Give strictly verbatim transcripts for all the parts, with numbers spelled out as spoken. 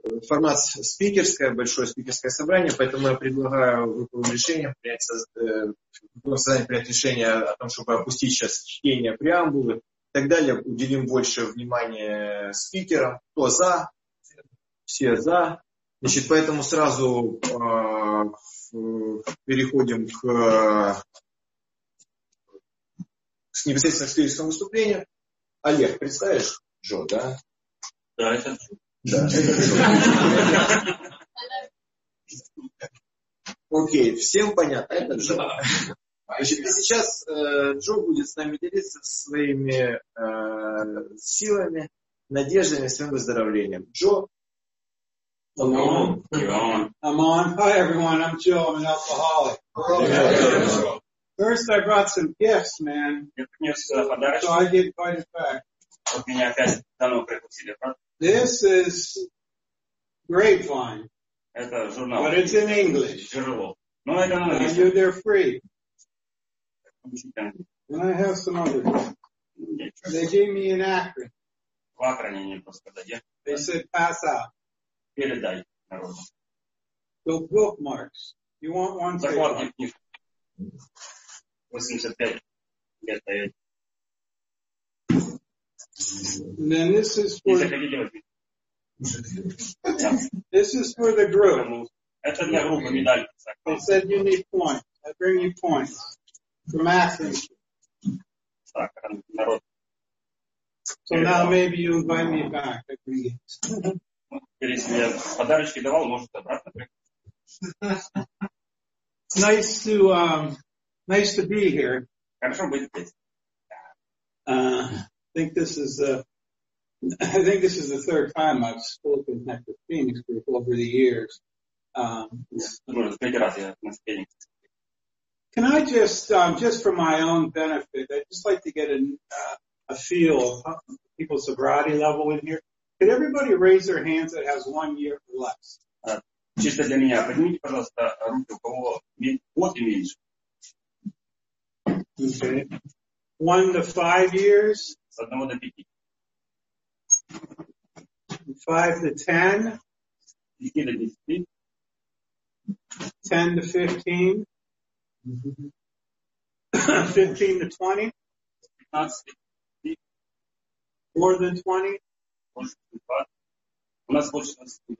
формат спикерское, большое спикерское собрание, поэтому я предлагаю выполнить решение, принять, э, принять решение о том, чтобы опустить сейчас чтение преамбулы и так далее. Уделим больше внимания спикерам. Кто за? Все за. Значит, поэтому сразу э, переходим к, к непосредственно к спикерскому выступлению. Олег, представишь? Джо, да? Да, это Джо. Да. Окей, всем понятно, это Джо. Значит, и сейчас э, Джо будет с нами делиться своими э, силами, надеждами, своим выздоровлением. Джо. I'm on. I'm on. Hi everyone, I'm Joe, I'm an alcoholic. First I brought some gifts, man. So I get quite a fact. This is Grapevine. But it's in English. And you, they're free. And I have some other ones. They gave me an acronym. They said pass out. So bookmarks. You want one? Закладки книг. And then this is for this is for the group. They said you need points. I bring you points from Athens. So now maybe you invite me back. I bring it. Nice to um, nice to be here. Uh, I think this is uh, I think this is the third time I've spoken at the Phoenix Group over the years. Um, can I just um, just for my own benefit, I'd just like to get a uh, a feel of people's sobriety level in here. Could everybody raise their hands that has one year or less? Чисто для меня. Поднимите, пожалуйста, руки, у кого год и меньше. Okay. One to five years. С одного до пяти. Five to ten. Десяти до десяти. Ten to fifteen. Fifteen to twenty. Пятнадцать. More than twenty. Больше двадцати. У нас больше двадцати.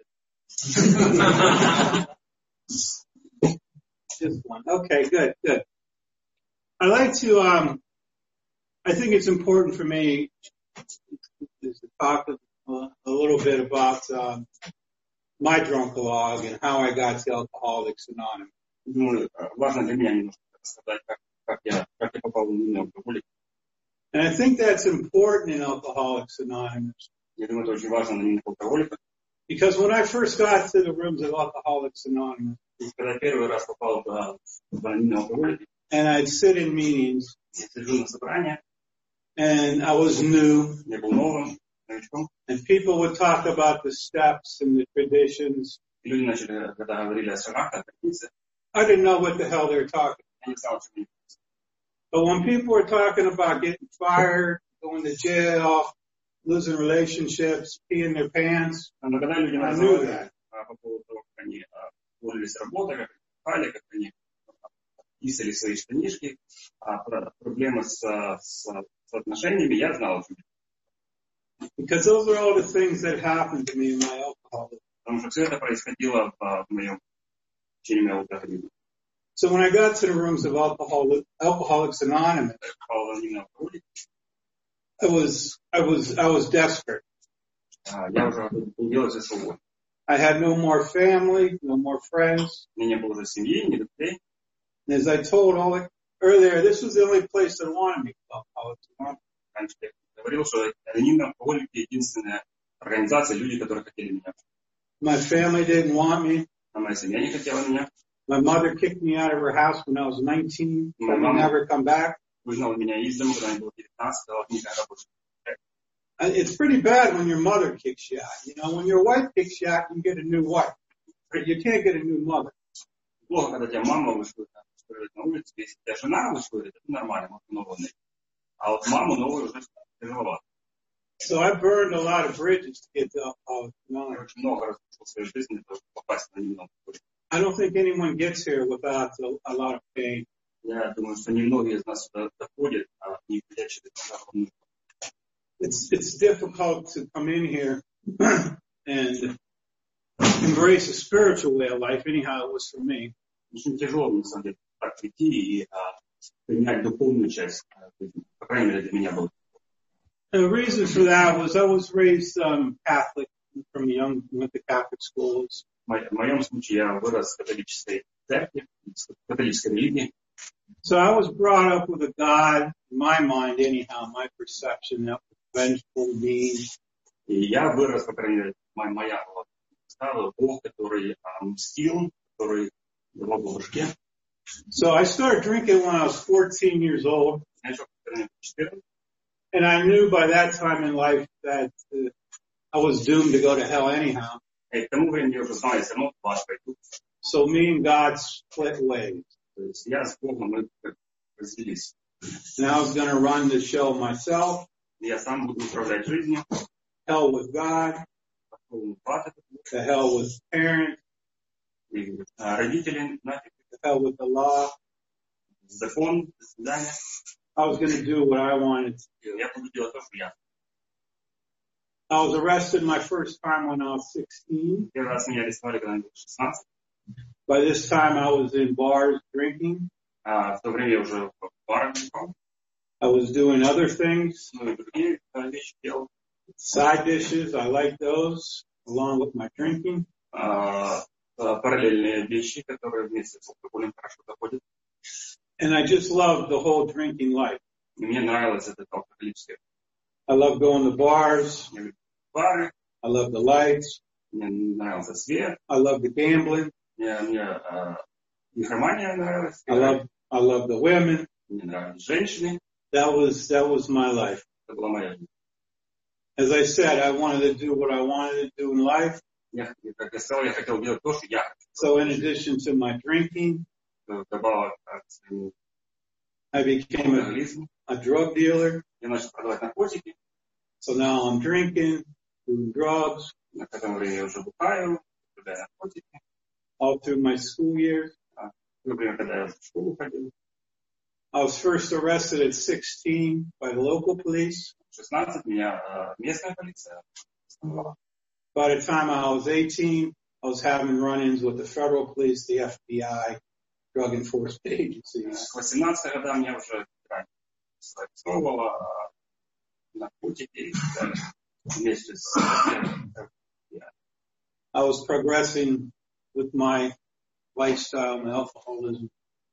Just one. Okay, good, good. I like to, um, I think it's important for me to talk a, a little bit about um, my drunkalog and how I got to Alcoholics Anonymous. Ну, важно для меня немножко рассказать, как, как я, как я попал в меня алкоголик. And I think that's important in Alcoholics Anonymous. Я думаю, это очень важно на минных алкоголиках. Because when I first got to the rooms of Alcoholics Anonymous, когда первый раз попал в анонимные алкоголики, and I'd sit in meetings, я сижу на собраниях, and I was new, я был новым, новичком, and people would talk about the steps and the traditions. и люди начали, когда говорили о шагах, о традициях, I didn't know what the hell they were talking about. я не знал, что они. But when people were talking about getting fired, going to jail, losing relationships, peeing their pants, Но когда люди I knew that. по поводу того, как они уволились с работы, как они пали, как они писали свои штанишки, проблемы с, с, с отношениями, я знал. Because those are all the things that happened to me in my alcoholism. Потому что все это происходило в, в моем течение моего алкоголизма. So when I got to the rooms of Alcohol, Alcoholics Anonymous, I was, I was, I was desperate. Я уже был делать за собой. I had no more family, no more friends. У меня не было уже семьи, ни друзей. And as I told all earlier, this was the only place that wanted me to Alcoholics Anonymous. Раньше я говорил, что анонимные алкоголики единственная организация, люди, которые хотели меня. My family didn't want me. А моя семья не хотела меня. My mother kicked me out of her house when I was nineteen. So I would never come back. Выгнала меня из дома, когда мне было девятнадцать, сказала, никогда больше. It's pretty bad when your mother kicks you out. You know, when your wife kicks you out, you get a new wife. You can't get a new mother. Плохо, когда тебя мама вышвырит на улицу. Если тебя жена вышвырит, это нормально, можно новую найти. А вот маму новую уже тяжеловато. So I burned a lot of bridges to get to Alcoholics Anonymous. Я очень много разрушил в своей жизни, чтобы попасть на немного. I don't think anyone gets here without a, a lot of pain. Я думаю, что немногие из нас сюда доходят, а не придя через огромную. It's, it's difficult to come in here and embrace a spiritual way of life. Anyhow, it was for me. Очень тяжело, на самом деле, так прийти и а, принять духовную часть жизни. По крайней мере, для меня было. And the reason for that was I was raised um, Catholic from young, went to Catholic schools. В моем случае я вырос в католической церкви, в католической религии. So I was brought up with a God, in my mind anyhow, my perception, that was vengeful, mean. И я вырос, по крайней мере, моя была представила Бог, который а, мстил, который давал по башке. So I started drinking when I was fourteen years old. Я начал в четырнадцать. And I knew by that time in life that uh, I was doomed to go to hell anyhow. И к тому времени я уже знал, я все равно в ад пойду. So me and God split ways. То есть я с Богом мы разделились. And I was going to run the show myself. Я сам буду управлять жизнью. Hell with God. The hell with parents. И родители нафиг. The hell with the law. Закон, до свидания. I was going to do what I wanted to do. Я буду делать то, что я. I was arrested my first time when I was sixteen. Первый раз меня арестовали, когда мне было шестнадцать. By this time I was in bars drinking. А в то время я уже в барах играл. I was doing other things. Ну и другие вещи делал. Side dishes, I like those, along with my drinking. А, параллельные вещи, которые вместе с алкоголем хорошо доходят. And I just loved the whole drinking life. И мне нравилось это алкоголическое. I love going to bars. Я люблю бары. I love the lights. Мне нравился свет. I love the gambling. Мне, мне а, игромания нравилась. I love, I love the women. Мне нравились женщины. That was, that was my life. Это была моя жизнь. As I said, I wanted to do what I wanted to do in life. Я, как я сказал, я хотел делать то, что я хотел. So in addition to my drinking, добавок к своему I became a, a drug dealer. Я начал продавать наркотики. So now I'm drinking, doing drugs. На этом времени я уже бухаю, продаю наркотики. All through my school years. Например, когда я в школу ходил. I was first arrested at sixteen by the local police. В шестнадцать меня местная полиция остановила. By the time I was eighteen, I was having run-ins with the federal police, the F B I, drug enforcement agencies. К восемнадцати годам меня уже арестовывала наркотики вместе с... I was progressing with my lifestyle, my alcoholism.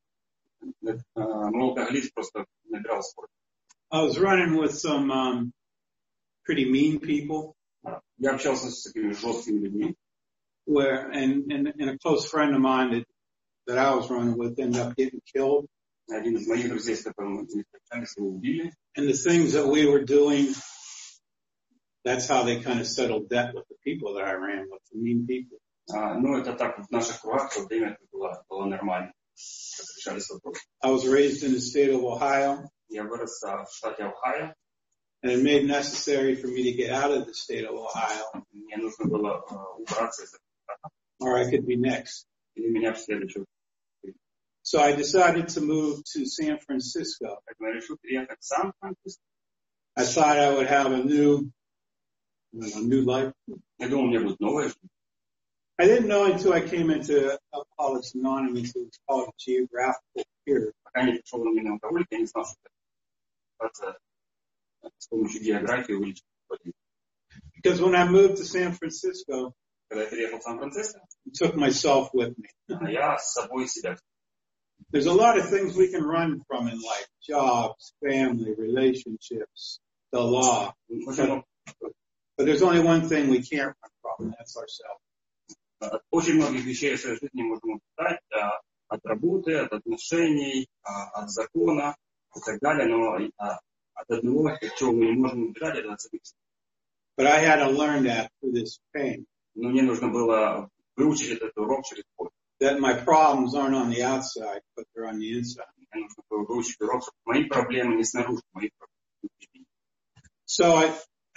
Мой алкоголизм просто набирал скорость. I was running with some um, pretty mean people. Я общался с такими жесткими людьми. Where and, and and a close friend of mine that that I was running with ended up getting killed. Один из моих друзей, с которым мы встречались, его убили. And the things that we were doing, that's how they kind of settled debt with the people that I ran with, the mean people. А, ну, это так в наших кругах в то время это было, было нормально. Решались вопросы. I was raised in the state of Ohio. Я вырос в штате Ohio. And it made necessary for me to get out of the state of Ohio. Мне нужно было убраться из этого. Or I could be next. Или меня в следующую. So I decided to move to San Francisco. Я решил переехать в Сан-Франциско. I thought I would have a new, a new life. Я думал, у меня будет новая жизнь. I didn't know until I came into Alcoholics Anonymous, it was called geographical period. Пока не пришел на меня алкоголик, я не знал, что это с помощью географии вылечить. Because when I moved to San Francisco, когда я переехал в Сан-Франциско, I took myself with me. Я с собой себя. There's a lot of things we can run from in life. Jobs, family, relationships, the law. But, but there's only one thing we can't run from, and that's ourselves. Очень многих вещей в своей жизни можем убежать от работы, от отношений, от закона и так далее, но от одного, от чего мы не можем убежать, это от событий. But I had to learn that through this pain. Но мне нужно было выучить этот урок через боль. That my problems aren't on the outside, but they're on the inside. Мне нужно было выучить урок, что мои проблемы не снаружи, мои проблемы внутри. So I,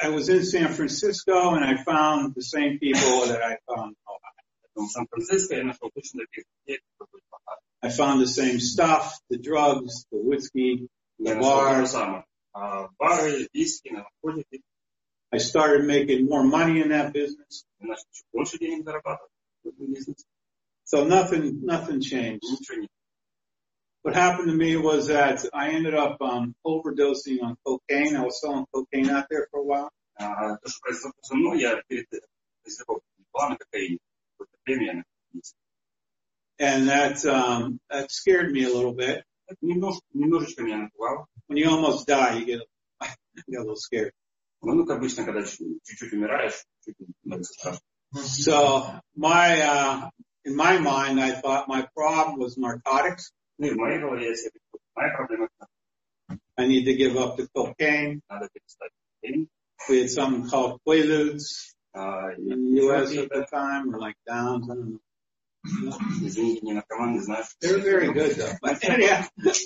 I was in San Francisco and I found the same people that I found in Ohio. Сан-Франциско я нашел точно таких людей, как в Ohio. I found the same stuff, the drugs, the whiskey, the Я нашел то же bars. самое. А, Бары, виски, наркотики. I started making more money in that business. Я начал чуть больше денег зарабатывать в этом бизнесе. So nothing, nothing changed. Ничего не. What happened to me was that I ended up um, overdosing on cocaine. I was selling cocaine out there for a while. А, то, что произошло со мной, я перед дозировкой была на кокаине. Какое-то время я на кокаине. And that, um, that scared me a little bit. Это немножко, немножечко меня напугало. When you almost die, you get, you get a little scared. Ну, ну, как обычно, когда чуть-чуть умираешь, чуть-чуть становится страшно. So my, uh, in my mind, I thought my problem was narcotics. Ну, и в моей голове я себе прикрыл. Моя проблема это I need to give up the cocaine. надо перестать кокаин. We had something called Quaaludes А, и in the U S at the time, or like Downs, I don't know. извините, не наркоман, не знаю. They were very good though. But yeah.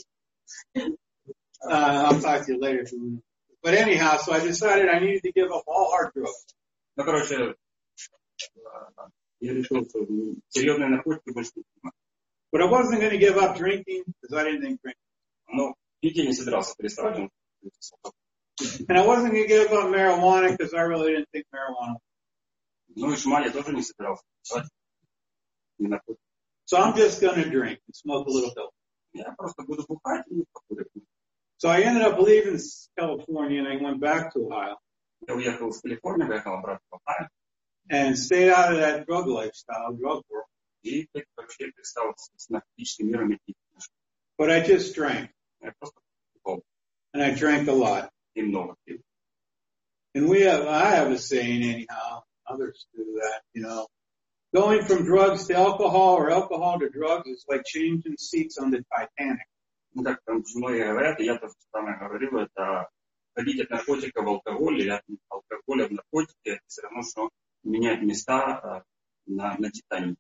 Uh, I'll talk to you later. But anyhow, so I decided I needed to give up all hard drugs. Ну, короче, я решил, что серьезные наркотики больше не принимаю. But I wasn't going to give up drinking because I didn't think drinking. Но пить я не собирался перестать. And I wasn't going to give up marijuana because I really didn't think marijuana. Ну и шмаль я тоже не собирался перестать. Не наркотики. So I'm just going to drink and smoke a little dope. Я просто буду бухать и покурить. So I ended up leaving California and I went back to Ohio Я уехал из Калифорнии, поехал обратно в Ohio. and stayed out of that drug lifestyle, drug world. И вообще перестал с наркотическим миром идти. But I just drank, Я просто пил. and I drank a lot. И много пил. And we have, I have a saying anyhow, others do that, you know, going from drugs to alcohol or alcohol to drugs is like changing seats on the Titanic. Ну, как там многие говорят, и я тоже самое говорил, это ходить от наркотика в алкоголь или от алкоголя в наркотики, это все равно, что менять места на, на Титанике.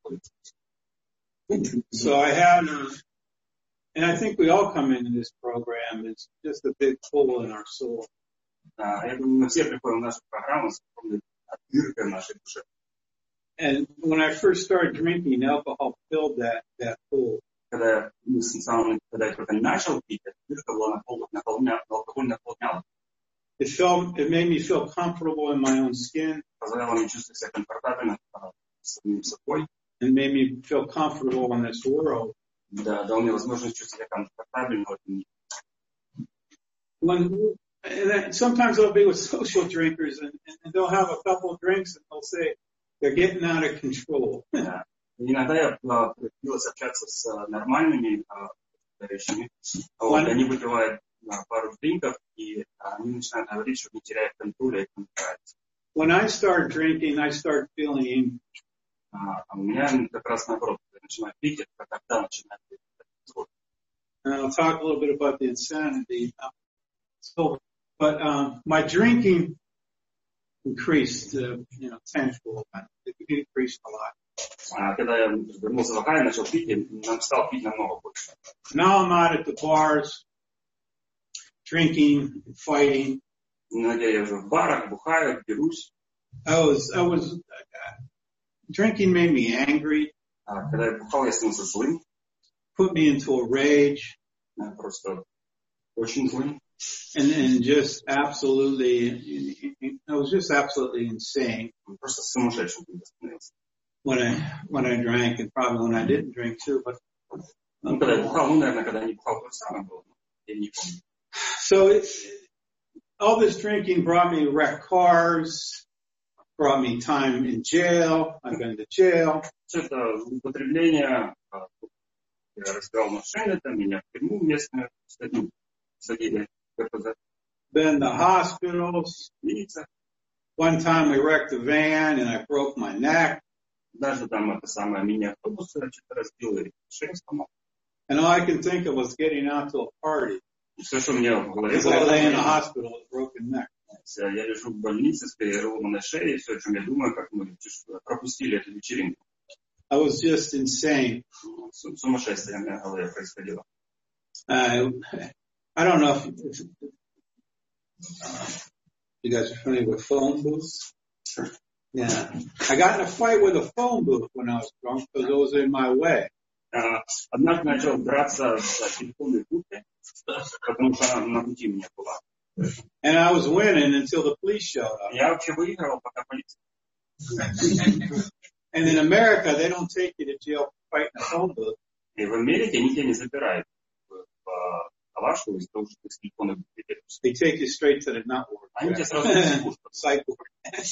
So I had, uh, and I think we all come into this program, it's just a big hole in our soul. А, я думаю, мы все приходим в нашу программу с огромной дыркой в нашей душе. And when I first started drinking, alcohol filled that, that hole. Когда я, ну, сначала, когда я только начал пить, эта дырка была наполняла, алкоголь наполнял. It felt, it made me feel comfortable in my own skin. Позволяло мне чувствовать себя комфортабельно с самим собой. And made me feel comfortable in this world. Да, дал мне возможность чувствовать себя комфортабельно в этом мире. When, and then sometimes I'll be with social drinkers and, and they'll have a couple of drinks and they'll say they're getting out of control. Да. Иногда я приходилось общаться с нормальными товарищами. Вот, они выпивают пару дринков, и они начинают говорить, что не теряют контроля, и им нравится. When I start drinking, I start feeling angry. А у меня как раз наоборот, я начинаю пить, это когда начинает пить. And I'll talk a little bit about the insanity. So, but um, my drinking increased, uh, you know, tenfold. It increased a lot. А когда я вернулся в Ohio, начал пить, я стал пить намного больше. Now I'm out at the bars, drinking, fighting. Иногда я уже в барах, бухаю, берусь. I was, I was, uh, drinking made me angry. А когда я бухал, я становился злым. Put me into a rage. Я просто очень злым. And and just absolutely, I was just absolutely insane. Просто сумасшедшим становился. When I, when I drank and probably when I didn't drink too, but. Ну, когда я бухал, ну, наверное, когда я не бухал, то же самое было. Я не помню. So it's, all this drinking brought me wrecked cars, brought me time in jail. I've been to jail. Все это употребление, я разбирал машины, там меня в тюрьму местную садили. Been to hospitals. Видите? One time we wrecked a van and I broke my neck. Даже там это самое мини-автобус что-то разбил и шею сломал. And all I can think of was getting out to a party. Все, что мне в голове Because I lay in a hospital with a broken neck. Я лежу в больнице с переломанной шеей, и все, о чем я думаю, как мы пропустили эту вечеринку. I was just insane. Сумасшествие у меня в голове происходило. Uh, I don't know if, if, uh, You guys are familiar with phone booths? Sure. Yeah. I got in a fight with a phone booth when I was drunk because it was in my way. Однажды начал драться с телефонной будкой, потому что она на пути у меня была. And I was winning until the police showed up. Я вообще выиграл, пока полиция. And in America, they don't take you to jail for fighting a phone booth. И в Америке они тебя не забирают в калашку из того, что ты с телефоном берешь. They take you straight to the network. Они тебя сразу в пушку. Psych ward.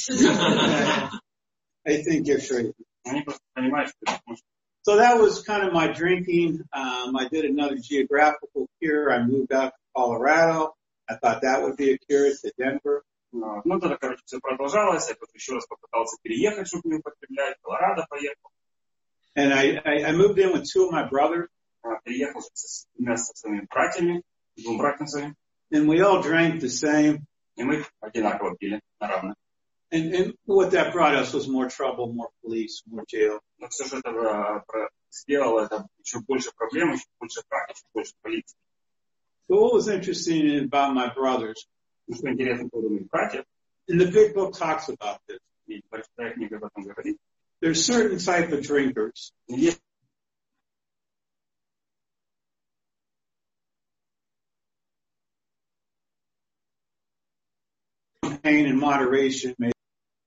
They think you're crazy. Они просто понимают, что ты можешь. So that was kind of my drinking. Um, I did another geographical cure. I moved out to Colorado. I thought that would be a cure to Denver. Ну, тогда, короче, все продолжалось. Я тут еще раз попытался переехать, чтобы не употреблять. В Колорадо поехал. And I, I, I moved in with two of my brothers. Переехал с двумя своими братьями, двум братьям своим. And we all drank the same. И мы одинаково пили, наравно. And, and what that brought us was more trouble, more police, more jail. Но все, что это сделало, это еще больше проблем, еще больше практики, еще больше полиции. So what was interesting about my brothers? Ну, что интересно по поводу моих братьев. And the big book talks about this. И большая книга об этом говорит. There's certain type of drinkers. Есть Pain and moderation may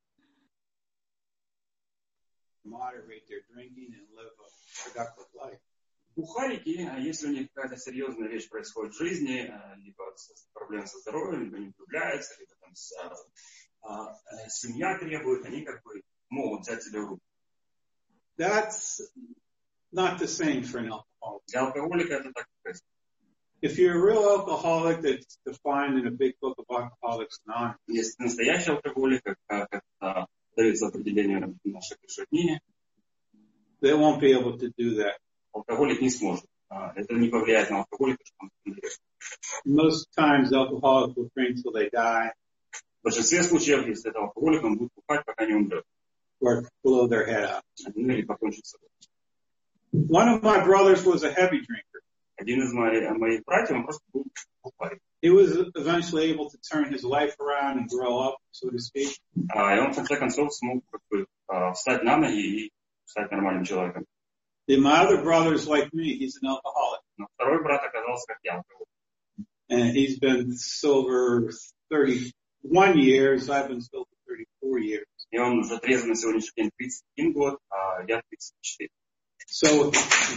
moderate their drinking and live a productive life. бухарики, а если у них какая-то серьезная вещь происходит в жизни, либо проблемы со здоровьем, либо не влюбляются, либо там с, а, а, семья требует, они как бы могут взять себя в руки. That's not the same for an alcoholic. Для алкоголика это так происходит. If you're a real alcoholic that's defined in a big book of Alcoholics Anonymous, если настоящий алкоголик, как, как это дается определение в нашей большой книге, they won't be able to do that. Алкоголик не сможет. Это не повлияет на алкоголика, что он не делает. Most times alcoholics will drink till they die. В большинстве случаев, если это алкоголик, он будет бухать, пока не умрет. Or blow their head out. Ну или покончит с собой. One of my brothers was a heavy drinker. Один из моих, моих братьев, он просто был бухарик. He was eventually able to turn his life around and grow up, so to speak. А, и он в конце концов смог как бы, а, встать на ноги и стать нормальным человеком. And my other brother's like me, he's an alcoholic. Но второй брат оказался как я. And he's been sober thirty-one years, I've been sober thirty-four years. И он уже трезвый на сегодняшний день тридцать один год, а я тридцать четыре. So,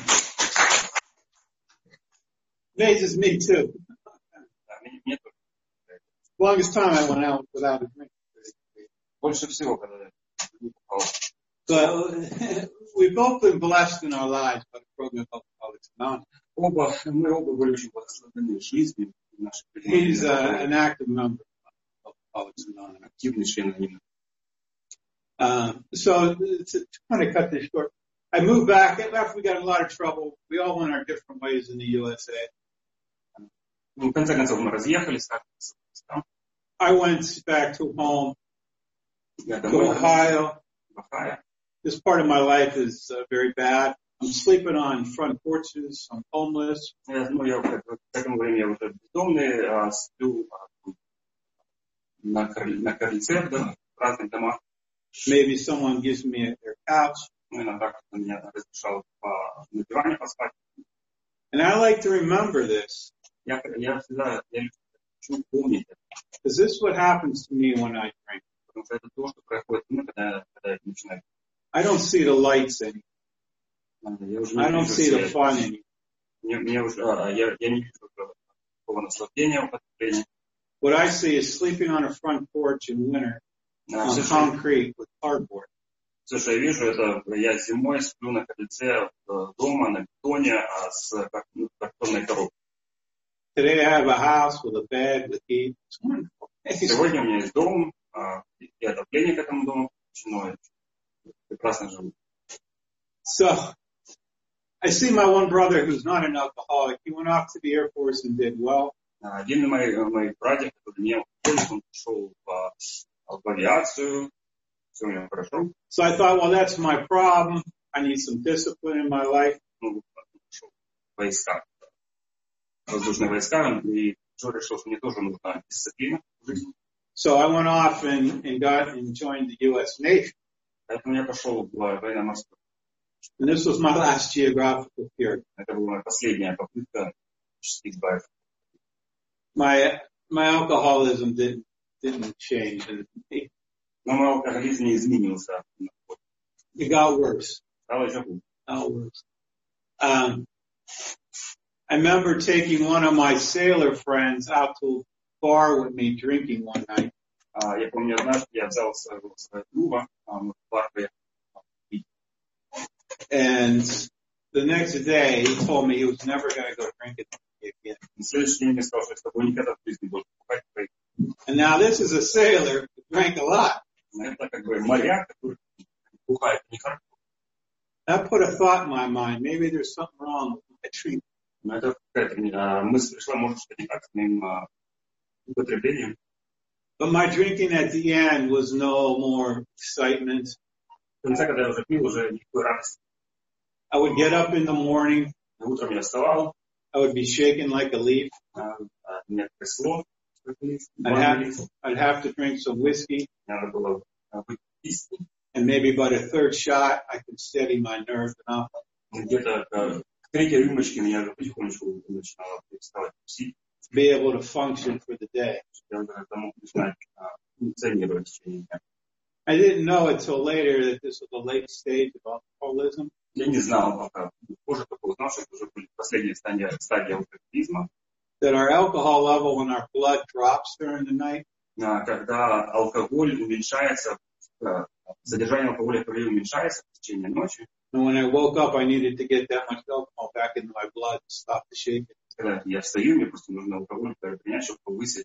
amazes me too. Longest time I went out without a drink. Больше всего, когда я не бухал. So, we've both been blessed in our lives by the program of Alcoholics Anonymous. Оба, мы оба были очень благословены в жизни. He's uh, an active member of Alcoholics Anonymous. Активный член Анонимуса. Uh, so, to, to kind of cut this short, I moved back after we got in a lot of trouble. We all went our different ways in the U S A. В конце концов, мы разъехались. I went back to home, to Ohio. This part of my life is uh, very bad. I'm sleeping on front porches. I'm homeless. Ну, я к этому времени я уже бездомный, сплю на крыльце в разных домах. Maybe someone gives me their couch. Ну, иногда кто-то меня разрешал на диване поспать. And I like to remember this. Я, я всегда я хочу помнить это. Because this is what happens to me when I drink. Потому что это то, что происходит со мной, когда, когда я начинаю. I don't see the lights anymore. I don't see the fun anymore. Мне уже, я, я не вижу такого наслаждения употребления. What I see is sleeping on a front porch in winter on concrete with cardboard. Все, что я вижу, это я зимой сплю на крыльце дома, на бетоне, с картонной коробкой. Today I have a house with a bed, with heat. It's wonderful. Сегодня у меня есть дом, и отопление к этому дому включено. Прекрасно живу. So, I see my one brother who's not an alcoholic. He went off to the Air Force and did well. Один из моих, моих братьев, который не алкоголик, он пошел в, в авиацию. Все у него хорошо. So I thought, well, that's my problem. I need some discipline in my life. Ну, пошел в войска. Воздушные войска. И Джо решил, что мне тоже нужна дисциплина в жизни. So I went off and, and got and joined the U S Navy. Поэтому я пошел в военно-морскую. And this was my last geographical period. Это была моя последняя попытка избавиться. My, my alcoholism didn't, didn't change. Но мой алкоголизм не изменился. It got worse. Стало еще хуже. Got worse. Um, I remember taking one of my sailor friends out to a bar with me drinking one night. Uh, я помню, однажды я взял своего, своего друга, um, в бар поехал пить. And the next day he told me he was never going to go drinking again. На следующий день мне сказал, что я с тобой никогда в жизни больше бухать не пойду. And now this is a sailor who drank a lot. Это как бы моряк, который бухает нехорошо. That put a thought in my mind. Maybe there's something wrong with my treatment. Но это какая-то мысль пришла, может, что не так с моим употреблением. But my drinking at the end was no more excitement. В конце, когда я уже пил, уже никакой радости. I would get up in the morning. Утром я вставал. I would be shaking like a leaf. Меня трясло. I'd have, I'd have to drink some whiskey. Надо было выпить виски. And maybe about a third shot, I could steady my nerves enough. Где-то к третьей рюмочке меня уже потихонечку начинало переставать психика. Be able to function for the day. I didn't know until later that this was the late stage of alcoholism. Я не знал пока, позже только узнал, что это уже были последняя стадия, стадия алкоголизма. That our alcohol level in our blood drops during the night. Когда алкоголь уменьшается, содержание алкоголя в крови уменьшается в течение ночи. And when I woke up, I needed to get that much alcohol back into my blood to stop the shaking. Когда я встаю, мне просто нужно алкоголь принять, чтобы повысить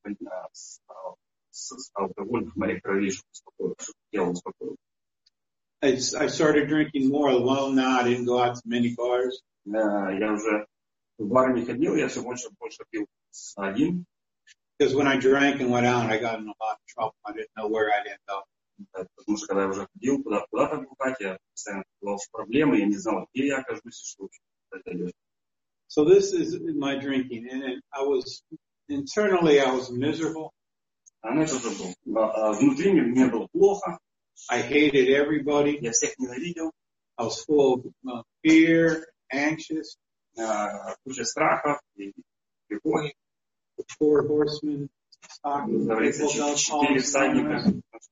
алкоголь в моей крови, чтобы тело успокоилось. I started drinking more alone now. I didn't go out to many bars. Я уже в бары не ходил, я все больше больше пил один. Because when I drank and went out, I got in a lot of trouble. I didn't know where I'd end up. Потому что когда я уже ходил куда, куда-то бухать, я постоянно попадал в проблемы, я не знал, где я окажусь и что произойдет. So this is my drinking, and I was internally I was miserable. Оно это уже было. Внутри мне было плохо. I hated everybody. Я всех ненавидел. I was full of uh, fear, anxious. Куча страхов и тревоги. The four horsemen. Говорится, четыре всадника.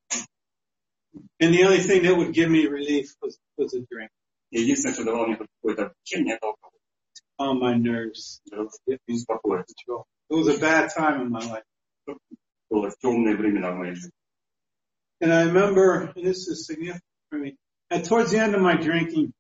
And the only thing that would give me relief was, was a drink. Единственное, что давало мне какое-то облегчение, это алкоголь. On my nerves. Успокоить. It was a bad time in my life. Было темные времена в моей жизни. And I remember, and this is significant for me, and towards the end of my drinking,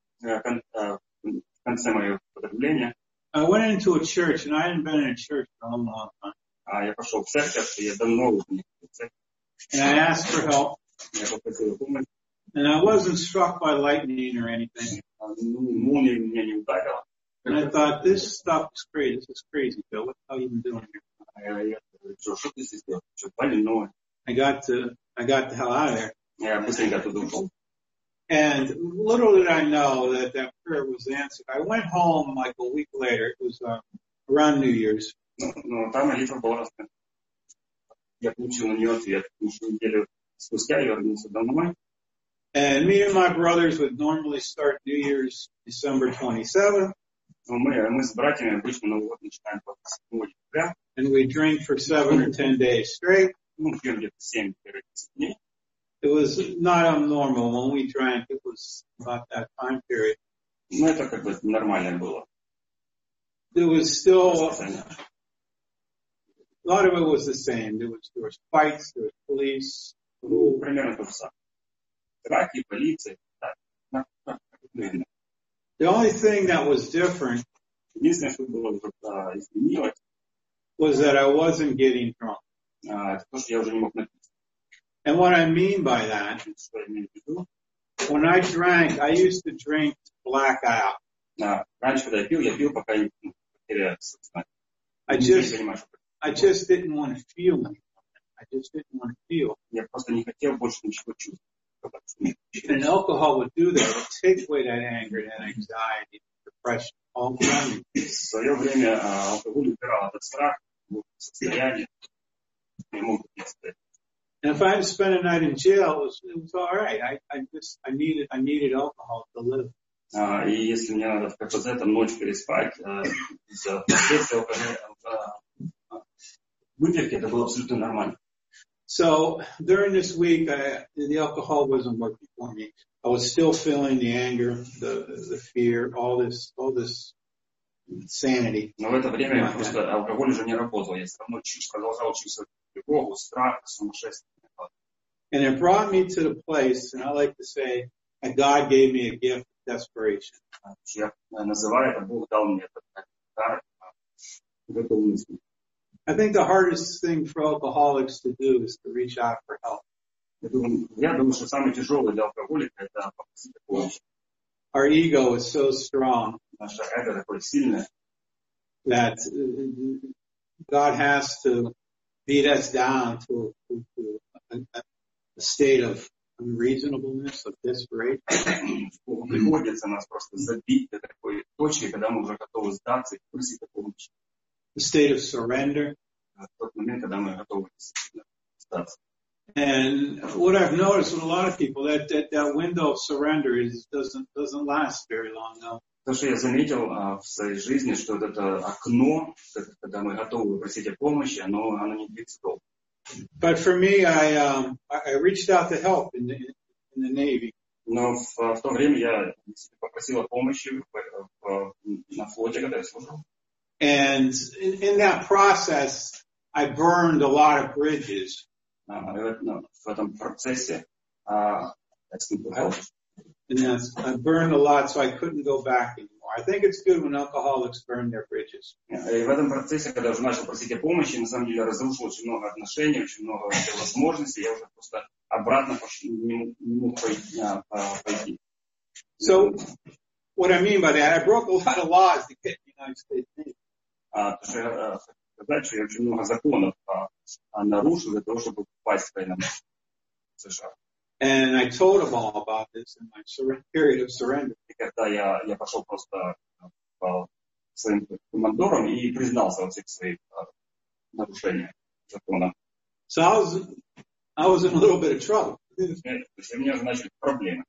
в конце моего употребления, I went into a church, and I hadn't been in a church for a long, long time. Я пошел в церковь, и я давно уже не ходил в церковь. And I asked for help. Я попросил помощи. And I wasn't struck by lightning or anything. Молния меня не ударила. And I thought, this stuff is crazy. This is crazy, Bill. What are you even doing here? Что ты здесь делаешь? Что больной? I got to, I got the hell out of there. Я быстренько туда ушел. And little did I know that that prayer was answered. I went home like a week later. It was uh, around New Year's. Но там молитва была раскрыта. Я получил на нее ответ. Неделю спустя я вернулся домой. And me and my brothers would normally start New Year's December twenty-seventh. Мы, мы с братьями обычно Новый год начинаем по седьмого декабря. And we drink for seven or ten days straight. Ну, пьем где-то семь-десять дней. It was not abnormal. When we drank, it was about that time period. Ну, это как бы нормально было. It was still, a lot of it was the same. There was, there was fights, there was police. Ну, примерно то же самое. Драки, полиция. The only thing that was different Единственное, что было изменилось, was that I wasn't getting drunk. Это то, что я уже не мог напиться. And what I mean by that, Что я имею в виду? when I drank, I used to drink to black out. Раньше, когда я пил, я пил, пока не потерял сознание. I just, I just didn't want to feel anything. I just didn't want to feel. Я просто не хотел больше ничего чувствовать. And alcohol would do that. It would take away that anger, that anxiety, depression, all from you. В свое время алкоголь убирал этот страх, состояние. не могут пить спирт. And if I had to spend a night in jail, it was, it was all right. I, I just, I needed, I needed alcohol to live. А, и если мне надо в КПЗ там ночь переспать, а, из-за последствий выпивки, это было абсолютно нормально. So during this week, I, the alcohol wasn't working for me. I was still feeling the anger, the, the fear, all this, all this insanity. Но в это время просто алкоголь уже не работал. Я все равно продолжал чувствовать тревогу, страх, сумасшествие. And it brought me to the place, and I like to say, that God gave me a gift of desperation. Я называю это, Бог дал мне этот дар готовности. I think the hardest thing for alcoholics to do is to reach out for help. Я думаю, я думаю, что самое тяжелое для алкоголика это попросить помощи. Our ego is so strong. Наше эго такое сильное. That God has to beat us down to, to, to a, a state of unreasonableness, of desperation. Приходится нас просто забить до такой точки, когда мы уже готовы сдаться и просить о помощи. A state of surrender. В тот момент, когда мы готовы сдаться. And what I've noticed with a lot of people, that that, that window of surrender is doesn't doesn't last very long now. То, что я заметил а, в своей жизни, что вот это окно, когда мы готовы просить о помощи, оно, оно не длится долго. But for me, I um, I reached out to help in the in the Navy. Но в, в то время я попросил о помощи в, в, на флоте, когда я служил. And in, in that process, I burned a lot of bridges. В этом процессе uh, yes, I burned a lot, so I couldn't go back anymore. I think it's good when alcoholics burn their bridges. И в этом процессе, когда я уже начал просить о помощи, на самом деле разрушил очень много отношений, очень много возможностей, я уже просто обратно не мог пойти. So, what I mean by that, I broke a lot of laws to get the United States Navy. А, то, что я сказать, что я очень много законов а, нарушил для того, чтобы попасть в военном США. And I told them all about this in my sur- period of surrender. И когда я, я пошел просто по своим командорам и признался во всех своих а, нарушениях закона. So I was, I was in a little bit of trouble. То есть у меня уже начались проблемы.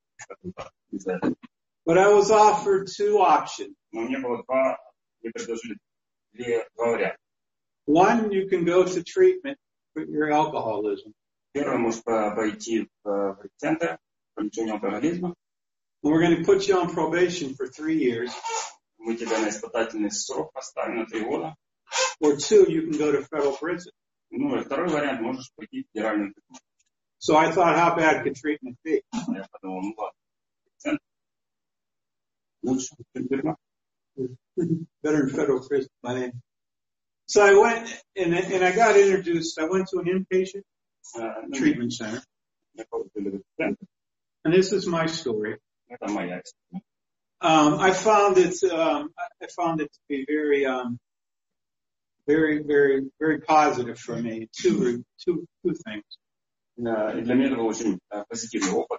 But I was offered two options. Но мне было два, мне предложили две, два варианта. One, you can go to treatment for your alcoholism. Первый, может пойти в центр по лечению алкоголизма. We're going to put you on probation for three years. Мы тебя на испытательный срок поставим на три года. Or two, you can go to federal prison. Ну и второй вариант, можешь пойти в федеральную тюрьму. So I thought, how bad could treatment be? Я подумал, ну ладно, центр. Лучше, чем тюрьма. Better in federal prison by then. So I went and, and I got introduced. I went to an inpatient uh, treatment center. And this is my story. Um, I found it, um, I found it to be very, um, very, very, very positive for me. Two, two, two things. Для меня это был очень позитивный опыт.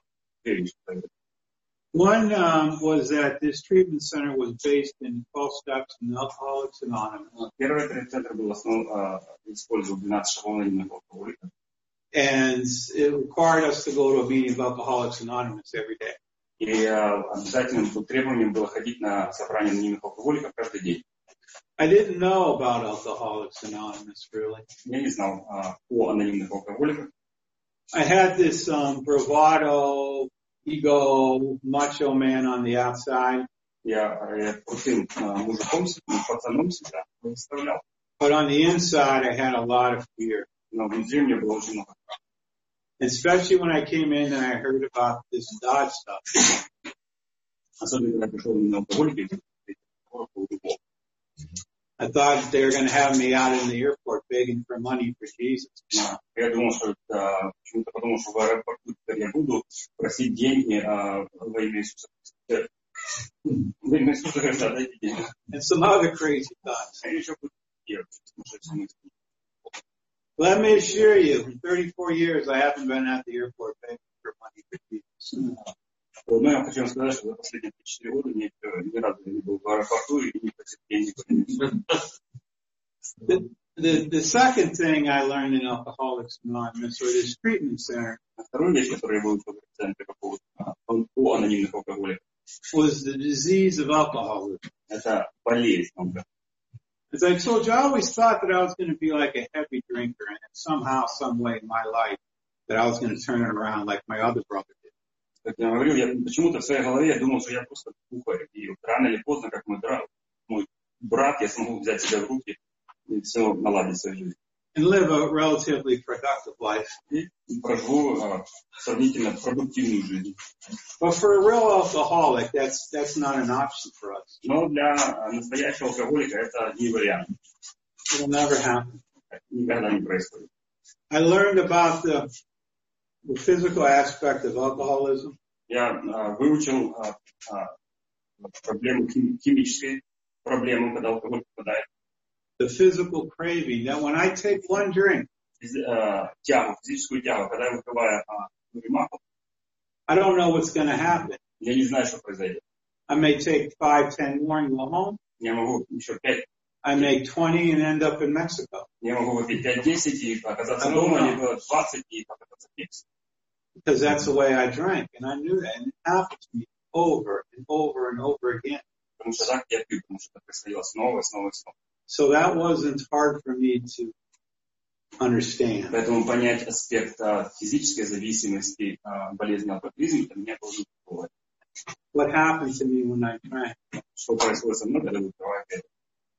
One um, was that this treatment center was based in twelve steps in Alcoholics Anonymous. Первый центр был основан, использовал двенадцать шагов анонимных алкоголиков. And it required us to go to a meeting of Alcoholics Anonymous every day. И обязательным требованием было ходить на собрание анонимных алкоголиков каждый день. I didn't know about Alcoholics Anonymous really. Я не знал о анонимных алкоголиках. I had this um, bravado, ego, macho man on the outside. Я, я крутым мужиком, пацаном себя представлял. But on the inside, I had a lot of fear. Но внутри мне было очень много страха. Especially when I came in and I heard about this Dodge stuff. Особенно когда пришел на алкоголики, I thought they were going to have me out in the airport begging for money for Jesus. Я думал, что это почему-то потому, что в аэропорту я буду просить деньги во имя Иисуса Христа. Во имя Иисуса Христа дайте деньги. And some other crazy thoughts. А еще буду делать сумасшедшие мысли. Let me assure you, in thirty-four years, I haven't been at the airport begging for money for Jesus. Но я хочу вам сказать, что за последние четыре года мне ни разу не был в аэропорту и не просил денег. The, the second thing I learned in Alcoholics Anonymous, or this treatment center, Вторую вещь, которую я выучил в центре по по анонимных алкоголиков, was the disease of alcoholism. это болезнь. As I told you, I always thought that I was going to be like a heavy drinker, and somehow, some way in my life, that I was going to turn it around like my other brother did. Как я говорил, я почему-то в своей голове я думал, что я просто бухарь. И рано или поздно, как мой брат, мой брат, я смогу взять себя в руки и все наладить свою жизнь. And live a relatively productive life. И проживу а, сравнительно продуктивную жизнь. But for a real alcoholic, that's that's not an option for us. Но для настоящего алкоголика это не вариант. It'll never happen. Никогда не происходит. I learned about the, the physical aspect of alcoholism. Я а, выучил а, а, проблему хим, химической проблемы, когда алкоголь попадает. The physical craving, that when I take one drink, Uh, тягу, физическую тягу, когда я выпиваю uh, рюмаху, I don't know what's going to happen. я не знаю, что произойдет. I may take five, ten more and go home. Я могу еще пять. I make twenty and end up in Mexico. Я могу выпить пять-десять и оказаться дома, либо двадцать и оказаться в Мексике. Because that's the way I drank, and I knew that, and it happened to me over and over and over again. Потому что так я пью, потому что это происходило снова, снова и снова. So that wasn't hard for me to understand. Поэтому понять аспект uh, физической зависимости, uh, болезни алкоголизма, для меня тоже было. What happened to me when I drank? Что происходит со мной, когда выпиваю это?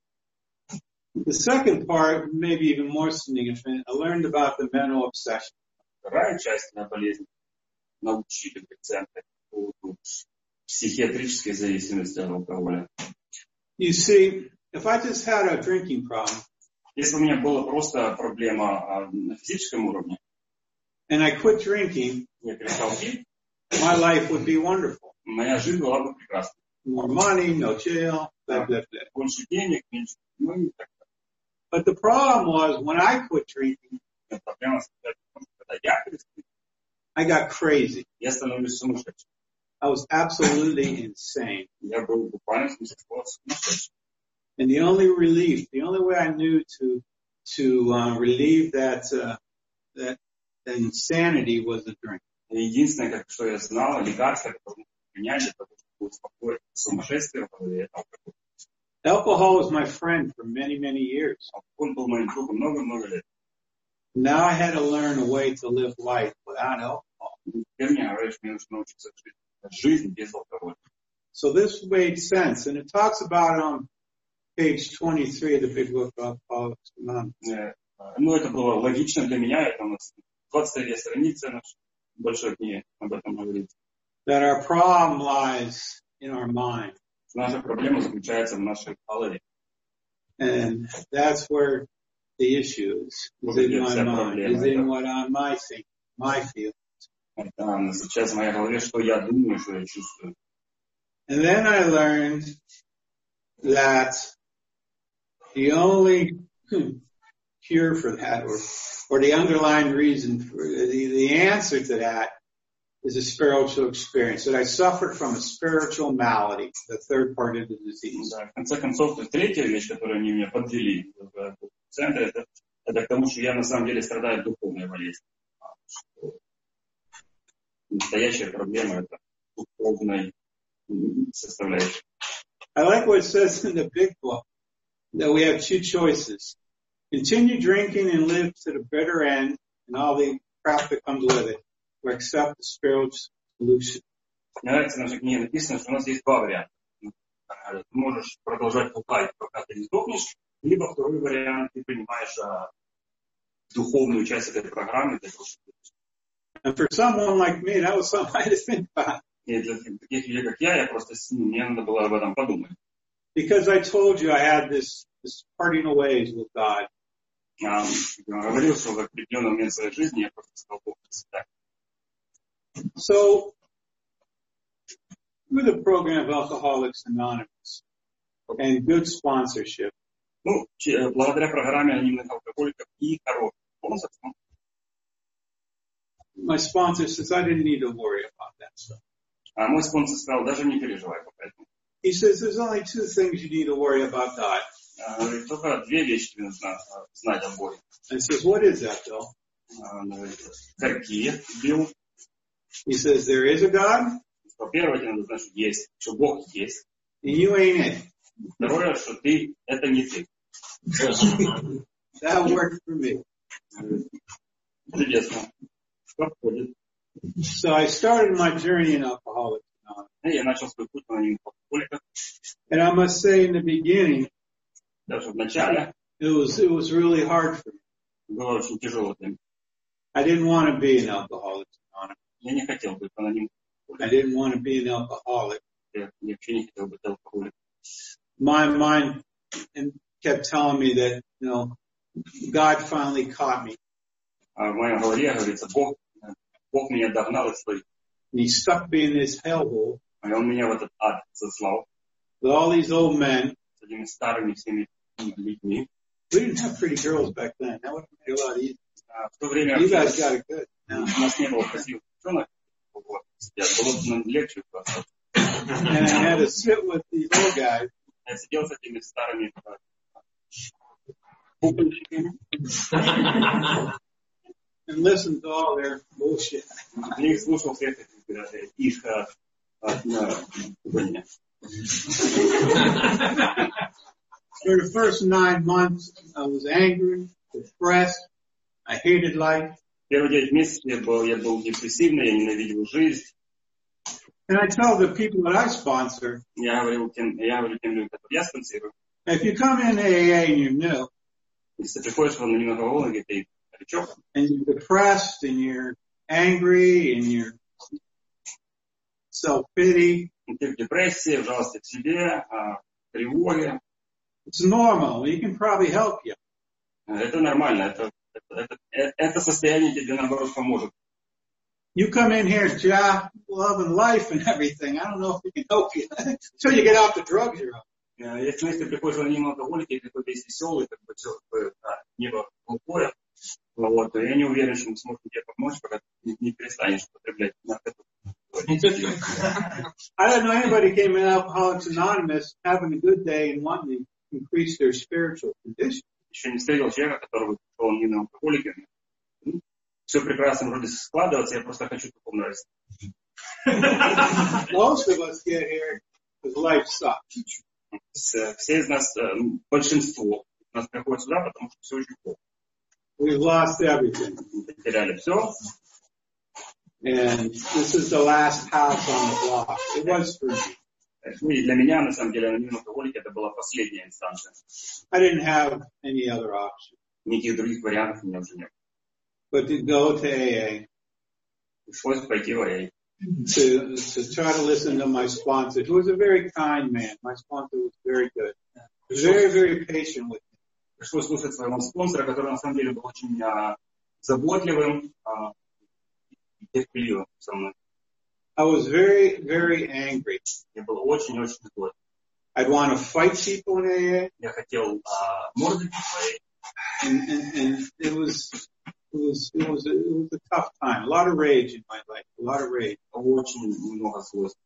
The second part, maybe even more significant, I learned about the mental obsession. Вторая часть на болезни научили пациента по психиатрической зависимости от алкоголя. You see, if I just had a drinking problem, если у меня была просто проблема а, на физическом уровне, and I quit drinking, я перестал пить, my life would be wonderful. Моя жизнь была бы прекрасна. More money, no jail, blah, blah, blah. Больше денег, меньше, ну и так далее. But the problem was when I quit drinking, Проблема состоит в том, что когда я перестаю, I got crazy. я становлюсь сумасшедшим. I was absolutely insane. Я был буквально сумасшедшим. And the only relief, the only way I knew to to uh, relieve that uh, that insanity was a drink. Единственное, как, что я знал, лекарство, которое можно принять для того, чтобы успокоить сумасшествие в голове, это алкоголь. Alcohol was my friend for many, many years. Алкоголь был моим другом много-много лет. Now I had to learn a way to live life without alcohol. Теперь мне говоришь, мне нужно научиться жить. Жизнь без алкоголя. So this made sense, and it talks about it on page twenty-three of the Big Book of Alcoholics Anonymous. Ну, это было логично для меня. Это у нас двадцать третья страница нашей большой книги об этом говорит. That our problem lies in our mind. Наша проблема заключается в нашей голове. And that's where the issue is. Is in my mind. Is in what I might think, my feelings. Это сейчас в моей голове, что я думаю, что я чувствую. And then I learned that the only cure for that, or, or the underlying reason, for the, the answer to that, is a spiritual experience. That I suffered from a spiritual malady, the third part of the disease. Да, в конце концов, третья вещь, которую они меня подвели в центре, это, это к тому, что я на самом деле страдаю духовной болезнью. Настоящая проблема – это духовная составляющая. I like what it says in the Big Book, that we have two choices. Continue drinking and live to the bitter end and all the crap that comes with it, or accept the spiritual solution. Мне нравится, в нашей книге написано, что у нас есть два варианта. Ты можешь продолжать бухать, пока ты не сдохнешь, либо второй вариант, ты принимаешь а, духовную часть этой программы для того, чтобы... And for someone like me, that was something I had to think about. И для таких людей, как я, я просто, мне надо было об этом подумать. Because I told you I had this, this parting of ways with God. Я говорил, что в определенный момент своей жизни я просто стал Богом себя. So, through the program of Alcoholics Anonymous and good sponsorship, ну, благодаря программе анонимных алкоголиков и хорошим спонсорством, my sponsor says I didn't need to worry about that stuff. А мой спонсор сказал, даже не переживай по этому. He says there's only two things you need to worry about, God. Говорит, только две вещи нужно знать о Боге. And he says, what is that, Bill? Он говорит, какие, Билл? He says, there is a God, Во-первых, тебе надо знать, что есть, что Бог есть. and you ain't it. Второе, что ты, это не ты. That worked for me. Чудесно. Подходит. So I started my journey in Alcoholics Anonymous. И я начал свой путь в анонимных алкоголиках. And I must say in the beginning, Даже в начале it was, it was really hard for me. было очень тяжело для меня. I didn't want to be an Alcoholics Anonymous. Я не хотел быть анонимным I алкоголиком. didn't want to be an alcoholic. Я вообще не хотел быть алкоголиком. My mind kept telling me that, you know, God finally caught me. А в моей голове говорится, Бог, Бог меня догнал из своих. And he stuck me in this hellhole И он меня в этот ад заслал with all these old men. с этими старыми всеми людьми. We didn't have pretty girls back then. That would have made it a lot easier. А в то время You guys got it good. у нас не было красивых девчонок. Вот. Было бы нам легче. And I had to sit with these old guys. Я сидел с этими старыми пупальщиками. And listen to all their bullshit. Я их слушал всех этих, их пугания. For the first nine months, I was angry, depressed. I hated life. Первые девять месяцев я был, я был депрессивный, я ненавидел жизнь. And I tell the people that I sponsor, Я говорил тем, я говорю тем людям, которые я спонсирую. if you come in A A and you're new, Если ты приходишь в анонимных алкоголиков, ты новичок, and you're depressed and you're angry and you're self-pity, ты в депрессии, в жалости к себе, в тревоге. it's normal. We can probably help you. Это нормально, это, это, это, это состояние тебе, наоборот, поможет. You come in here, job, love, and life and everything. I don't know if we can help you. Until you get off the drugs you're on. Если ты приходишь в анонимные алкоголики, и ты такой весь веселый, как бы все такое, да, небо голубое, вот, то я не уверен, что мы сможем тебе помочь, пока ты не перестанешь употреблять наркоту. I don't know anybody came in Alcoholics Anonymous having a good day and wanting to increase their spiritual condition. Еще не встретил человека, который пришел анонимным алкоголиком. Все прекрасно вроде складывается, я просто хочу духовно расти. Most of us get here because life sucks. Все из нас, большинство, нас приходит сюда, потому что все очень плохо. We've lost everything. Потеряли все. And this is the last house on the block. It was for me. Ну и для меня, на самом деле, анонимный алкоголик это была последняя инстанция. I didn't have any other option. Никаких других вариантов у меня уже нет. But to go to A A. Пришлось пойти в А А. To, to try to listen to my sponsor, who was a very kind man. My sponsor was very good. Very, very patient with me. Пришлось слушать своего спонсора, который на самом деле был очень а, заботливым а, и терпеливым со мной. I was very, very angry. Я был очень-очень злой. I'd want to fight people in A A. Я хотел а, мордить своей. And, and, and it was, it was, it was, a, it was a tough time. A lot of rage in my life. A lot of rage. Очень много злости.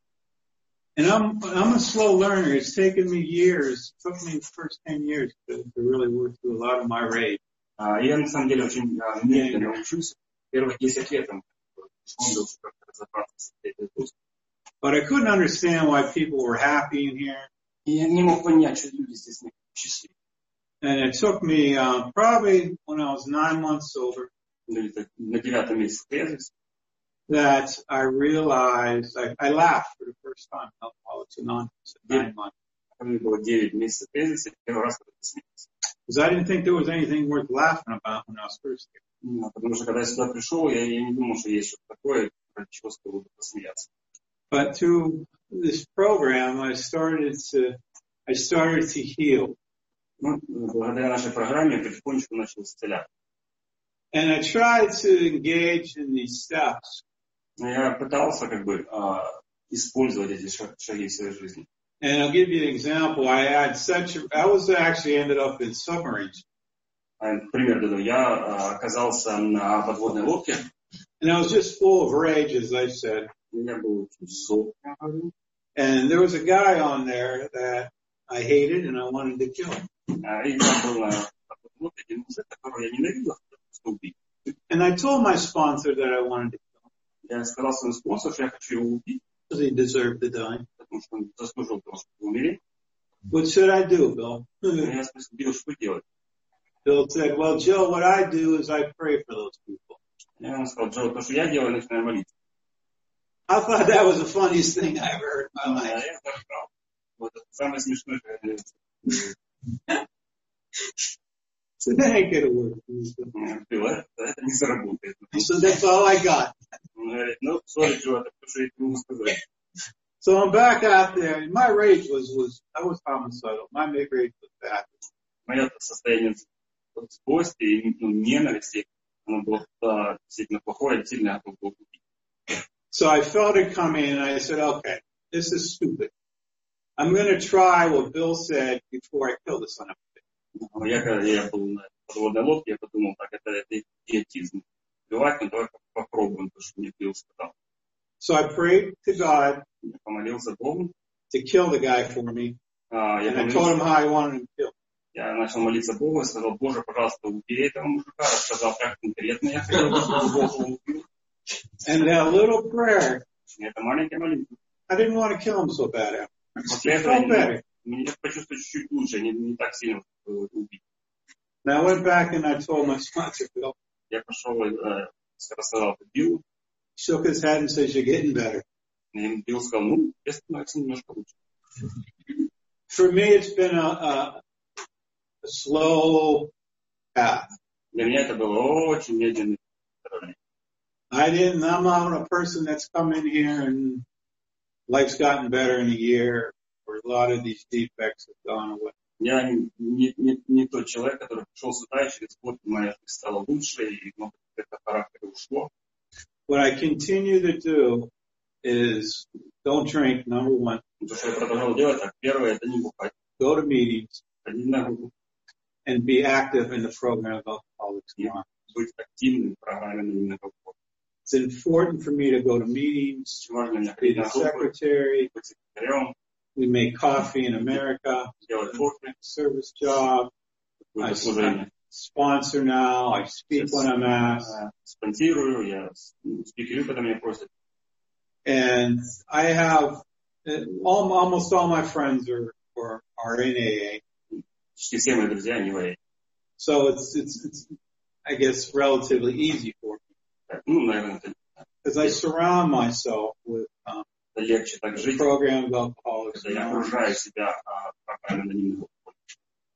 And I'm, I'm a slow learner. It's taken me years. It took me the first ten years to, to really work through a lot of my rage. А, я на самом деле очень а, медленно учусь. Первых десять лет он был как-то разобраться с этой злостью. But I couldn't understand why people were happy in here. И я не мог понять, что люди здесь счастливы. And it took me uh, probably when I was nine months sober На девятом месяце трезвости. that I realized, I, I laughed for the first time in Alcoholics Anonymous at nine months. Мне было девять месяцев трезвости, первый раз, когда я смеялся. Because I didn't think there was anything worth laughing about when I was first here. Потому что когда я сюда пришел, я, я не думал, что есть что-то такое, ради чего стоило посмеяться. But through this program, I started to, I started to heal. Ну, благодаря нашей программе я потихонечку начал исцелять. And I tried to engage in these steps. Я пытался как бы а, использовать эти шаги в своей жизни. And I'll give you an example. I had such a, I was actually ended up in submarines. Пример даю. Я оказался на подводной лодке. And I was just full of rage, as I said. Я был зол. And there was a guy on there that I hated and I wanted to kill him. И там был вот один мужик, которого я ненавидел, что убить. And I told my sponsor that I wanted to kill him. Я сказал своему спонсору, что я хочу его убить. Because he deserved to die. Потому что он заслужил того, чтобы умереть. What should I do, Bill? Я спросил, Билл, что делать? Bill said, well, Joe, what I do is I pray for those people. Я сказал, Джо, то, что я делаю, начинаю молиться. I thought that was the funniest thing I ever heard in my life. Я сказал, вот это самое смешное, что я делаю. So that ain't gonna work. Билл, это не заработает. So that's all I got. Он говорит, ну, sorry, Джо, это то, что я тебе могу сказать. So I'm back out there. My rage was, was, I was homicidal. My rage was bad. Мое состояние злости и ну, ненависти, оно было uh, действительно плохое, сильно готов был убить. So I felt it coming and I said, okay, this is stupid. I'm going to try what Bill said before I kill the son of a bitch. Я, когда я был на подводной лодке, я подумал, так, это, это идиотизм. Убивать, но давай попробуем то, что мне Билл сказал. So I prayed to God Я помолился Богу. to kill the guy for me. Uh, and I told him how I wanted him killed. Я начал молиться Богу и сказал, Боже, пожалуйста, убей этого мужика. Рассказал, как конкретно я хотел, чтобы Бог убил. And that little prayer, это маленькая молитва. I didn't want to kill him so bad. После этого я почувствовал чуть-чуть лучше, не, не так сильно убить. And I went back and I told my sponsor, Bill. Я пошел и рассказал это Биллу. Shook his head and says, you're getting better. И Билл сказал, ну, я становится немножко лучше. For me, it's been a, a, a slow path. Для меня это было очень медленный путь. I didn't, I'm not a person that's come in here and life's gotten better in a year, or a lot of these defects have gone away. Я не, не, не, не тот человек, который пришел сюда, и через год моя жизнь стала лучше, и много это характера ушло. What I continue to do is don't drink, number one. То, что я продолжал делать, так, первое, это не бухать. Go to meetings. Ходить на группу. And be active in the program of Alcoholics Anonymous. Быть активным в программе анонимных алкоголиков. It's important for me to go to meetings, be the secretary. We make coffee in America. Service job. I sponsor now. I speak when I'm asked. Спонсирую, я спикерю, когда меня просят. And I have all, almost all my friends are, are, are in A A. Все мои друзья, они в А А. So it's, it's, it's, I guess, relatively easy for me. Ну, наверное, это because I surround myself with um, легче так жить, program of Alcoholics когда я окружаю себя программой анонимных алкоголиков.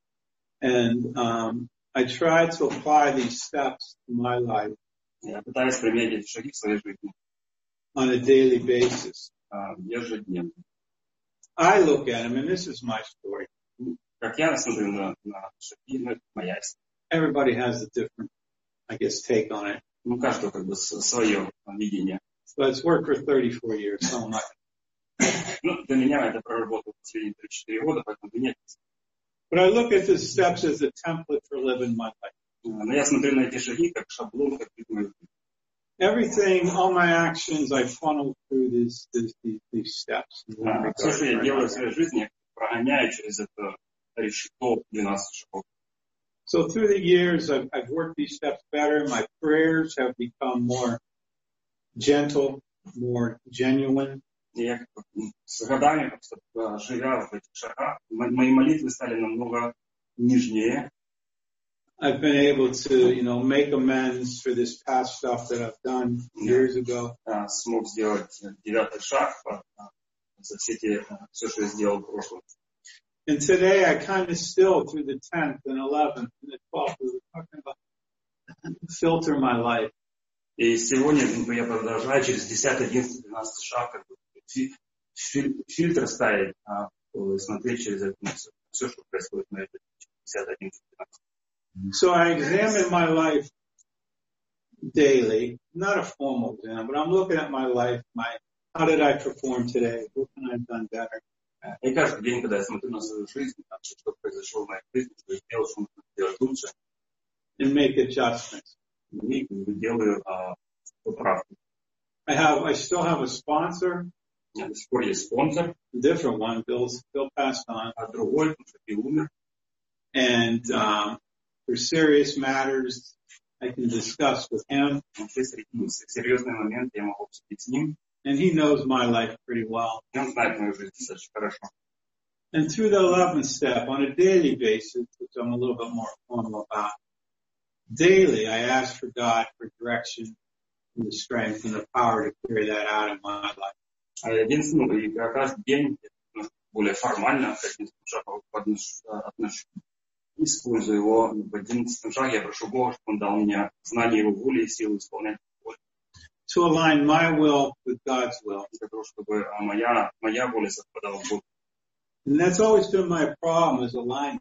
And um, I try to apply these steps to my life. Я пытаюсь применять эти шаги в своей жизни. On a daily basis. Ежедневно. I look at them, and this is my story. Как я смотрю на, на шаги, ну, это моя история. Everybody has a different, I guess, take on it. Ну, каждого как бы свое видение. But it's worked for thirty-four years, so I'm not. Ну, для меня это проработало последние три-четыре года, поэтому нет. But I look at the steps as a template for living my life. Но я смотрю на эти шаги как шаблон, как видно. Everything, all my actions, I funnel through these, these, these steps. А, все, что я делаю в своей жизни, я прогоняю через это решето двенадцать шагов. So through the years, I've, I've worked these steps better. My prayers have become more gentle, more genuine. Я с годами, просто живя в этих шагах, мои молитвы стали намного нежнее. I've been able to, you know, make amends for this past stuff that I've done years ago. Смог сделать девятый шаг за все те, все, что я сделал в прошлом. And today I kind of still, through the tenth and eleventh and the twelfth, we were talking about filter my life. И сегодня я продолжаю через десятый, одиннадцатый, двенадцатый шаг, как бы, фильтр ставить, а, смотреть через это все, все, что происходит на это десятый, одиннадцатый, двенадцатый. So I examine my life daily, not a formal exam, but I'm looking at my life, my, how did I perform today? What can I have done better? И каждый день, когда я смотрю на свою жизнь, что произошло в моей жизни, что я сделал, что нужно сделать лучше. And make adjustments. И делаю поправки. I have, I still have a sponsor До сих пор есть спонсор. A different one, Bill's, Bill passed on. А другой, потому что Билл умер. And um, for serious matters, I can discuss with him. Серьезные моменты я могу обсудить с ним. And he knows my life pretty well. И он знает мою жизнь достаточно хорошо. And through the eleventh step, on a daily basis, which I'm a little bit more formal about, daily I ask for God for direction and the strength and the power to carry that out in my life. А единственное, и каждый день более формально к одиннадцатому шагу отношусь. Использую его в одиннадцатом шаге, я прошу Бога, чтобы Он дал мне знание Его воли и силу исполнять Его волю. To align my will with God's will. Для того, чтобы моя, моя воля совпадала с Богом. And that's always been my problem, is alignment.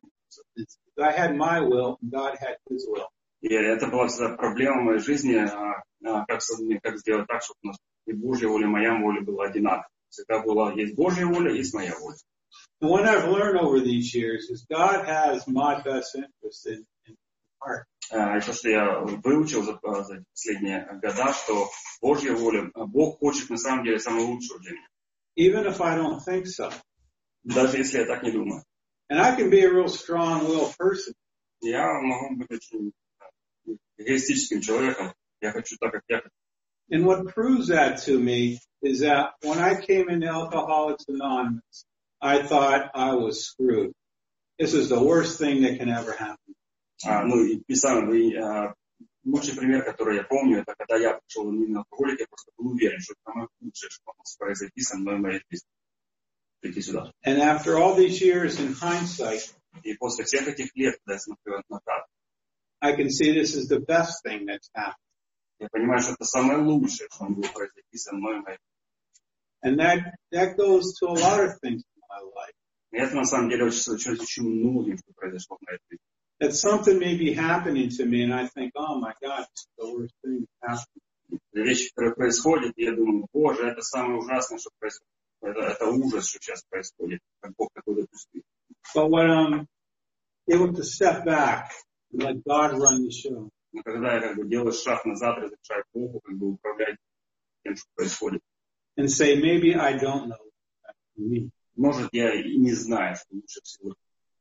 I had my will, and God had His will. И это была всегда проблема в моей жизни, как, как сделать так, чтобы у нас и Божья воля, и моя воля была одинаковой. Всегда была, есть Божья воля, есть моя воля. And what I've learned over these years is God has my best interest in, in heart. И то, что я выучил за, за последние года, что Божья воля, Бог хочет на самом деле самое лучшее для меня. Even if I don't think so. Даже если я так не думаю. And I can be a real strong-willed person. Я могу быть очень эгоистическим человеком. Я хочу так, как я хочу. And what proves that to me is that when I came into Alcoholics Anonymous, I thought I was screwed. This is the worst thing that can ever happen. А, ну и, и самый а, лучший пример, который я помню, это когда я пришел на алкоголик, я просто был уверен, что это самое лучшее, что могло произойти со мной в моей жизни. Прийти сюда. And after all these years in hindsight, и после всех этих лет, когда я смотрю назад, I can see this is the best thing that's happened. Я понимаю, что это самое лучшее, что могло произойти со мной в моей жизни. And that that goes to a lot of things in my life. И это на самом деле очень, очень, очень многим, что произошло в моей жизни. That something may be happening to me, and I think, oh my God, it's the worst thing that's happened. Вещи, которые происходят, и я думаю, Боже, это самое ужасное, что происходит. Это, это ужас, что сейчас происходит, как Бог такой допустил. But when I'm able to step back and let God run the show. Но когда я как бы делаю шаг назад, разрешаю Богу как бы управлять тем, что происходит. And say, maybe I don't know that for me. Может, я и не знаю, что лучше всего.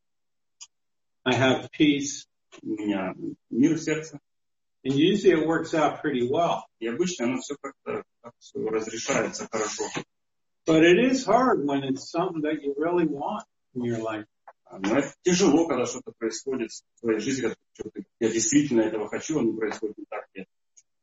I have peace. У меня мир в сердце. And usually it works out pretty well. И обычно оно все как-то как все разрешается хорошо. But it is hard when it's something that you really want in your life. Но это тяжело, когда что-то происходит в твоей жизни, что я действительно этого хочу, а не происходит не так. Нет.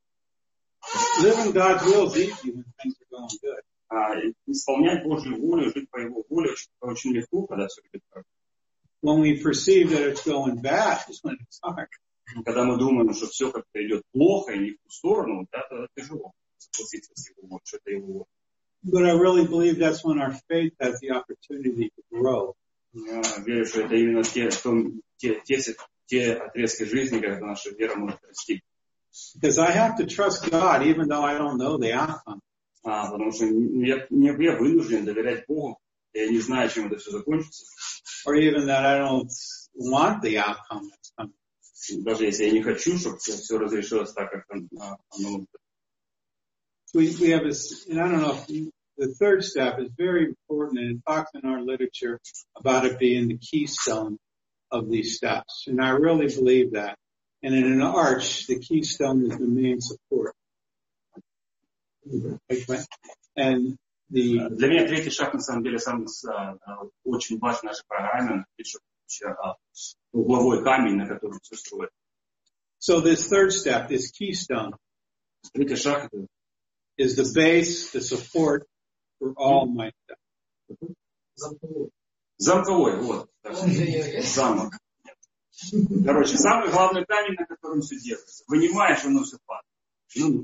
Living God's will is easy when things are going good. А исполнять Божью волю, жить по Его воле очень, очень легко, когда все идет хорошо. When we perceive that it's going bad, is when it's hard. Когда мы думаем, что все как-то идет плохо и не в ту сторону, да, тогда тяжело согласиться с Его волей, что это Его воля. But I really believe that's when our faith has the opportunity to grow. Я верю, что это именно те, те, те, те отрезки жизни, когда наша вера может расти. Because I have to trust God even though I don't know the outcome. А, потому что я, я вынужден доверять Богу, я не знаю, чем это все закончится. Or even that I don't want the outcome that's coming. Даже если я не хочу, чтобы все, все разрешилось так, как оно. We, we have a, and I don't know, if you, the third step is very important, and it talks in our literature about it being the keystone of these steps. And I really believe that. And in an arch, the keystone is the main support. And the, Для меня третий шаг, на самом деле, сам, очень важен в нашей программе, угловой камень, на котором все строит. So this third step, this keystone, Третий шаг это is the base, the support for all my steps. Замковой, вот. Замок. Короче, самый главный камень, на котором все держится. Вынимаешь, оно все падает.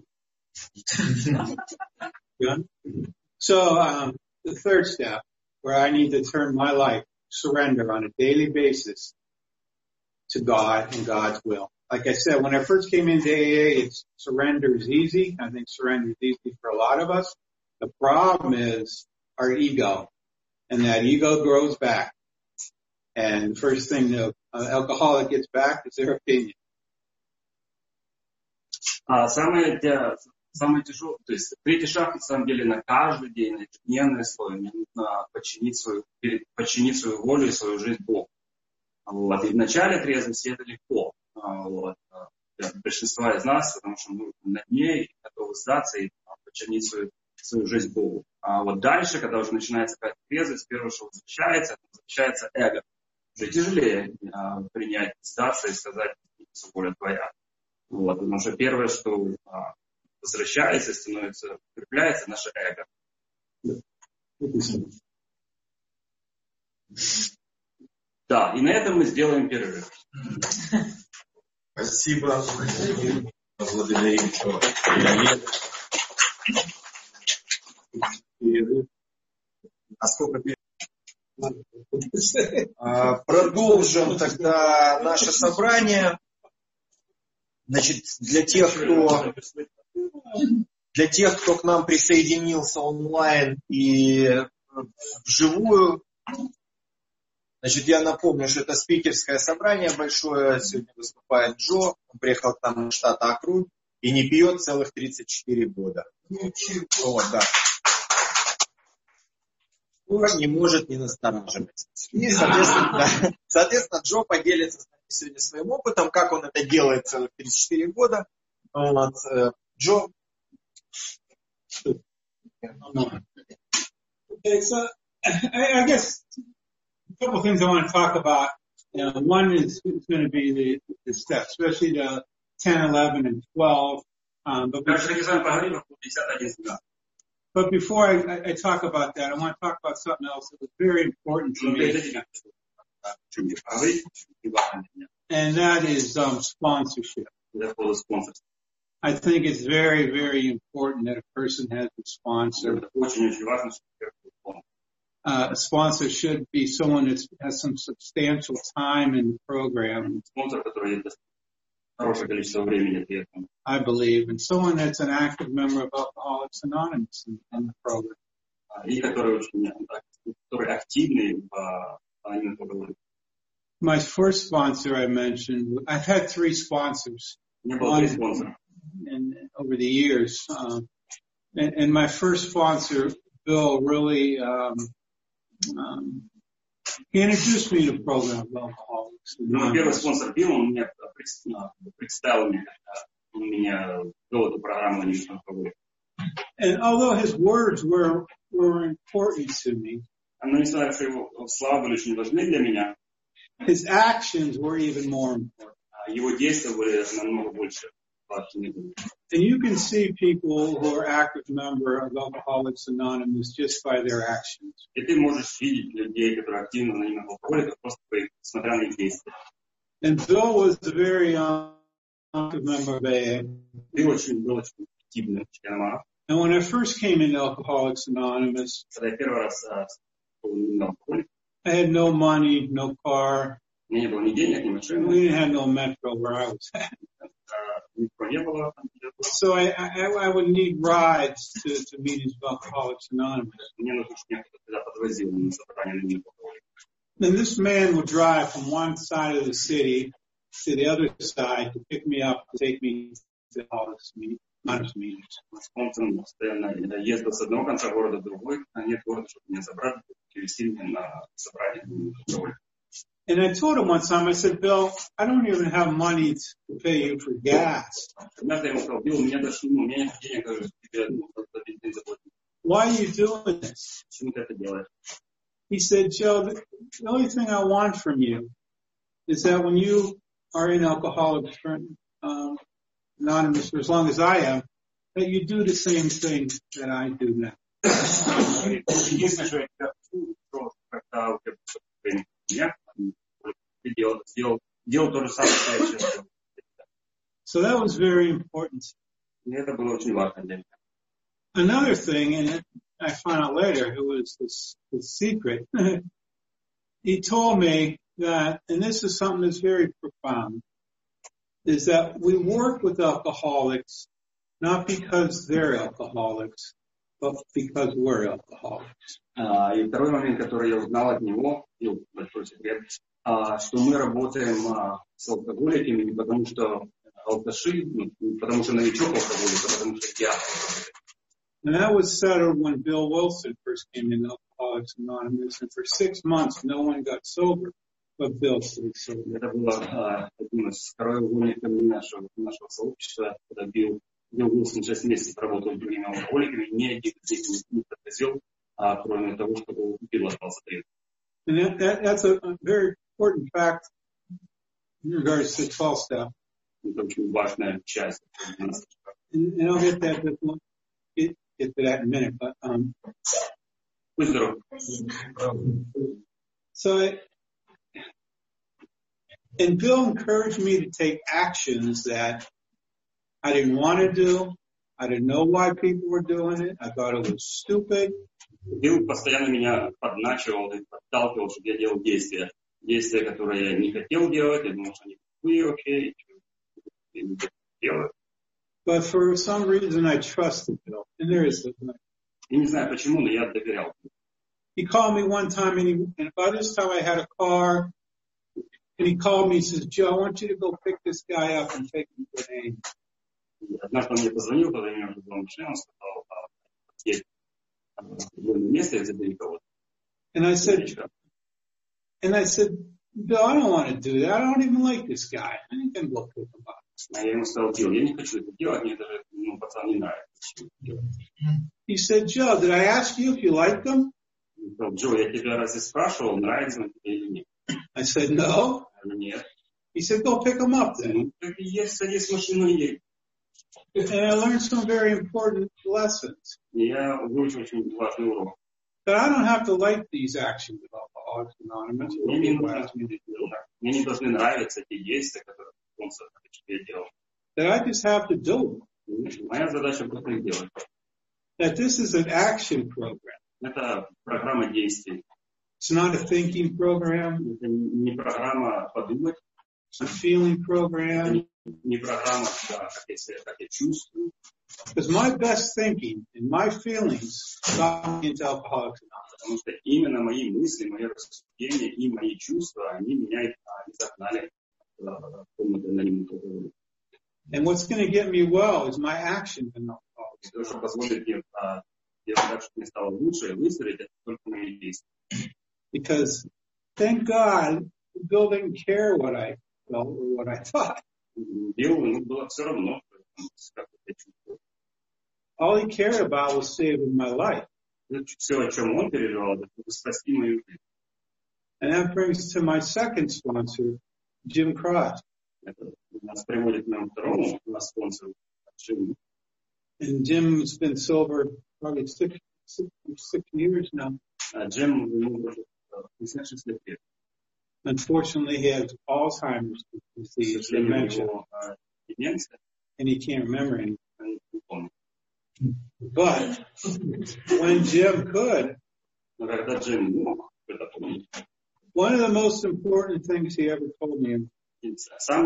Good. So um, the third step, where I need to turn my life, surrender on a daily basis to God and God's will. Like I said, when I first came into A A, it's surrender is easy. I think surrender is easy for a lot of us. The problem is our ego, and that ego grows back. And the first thing the uh, alcoholic gets back is their opinion. А самое, самый тяжелый, то есть третий шаг, на самом деле, на каждый день, на ежедневной основе, мне нужно подчинить свою, подчинить свою волю и свою жизнь Богу. Вот. И в начале трезвости это легко. Вот. Для большинства из нас, потому что мы на дне и готовы сдаться и подчинить свою, свою жизнь Богу. А вот дальше, когда уже начинается какая-то трезвость, первое, что возвращается, возвращается эго. Уже тяжелее а, принять, сдаться и сказать, что воля твоя. Вот. Потому что первое, что а, возвращается, становится, укрепляется наше эго. Да, и на этом мы сделаем перерыв. Спасибо. Благодарим, что перерыв. А сколько перерыв? Продолжим тогда наше собрание. Значит, для тех, кто, для тех, кто к нам присоединился онлайн и вживую, значит, я напомню, что это спикерское собрание большое. Сегодня выступает Джо. Он приехал к нам из штата Округ и не пьет целых тридцать четыре года. Вот, да. Он не может не настораживать. И, соответственно, да, соответственно, Джо поделится с нами сегодня своим опытом, как он это делает целых тридцать четыре года. Вот. Джо. Okay, so I, I guess a couple of things I want to talk about. You know, one is, is going to be the, the steps, especially the ten, eleven, and twelve. Um, but, but before I, I talk about that, I want to talk about something else that was very important to me. And that is um, sponsorship. I think it's very, very important that a person has a sponsor. Uh, a sponsor should be someone that has some substantial time in the program. I believe, and someone that's an active member of Alcoholics Anonymous in, in the program. My first sponsor I mentioned, I've had three sponsors one, and, over the years. Um, and, and my first sponsor, Bill, really um, um, he introduced me to the program of Alcoholics Anonymous. And although his words were were important to me, his actions were even more important. And you can see people who are active members of Alcoholics Anonymous just by their actions. And Bill was a very active member of A A. And when I first came into Alcoholics Anonymous, I had no money, no car. We didn't have no metro where I was at. So I, I, I would need rides to, to meetings of Alcoholics Anonymous. And this man would drive from one side of the city to the other side to pick me up, to take me to Alcoholics Anonymous meetings. And I told him one time, I said, Bill, I don't even have money to pay you for gas. Why are you doing this? He said, Joe, the, the only thing I want from you is that when you are in Alcoholics um, Anonymous for as long as I am, that you do the same thing that I do now. So that was very important. Another thing, and I found out later, it was this, this secret. He told me that, and this is something that's very profound, is that we work with alcoholics not because they're alcoholics, but because we're alcoholics. И второй момент, который я узнал от него, большой секрет, что мы работаем с алкоголиками не потому, что алкаши, потому что новичок алкоголика, потому что я. And that was settled when Bill Wilson first came in Alcoholics Anonymous, and for six months no one got sober, but Bill stayed sober. Это было одним из краеугольников нашего, нашего сообщества, когда Билл, Билл Уилсон шесть месяцев работал с другими алкоголиками, ни один из них не подвезел, а кроме того, что Билл остался трезвым. And that, that, that's a, a very important fact in regards to twelve step. Это очень важная часть. And, and I'll get that, get, get to that in a minute, but, um, Будь здоров. So, it, and Bill encouraged me to take actions that I didn't want to do. I didn't know why people were doing it. I thought it was stupid. Билл постоянно меня подначивал и подталкивал, чтобы я делал действия. Действия, которые я не хотел делать, я думал, что они тупые вообще, и не делаю. But for some reason I trusted Bill. And there is the Я не знаю почему, но я доверял. He called me one time, and, he, and by this time I had a car. And he called me, he says, Joe, I want you to go pick this guy up and take him to an aid. Однажды он мне позвонил, когда я уже был машиной, он сказал, есть место, я забери кого-то. And I said, and I said, Bill, I don't want to do that. I don't even like this guy. I ain't gonna go pick him up. А я ему сказал, Билл, я не хочу это делать, мне даже, ну, пацан не нравится. He said, Joe, did I ask you if you liked him? Он сказал, Джо, я тебя разве спрашивал, нравится он тебе или нет? I said, no. Нет. He said, go pick him up then. Ну, так и есть, садись в машину и едь. And I learned some very important lessons. И я выучил очень важный урок. That I don't have to like these actions of Alcoholics Anonymous. Мне не, нужно, мне не должны нравиться те действия, которые он хочет, чтобы я делал. That I just have to do them. Моя задача просто их делать. That this is an action program. Это программа действий. It's not a thinking program. Это не программа подумать. It's a feeling program. Не программа, да, как я себя, как я чувствую. Because my best thinking and my feelings got me into Alcoholics Anonymous. Потому что именно мои мысли, мои рассуждения и мои чувства, они меня и загнали в комнату анонимных алкоголиков. And what's going to get me well is my actions in Alcoholics. То, что позволит мне делать так, чтобы мне стало лучше и выздороветь, это только мои действия. Because, thank God, Bill didn't care what I felt or what I thought. Биллу, ну, было все равно, как я чувствую. All he cared about was saving my life. Все, о чем он переживал, это спасти мою жизнь. And that brings to my second sponsor, Jim Cross. Это нас приводит к моему второму спонсору, Джиму. And Jim's been sober probably six, six, six years now. А Джим, ему уже шестьдесят лет. Unfortunately, he has Alzheimer's disease, dementia, and he can't remember anything. But when Jim could, one of the most important things he ever told me, and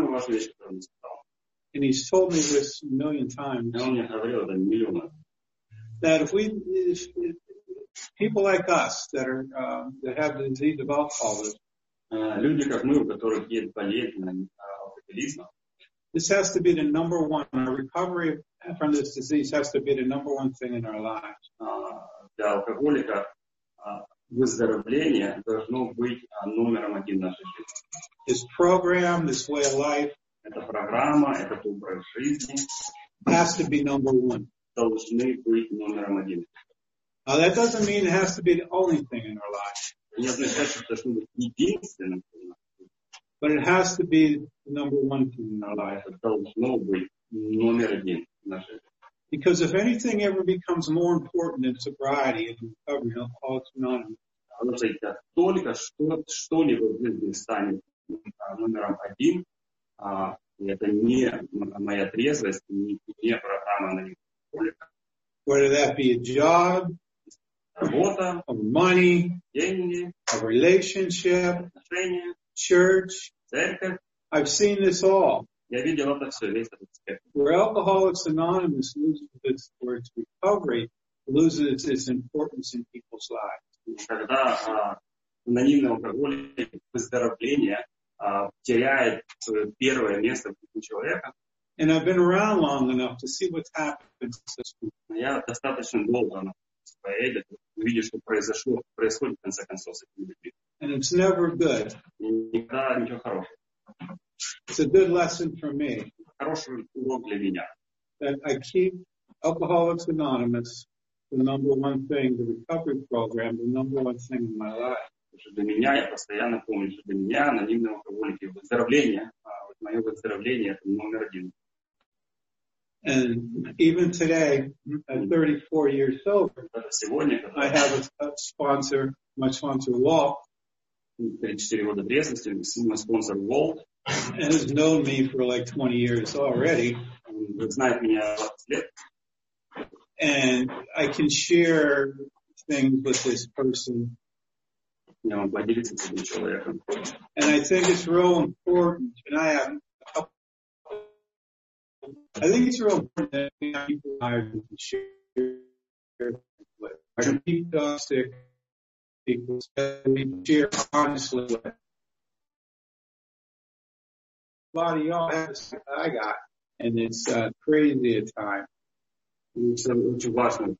he's told me this a million times, that if we, if, if people like us that are uh, that have the disease of alcoholism, люди, как мы, у которых есть болезнь алкоголизма, this has to be the number one. Our recovery from this disease has to be the number one thing in our lives. Для алкоголика выздоровление должно быть номером один в нашей жизни. This program, this way of life, эта программа, этот образ жизни has to be number one. Должны быть номером один. Now that doesn't mean it has to be the only thing in our lives. Не означает, что это должно быть единственным. But it has to be the number one thing in our life. Это должно быть номер один в нашей жизни. Because if anything ever becomes more important than sobriety and recovery, Alcoholics Anonymous, потому что если только что, что-либо в жизни станет номером один, а, это не моя трезвость, не, не программа анонимных алкоголиков. Whether that be a job, работа, or money, деньги, a relationship, отношения, church, церковь. I've seen this all. Я видел это все, весь этот спектр. Where Alcoholics Anonymous loses its, where its recovery loses its importance in people's lives. Когда а, анонимный алкоголик выздоровление а, теряет свое первое место в жизни человека, And I've been around long enough to see what's happened. Я достаточно долго на поэде, видишь, что произошло, происходит в конце концов с этими людьми. And it's never good. И никогда ничего хорошего. It's a good lesson for me. Хороший урок для меня. That I keep Alcoholics Anonymous the number one thing, the recovery program, the number one thing in my life. Для меня, я постоянно помню, что для меня анонимные алкоголики выздоровление, а вот мое выздоровление это номер один. And even today, at thirty-four years sober, сегодня, I have a, a sponsor, my sponsor Walt, тридцать четыре года трезвости, мой спонсор Walt, and has known me for like twenty years already. Он знает меня двадцать лет. And I can share things with this person. Я могу поделиться с этим человеком. And I think it's real important, and I have I think it's real important that people I can share with. I can keep toxic people, share honestly with. A lot of y'all have the stuff I got, and it's uh, crazy at times. Это очень важно.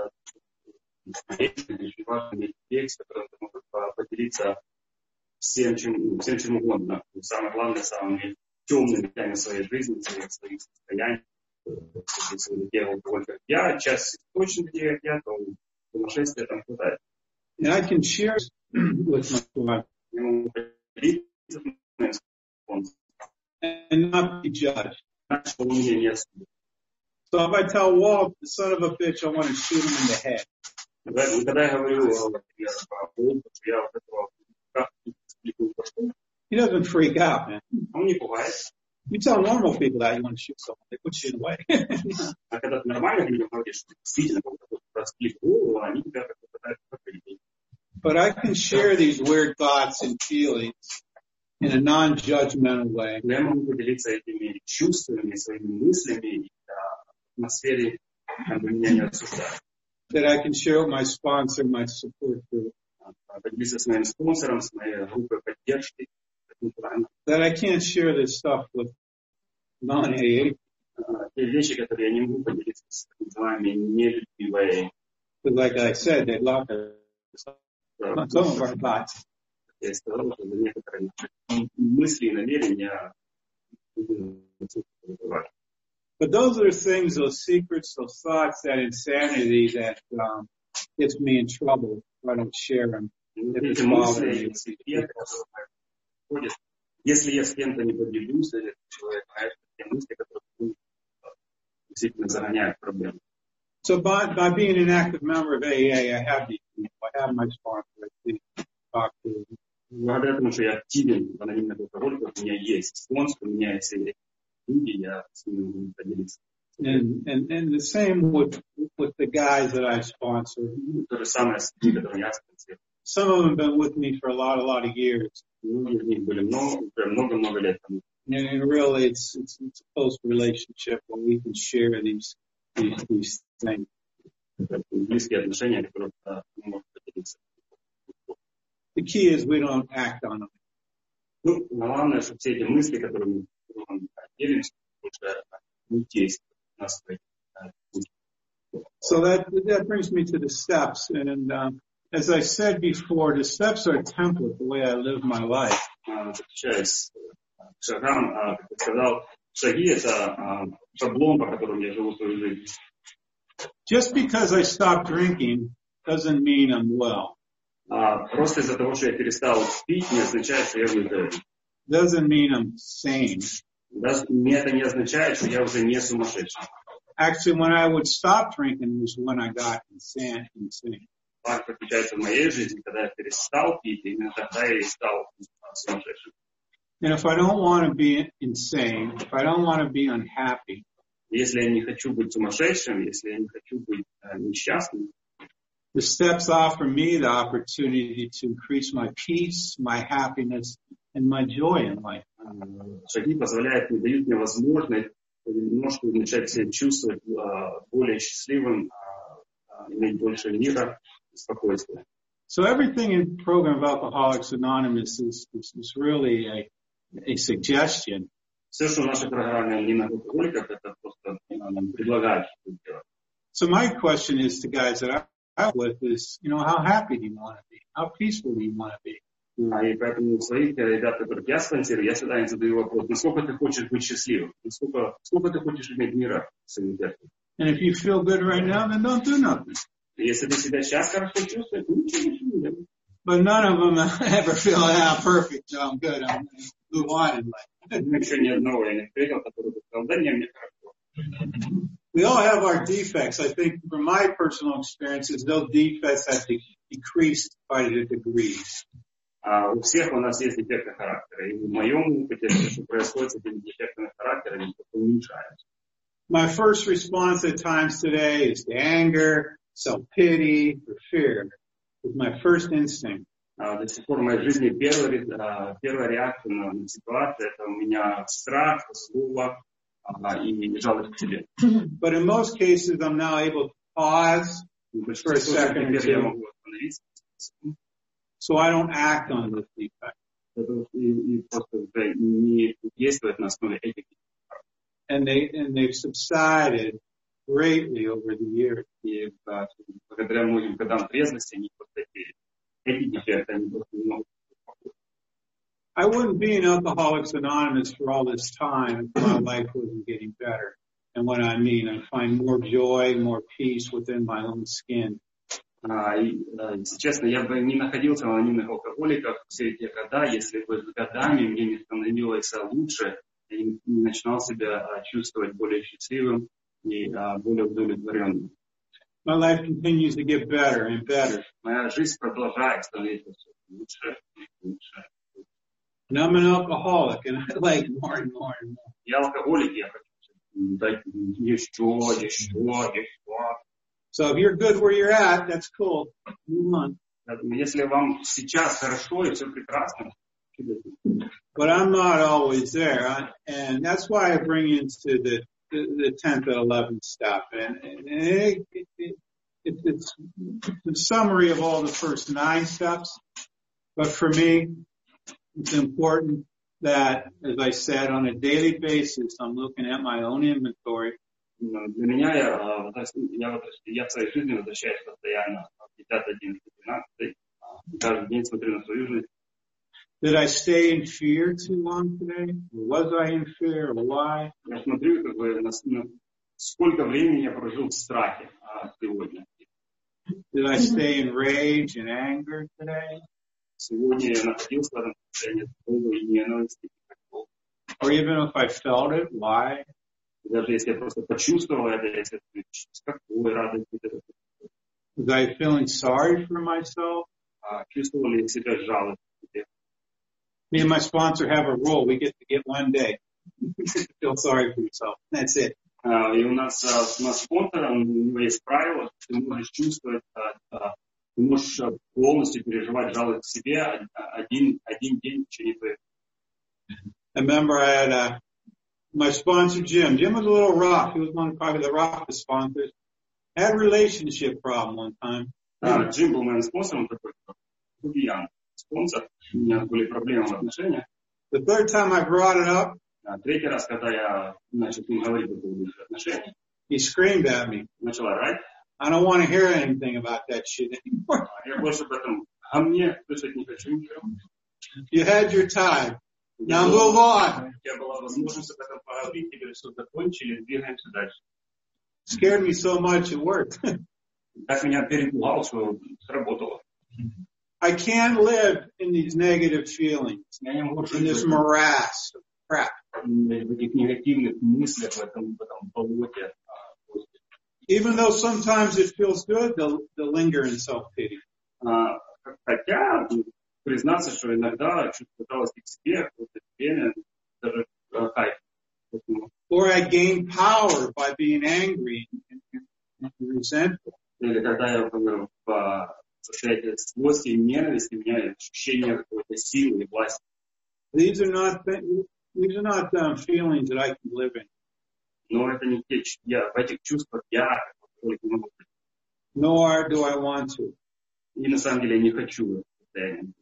Очень важно иметь людей, с которыми ты можешь поделиться всем, чем, всем, чем угодно. Самое главное, самыми темными вещами своей жизни, своих, своих состояний. Если людей алкоголь, как я, часть точно людей, как я, то сумасшествия там хватает. And I can share with my wife and not be judged. So if I tell Walt, the son of a bitch, I want to shoot him in the head. He doesn't freak out, man. You tell normal people that you want to shoot someone, they put you in the way. But I can share these weird thoughts and feelings in a non-judgmental way. That I can share with my sponsor, my support group. That I can't share this stuff with non-A A. Because like I said, they lock us on some of our thoughts. But those are the things, those secrets, those thoughts, that insanity that um, gets me in trouble if I don't share them. Если я с кем-то не поделюсь, или человек знает те мысли, которые действительно загоняют проблемы. So by, by being an active member of A A, I have these people. I have my sponsor. I talk to. Благодаря тому, что я активен в анонимных алкоголиках, у меня есть спонсор, у меня есть люди, я с ними могу поделиться. And, and, and the same with, with the guys that I sponsor. То же самое с людьми, которые я спонсирую. Some of them have been with me for a lot, a lot of years. Многие из них были много-много lет. And really, it's, it's, it's a close relationship where we can share these, these, these things. Близкие отношения, которые мы можем поделиться. The key is we don't act on them. Ну, главное, что все эти мысли, которые мы делимся, лучше не действовать на свои. So that, that brings me to the steps. And um, as I said before, the steps are a template, the way I live my life. Возвращаясь к шагам, как я сказал, шаги — это шаблон, по которому я живу свою жизнь. Just because I stopped drinking doesn't mean I'm well. Просто из-за того, что я перестал пить, не означает, что я выздоровел. Doesn't mean I'm sane. Даже это не означает, что я уже не сумасшедший. Actually, when I would stop drinking was when I got insane. insane. Факт отличается в моей жизни, когда я перестал пить, именно тогда я и стал сумасшедшим. And if I don't want to be insane, if I don't want to be unhappy, если я не хочу быть сумасшедшим, если я не хочу быть э, несчастным, the steps offer me the opportunity to increase my peace, my happiness, and my joy in life. Шаги позволяют мне, дают мне возможность немножко начать себя чувствовать uh, более счастливым, uh, иметь больше мира и спокойствия. So everything in the program of Alcoholics Anonymous is, is, is really a, a suggestion Все, что в нашей программе анонимных алкоголиков, это просто нам предлагают что делать. So my question is to guys that I out with is, you know, how happy do you want to be? How peaceful do you want to be? А, и поэтому своих ребят, которых я спонсирую, я всегда им задаю вопрос, насколько ты хочешь быть счастливым, насколько, сколько ты хочешь иметь мира в своем сердце. And if you feel good right now, then don't do nothing. Если ты себя сейчас хорошо чувствуешь, то ничего не делай. But none of them ever feel, ah, perfect, so I'm good, I'm going to move on in life. Еще ни одного я не встретил, который бы сказал, да не, мне хорошо. We all have our defects. I think from my personal experiences, those defects have de- decreased quite a degree. А у всех у нас есть дефекты характера. И в моем опыте, что происходит с этими дефектами характера, они просто уменьшаются. My first response at times today is to anger, self-pity, or fear. It's my first instinct. А, до сих пор в моей жизни первая, а, первая реакция на, на ситуацию, это у меня страх, злоба а, и жалость к себе. But in most cases, I'm now able to pause for a second or Теперь я two, могу остановиться, so I don't act on this defect. и, и просто уже не действовать на основе этих. And they, and they've subsided greatly over the years. И да, благодаря многим годам трезвости, они просто эти, эти дефекты, они просто немного. I wouldn't be in Alcoholics Anonymous for all this time if my life wasn't getting better. And what I mean, I find more joy, more peace within my own skin. А, и, а, если честно, я бы не находился в анонимных алкоголиках все эти года, если бы с годами мне не становилось лучше, и не начинал себя а, чувствовать более счастливым и а, более удовлетворенным. My life continues to get better and better. Моя жизнь продолжает становиться все лучше и лучше. And I'm an alcoholic, and I like more and more and more. Я алкоголик, я хочу дать еще, еще, еще. So if you're good where you're at, that's cool. Move on. Если вам сейчас хорошо и все прекрасно. But I'm not always there, I, and that's why I bring into the the, the tenth and eleventh stuff. And, and it, it, it, it, it's the summary of all the first nine steps. But for me, it's important that, as I said, on a daily basis, I'm looking at my own inventory. Для меня я, я, я в своей жизни возвращаюсь постоянно пятьдесят один двенадцать, каждый день смотрю на свою жизнь. Did I stay in fear too long today? Was I in fear? Or why? Я смотрю, как бы, на, на, сколько времени я прожил в страхе а, сегодня. Did I stay in rage and anger today? Сегодня я находился в этом состоянии злобы и ненависти. Or even if I felt it, why? Даже если я просто почувствовал это, если с какой радостью это. Was I feeling sorry for myself? А, чувствовал ли я себя жалость к себе? Me and my sponsor have a rule. We get to get one day. Feel sorry for yourself. That's it. А, и у нас, у нас спонсор, у него есть правило, ты можешь чувствовать, ты можешь полностью переживать жалость к себе один, один день в течение твоей. I remember I had a, my sponsor, Jim. Jim was a little rough. He was one of probably the roughest sponsors. I had a relationship problem one time. А, Джим был моим спонсором, такой Ян, спонсор. У меня были проблемы в отношениях. The third time I brought it up, А, третий раз, когда я начал с ним говорить по поводу отношений, he screamed at me. начал орать. I don't want to hear anything about that shit anymore. Я больше об этом о мне слышать не хочу ничего. You had your time. Now move on. У тебя была возможность об этом поговорить, теперь все закончили, двигаемся дальше. Scared me so much at work. Так меня перепугало, что сработало. I can't live in these negative feelings, Я не могу in this жить morass of crap. в этих негативных мыслях, в этом, в этом болоте. Even though sometimes it feels good to, to linger in self-pity. А, хотя, признаться, что иногда чувство жалости к себе, какое-то время, даже кайф. Or I gain power by being angry and, and, and resentful. Или когда я в состоянии злости и ненависти, у меня ощущение какой-то силы и власти. These are not these are not um, feelings that I can live in. Но это не те, я в этих чувствах я только не могу. Nor do I want to. И на самом деле я не хочу в состоянии.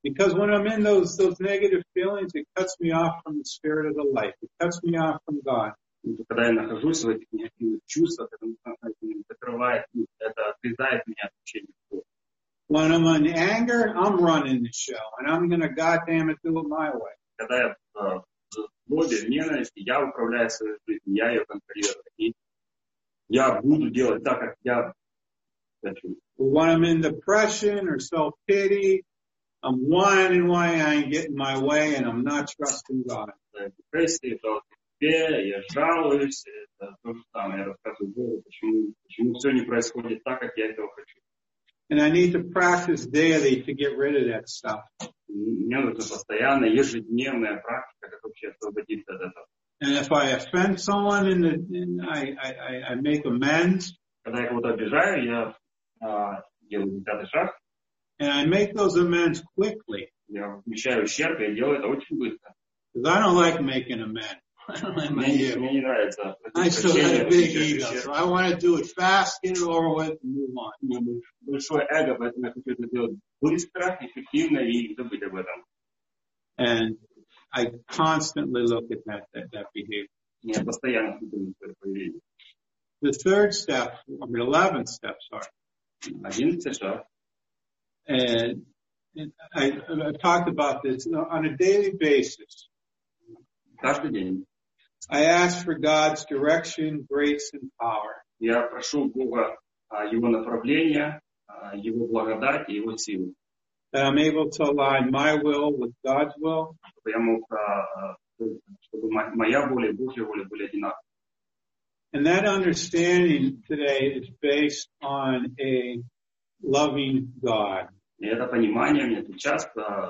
Because when I'm in those, those negative feelings, it cuts me off from the spirit of the life. It cuts me off from God. Когда я нахожусь в этих негативных чувствах, это закрывает, это отрезает меня от учения. When I'm in anger, I'm running the show, and I'm going to, goddamn it, do it my way. Когда я в злобе, в ненависти, я управляю своей жизнью, я ее контролирую. И я буду делать так, как я хочу. When I'm in depression or self-pity, I'm whining why I ain't getting my way, and I'm not trusting God. Депрессия, это себе, я жалуюсь, это то же самое, я рассказываю Богу, почему, почему все не происходит так, как я этого хочу. And I need to practice daily to get rid of that stuff. Мне нужна постоянная, ежедневная практика, как вообще освободиться от этого. And if I offend someone, in the, in, I, I, I make amends. Когда я кого-то обижаю, я а, делаю десятый шаг. And I make those amends quickly. Я вмещаю ущерб, я делаю это очень быстро. Because I don't like making amends. I don't like my ego. Мне не нравится. I still have a big ego, so I want to do it fast, get it over with, and move on. Большое эго, поэтому я хочу это делать быстро, эффективно и забыть об этом. And I constantly look at that, that, that behavior. Я постоянно смотрю на свое поведение. The third step, I mean, eleventh step, sorry. Одиннадцатый шаг. And I, I've talked about this on a daily basis. Каждый день. I ask for God's direction, grace, and power. Я прошу Бога Его направления, Его благодать и Его силу. That I'm able to align my will with God's will. Чтобы я мог, чтобы моя воля и Божья воля были одинаковы. And that understanding today is based on a loving God. И это понимание мне сейчас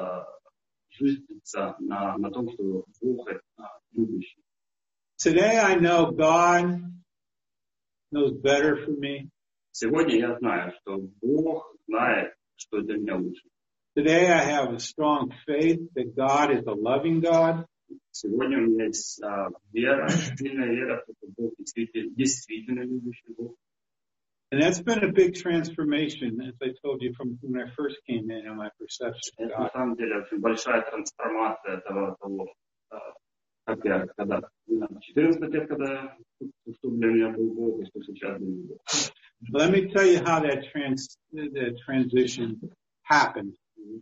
жизнится на, на том, что Бог это любящий. Today I know God knows better for me. Сегодня я знаю, что Бог знает, что для меня лучше. Today I have a strong faith that God is a loving God. Сегодня у меня есть uh, вера, сильная вера, что Бог действительно, действительно любящий Бог. And that's been a big transformation, as I told you, from when I first came in and my perception of Это God. на самом деле очень большая трансформация того, того как я, когда четырнадцать лет, когда что для меня был Бог, и что сейчас для меня Бог. Let me tell you how that trans that transition happened.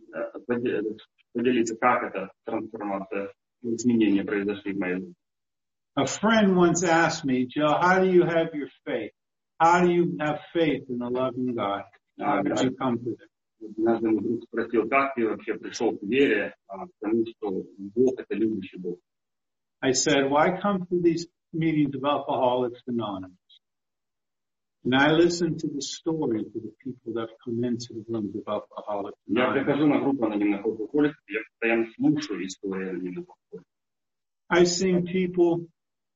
Поделиться, как эта трансформация, изменения произошли в моей жизни. A friend once asked me, Joe, how do you have your faith? How do you have faith in a loving God? How did you come to this? Однажды мой друг спросил, как ты вообще пришел к вере, к тому, что Бог это любящий Бог. I said, well, I come to these meetings of Alcoholics Anonymous. And I listen to the stories of the people that have come into the rooms of Alcoholics Anonymous. Я прихожу на группу анонимных алкоголиков, я постоянно слушаю истории анонимных алкоголиков. I've seen people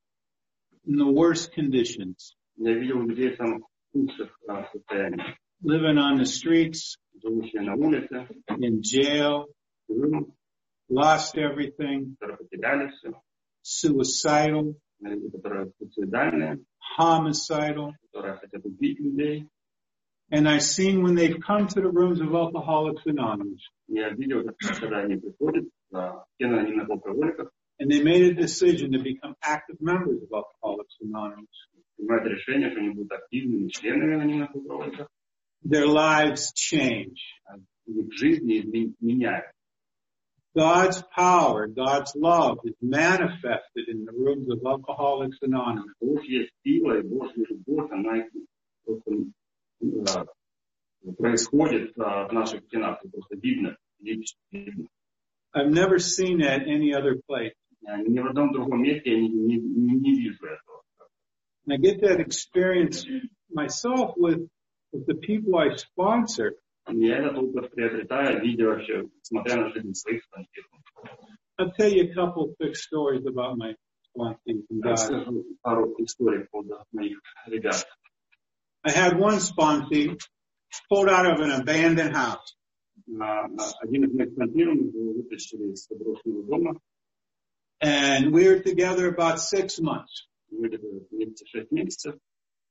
in the worst conditions. Я видел людей в самых худших состояниях. Living on the streets, живущие на улице, in jail, lost everything, которые потеряли все, suicidal, люди, которые суицидальные, homicidal. которые хотят убить людей. And I've seen when they've come to the rooms of Alcoholics Anonymous. Я видел, когда они приходят в стены анонимных алкоголиков, and they made a decision to become active members of Alcoholics Anonymous. Принимают решение, что они будут активными членами анонимных алкоголиков. Their lives change. Их жизни меняют. God's power, God's love is manifested in the rooms of Alcoholics Anonymous. Божья сила и Божья любовь, она происходит в наших стенах, это просто видно, видно. I've never seen that any other place. Ни в одном другом месте я не, не, не вижу этого. And I get that experience myself with, with the people I sponsor. Я этот опыт приобретаю, видя вообще, смотря на жизнь своих спонсоров. I'll tell you a couple quick stories about my sponsees and God. Расскажу пару историй по моих ребят. I had one sponsee pulled out of an abandoned house. Один из моих спонсоров вытащили из заброшенного дома. And we were together about six months. Мы вместе шесть месяцев.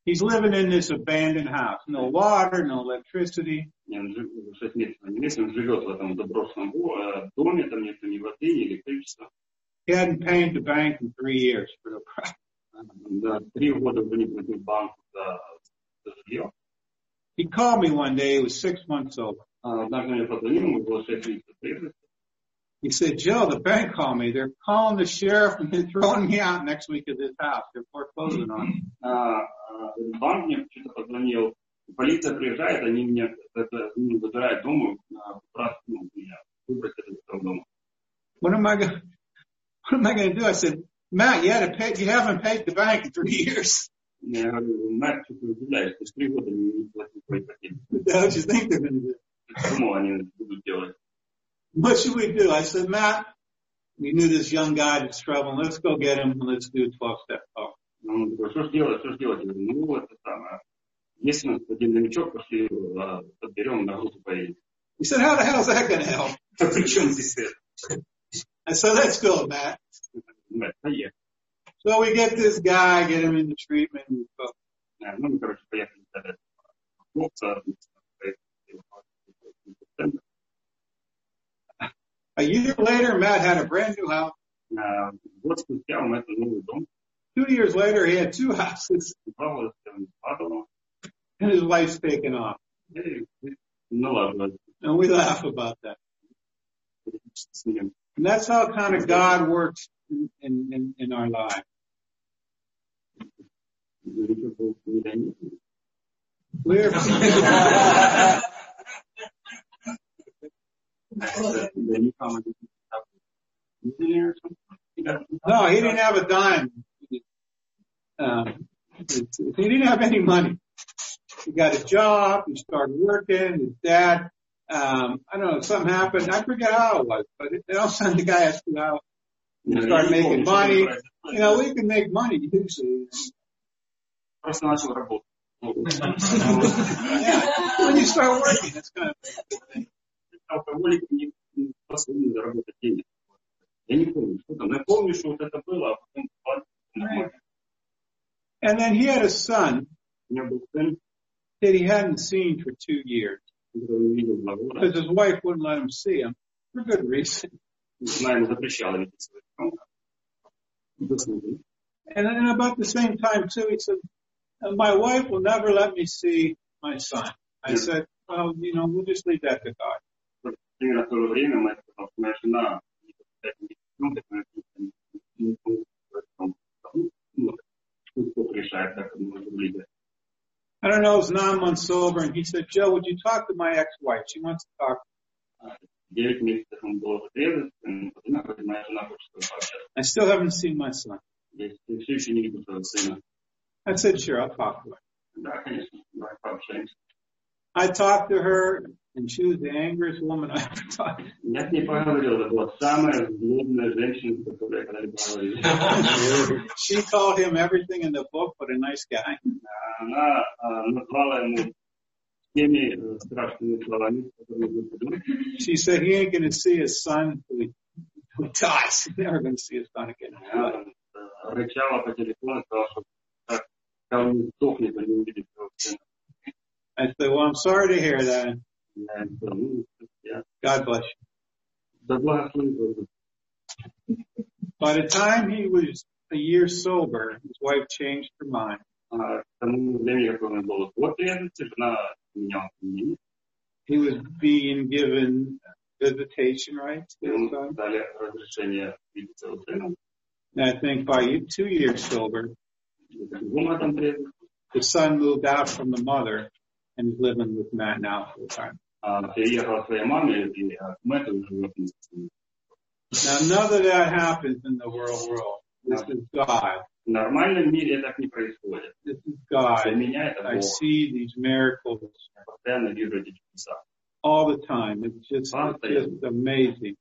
He's living in this abandoned house. No water, no electricity. шесть месяцев на месяц он живет в этом заброшенном доме, там нет ни воды, ни электричества. He hadn't paid the bank in three years for the property. Да, три года уже не платил банку за жилье. He called me one day. He was six months old. Однажды мне позвонил, ему было шесть месяцев прежде. He said, Joe, the bank called me. They're calling the sheriff and they're throwing me out next week of this house. They're foreclosing on me. Банк мне что-то позвонил. Полиция приезжает, они меня забирают дома, меня выбросят из этого дома. What am I going? What am I going to do? I said, Matt, you had to pay. You haven't paid the bank in three years. Я говорю, Мэтт, что ты удивляешь? Ты ж три года не платил по ипотеке. What do you think they're going to do? Что они будут делать? What should we do? I said, Matt, we knew this young guy that's struggling. Let's go get him and let's do a twelve-step talk. Он говорит, что ж делать, что ж делать? Я говорю, ну, это самое. Если у нас один новичок, пошли подберем, на группу поедем. He said, how the hell is that going to help? А при чем здесь это? I said, let's go, Matt. Мэтт, поехали. So we get this guy, get him into treatment. And go. Ну, мы, короче, поехали тогда. A year later, Matt had a brand new house. Год спустя у Мэтта новый дом. Two years later, he had two houses. Два года он падал. And his wife's taken off. Ну ладно. And we laugh about that. And that's how kind of God works in, in, in our lives. We're No, he didn't have a dime. Um, he didn't have any money. He got a job. He started working. His dad, um, I don't know, something happened. I forget how it was, but it, all of a sudden the guy asked me how he started making money. You know, we can make money usually. Просто начал работать. Yeah, when you start working, it's kind of. Алкоголик не способен заработать денег. Я не помню, что там. Я помню, что вот это было, а потом нормально. And then he had a son У меня был сын, that he hadn't seen for two years которого не видел два года. because his wife wouldn't let him see him for good reason. Она ему запрещала видеть своего ребенка. And then about the same time too, he said, my wife will never let me see my son. I yeah. said, well, you know, we'll just leave that to God. Примерно в то же время моя жена I don't know, it was nine months sober, and he said, Joe, would you talk to my ex-wife? She wants to talk. I still haven't seen my son. I said, sure, I'll talk to her. I talked to her, and she was the angriest woman I ever talked to. She called him everything in the book but a nice guy. She said he ain't going to see his son until he, until he dies. He's never going to see his son again. I said, well, I'm sorry to hear that. God bless you. By the time he was a year sober, his wife changed her mind. He was being given visitation rights to his son. And I think by two years sober, the son moved out from the mother and is living with Matt now full time. Now none of that happens in the world world. This is God. This is God. I see these miracles all the time. It's just, it's just amazing.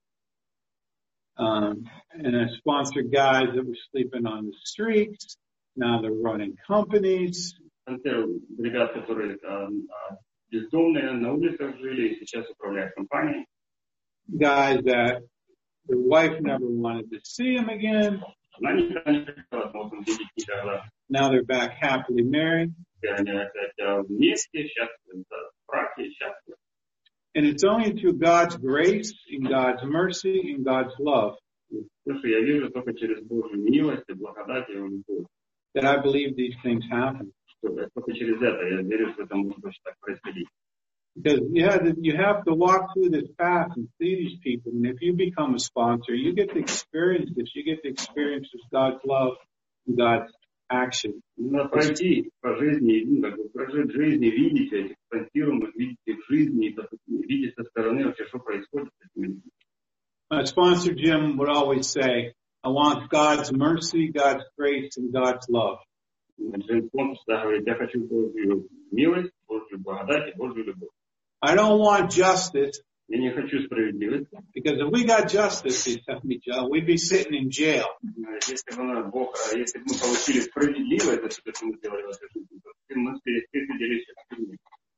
Um, and I sponsored guys that were sleeping on the streets. Now they're running companies. Ребят, которые бездомные на улицах жили, сейчас управляют компанией. Guys that their wife never wanted to see him again. Она никогда не хотела смогла видеть никогда. Now they're back happily married. И они опять вместе, счастливы, в браке, счастливы. And it's only through God's grace, in God's mercy, in God's love То, что я вижу только через Божью милость и благодать и любовь. that I believe these things happen. Только через это я верю, что это может так происходить. Because you have, to, you have to walk through this path and see these people. And if you become a sponsor, you get to experience this. You get to experience this God's love and God's action. Надо пройти по жизни, ну, как бы прожить жизнь, и видеть этих спонсируемых, видеть их в жизни, и видеть со стороны вообще, что происходит с этими людьми. My sponsor Jim would always say, I want God's mercy, God's grace, and God's love. Джеймс Бонд всегда говорит, я хочу Божью милость, Божью благодать и Божью любовь. I don't want justice. Я не хочу справедливости. Because if we got justice, he'd tell me, Joe, we'd be sitting in jail. Если бы Бог, если бы мы получили справедливость, это что мы сделали в этой жизни, то мы сидели в тюрьме.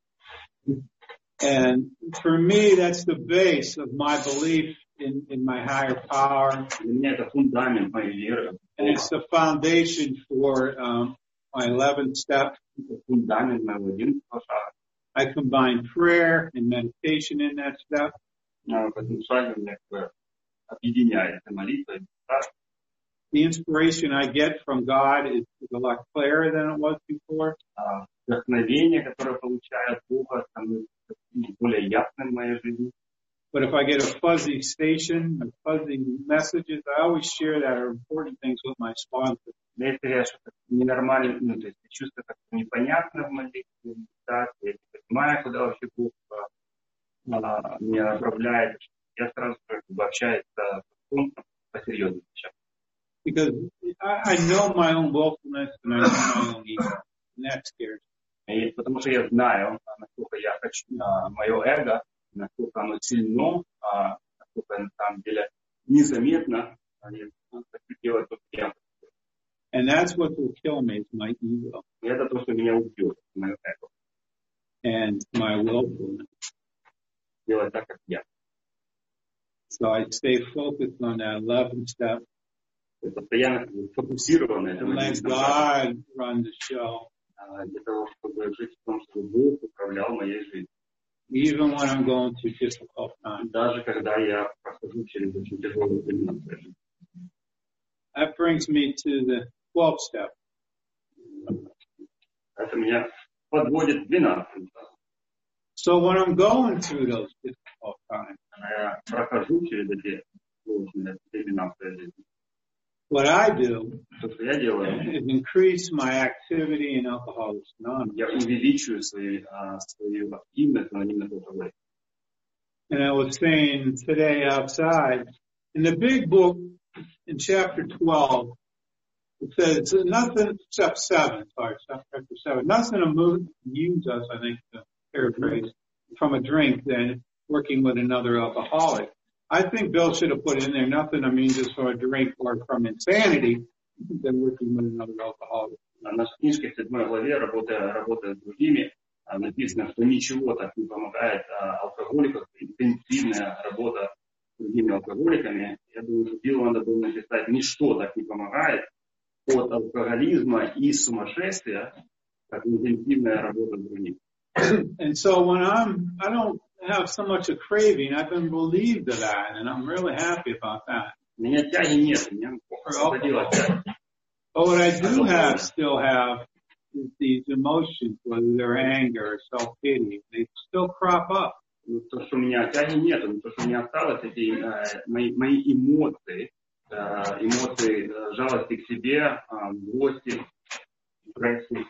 And for me, that's the base of my belief in, in my higher power. Для меня это фундамент моей веры. And it's the foundation for um, my eleventh step. Фундамент моего одиннадцатого шага. I combine prayer and meditation in that step. В этом шаге у меня объединяется молитва. The inspiration I get from God is, is a lot clearer than it was before. Вдохновение, которое получаю от Бога, становится более ясным в моей жизни. But if I get a fuzzy station, or fuzzy messages, I always share that are important things with my sponsor. Если я что-то ненормально, ну, то есть чувство как-то непонятно в молитве, да, я не понимаю, куда вообще Бог а, меня направляет, я сразу общаюсь с Богом по серьезным вещам. Because I, I know my own willfulness and I know my own ego, and that scares me. И потому что я знаю, насколько я хочу, а, мое эго, насколько оно сильно, а, насколько на самом деле незаметно, а я хочу делать то, что я хочу. And that's what will kill me, is my ego. И это то, что меня убьет, мое эго. And my willfulness. Делать так, как я. So I stay focused on that eleventh step. Постоянно фокусирован на And let God run the show. Для того, чтобы жить в том, чтобы Бог управлял моей жизнью. Even when I'm going through difficult times. Даже когда я прохожу через очень тяжелые времена в жизни. That brings me to the twelfth step. Это меня подводит к двенадцатому. So when I'm going through those difficult times, я прохожу через эти сложные времена в жизни. What I do То, что я делаю, is increase my activity in Alcoholics Anonymous. Я увеличиваю свои, а, свою активность в анонимных алкоголиках. And I was saying today outside, in the big book, in chapter twelve, it says nothing except seven, sorry, chapter seven, nothing moves us, I think, to paraphrase, from a drink than working with another alcoholic. I think Bill should have put in there nothing means us from a drink or from insanity than working with another alcoholic. В нашей книжке в седьмой главе, работая, работая с другими, написано, что ничего так не помогает алкоголикам, интенсивная работа с другими алкоголиками. Я думаю, что Биллу надо было написать, ничто так не помогает от алкоголизма и сумасшествия, как интенсивная работа с другими. And so when I'm, I don't have so much a craving, I've been relieved of that, and I'm really happy about that. У меня тяги нет, у меня освободила тяги. But what I do have, still have, is these emotions, whether they're anger or self-pity, they still crop up. То, что у меня тяги нет, то, что у меня осталось, эти э, мои, мои эмоции, э, эмоции э, жалости к себе, э, злости, агрессии.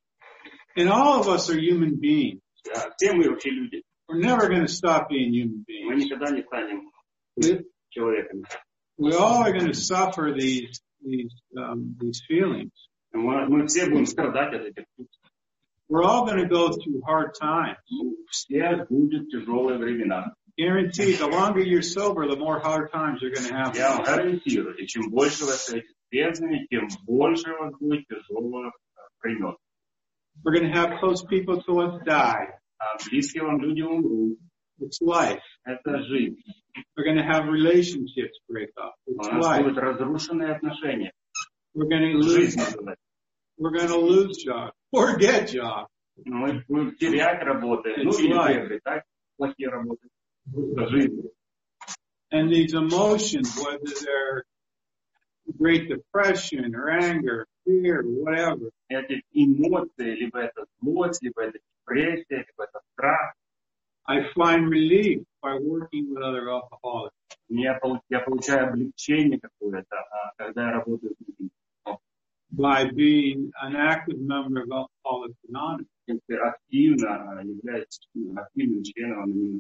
And all of us are human beings. Да, все мы вообще люди. We're never going to stop being human Мы beings. никогда не станем We, человеками. we all are going to suffer these these um, these feelings. Мы, мы все будем страдать от этих чувств. We're all going to go through hard times. Все будут тяжелые времена. Guaranteed, the longer you're sober, the more hard times you're going to have. Я вам гарантирую, и чем больше вы остаетесь трезвыми, тем больше у вас будет тяжелых времен. We're going to have close people to us die. А близкие вам люди умрут. It's life. Это жизнь. We're going to have relationships break up. It's У нас life. будут разрушенные отношения. We're going to lose, жизнь называется. we're going to lose jobs or get jobs. Мы будем терять работы, ну It's или life. приобретать плохие работы. Это жизнь. And these emotions, whether they're Great Depression or anger, fear, whatever, Эти эмоции, либо это злость, либо это депрессия, либо это страх, I find relief by working with other alcoholics. я получаю, я получаю облегчение какое-то, когда я работаю с людьми. By being an active member of Alcoholics Anonymous. Если активно являюсь активным членом анонимного.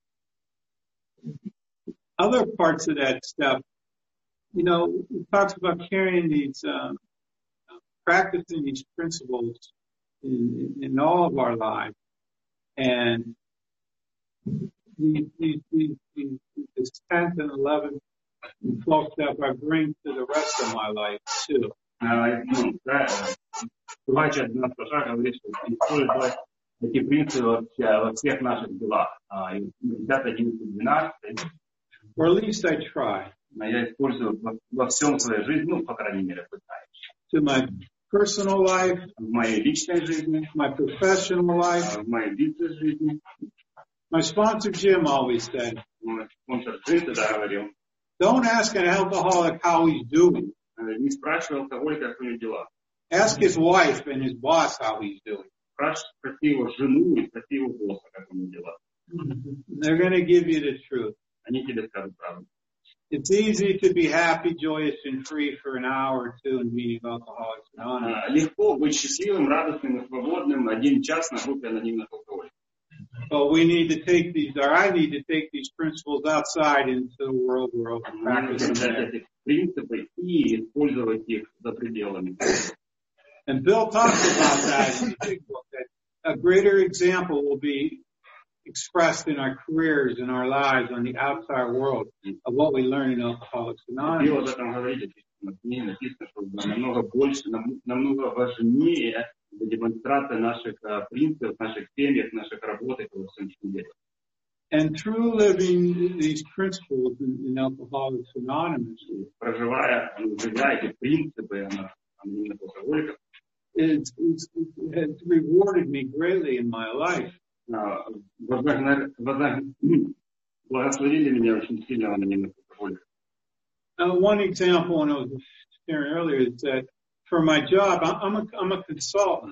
Other parts of that step, you know, it talks about carrying these, um, practicing these principles in, in all of our lives. And these, these, these, these, this tenth and eleventh and twelfth step I bring to the rest of my life too. Ну, да, Плача одиннадцатого шага говорит, что использовать эти принципы во, во всех наших делах. десять, одиннадцать, двенадцать. Or at least I try. Я использую во, во всем своей жизни, ну, по крайней мере, пытаюсь. To my personal life, в моей личной жизни, my professional life. в моей бизнес-жизни. My sponsor Jim always said, Мой спонсор Джим тогда говорил, don't ask an alcoholic how he's doing. не спрашивай алкоголика, как у него дела. Ask his wife and his boss how he's doing. Спроси его жену и спроси его босса, как у него дела. They're going to give you the truth. Они тебе скажут правду. It's easy to be happy, joyous, and free for an hour or two in meeting Alcoholics Anonymous. Легко быть счастливым, радостным и свободным один час на группе анонимных алкоголиков. But we need to take these, or I need to take these principles outside into the world where open practice is there. Эти принципы и использовать их за пределами. And Bill talks about that in the big book, that a greater example will be expressed in our careers, in our lives, on the outside world of what we learn in Alcoholics Anonymous. Билл об этом говорит, в книге написано, что намного больше, намного важнее демонстрация наших принципов, наших семьях, наших работах во всем мире. And through living these principles in, in Alcoholics Anonymous, проживая, живя эти принципы анонимных алкоголиков, it's, it's, it has rewarded me greatly in my life. Благословили меня очень сильно анонимных алкоголиков. Uh, one example, when I was sharing earlier, is that for my job, I'm a, I'm a consultant.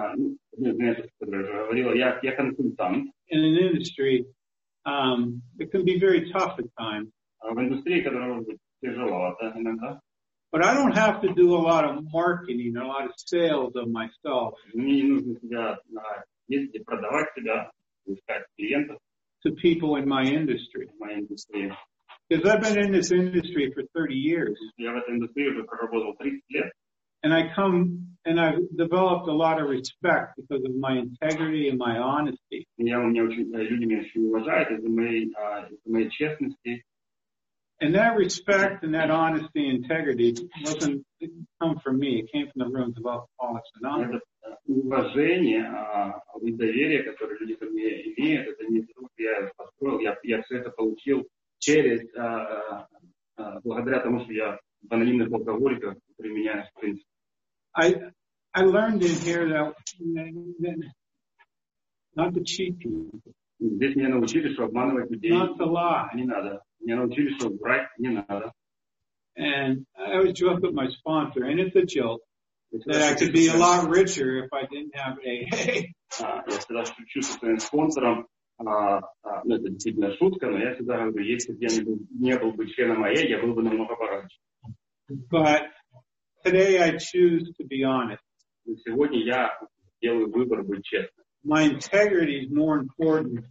Я, я консультант. In an industry, um, it can be very tough at times. В индустрии, которая может быть тяжеловато иногда. But I don't have to do a lot of marketing, a lot of sales of myself. Мне не нужно себя ездить, продавать себя, искать клиентов. To people in my industry. В моей индустрии. Because I've been in this industry for thirty years. Я в этой индустрии уже проработал тридцать лет. And I come, and I've developed a lot of respect because of my integrity and my honesty. Я, меня очень, люди меня очень уважают из-за моей, из-за моей честности. And that respect and that honesty and integrity wasn't, it didn't come from me. It came from the rooms of Alcoholics Anonymous. Это уважение и доверие, которое люди ко мне имеют, это не то, что я построил, я, я все это получил через, благодаря тому, что я в анонимных алкоголиках применяю принцип. I I learned in here that, that not to cheat people. Здесь меня научили, что обманывать людей not to lie. Не надо. Меня научили, что врать не надо. And I always joke with my sponsor, and it's a joke, that I could be a lot richer if I didn't have A A. Я всегда шучу со своим спонсором, ну это действительно шутка, но я всегда говорю, если бы я не был, не был бы членом А А, я был бы намного богаче. But today I choose to be honest. Сегодня я делаю выбор быть честным. My integrity is more important.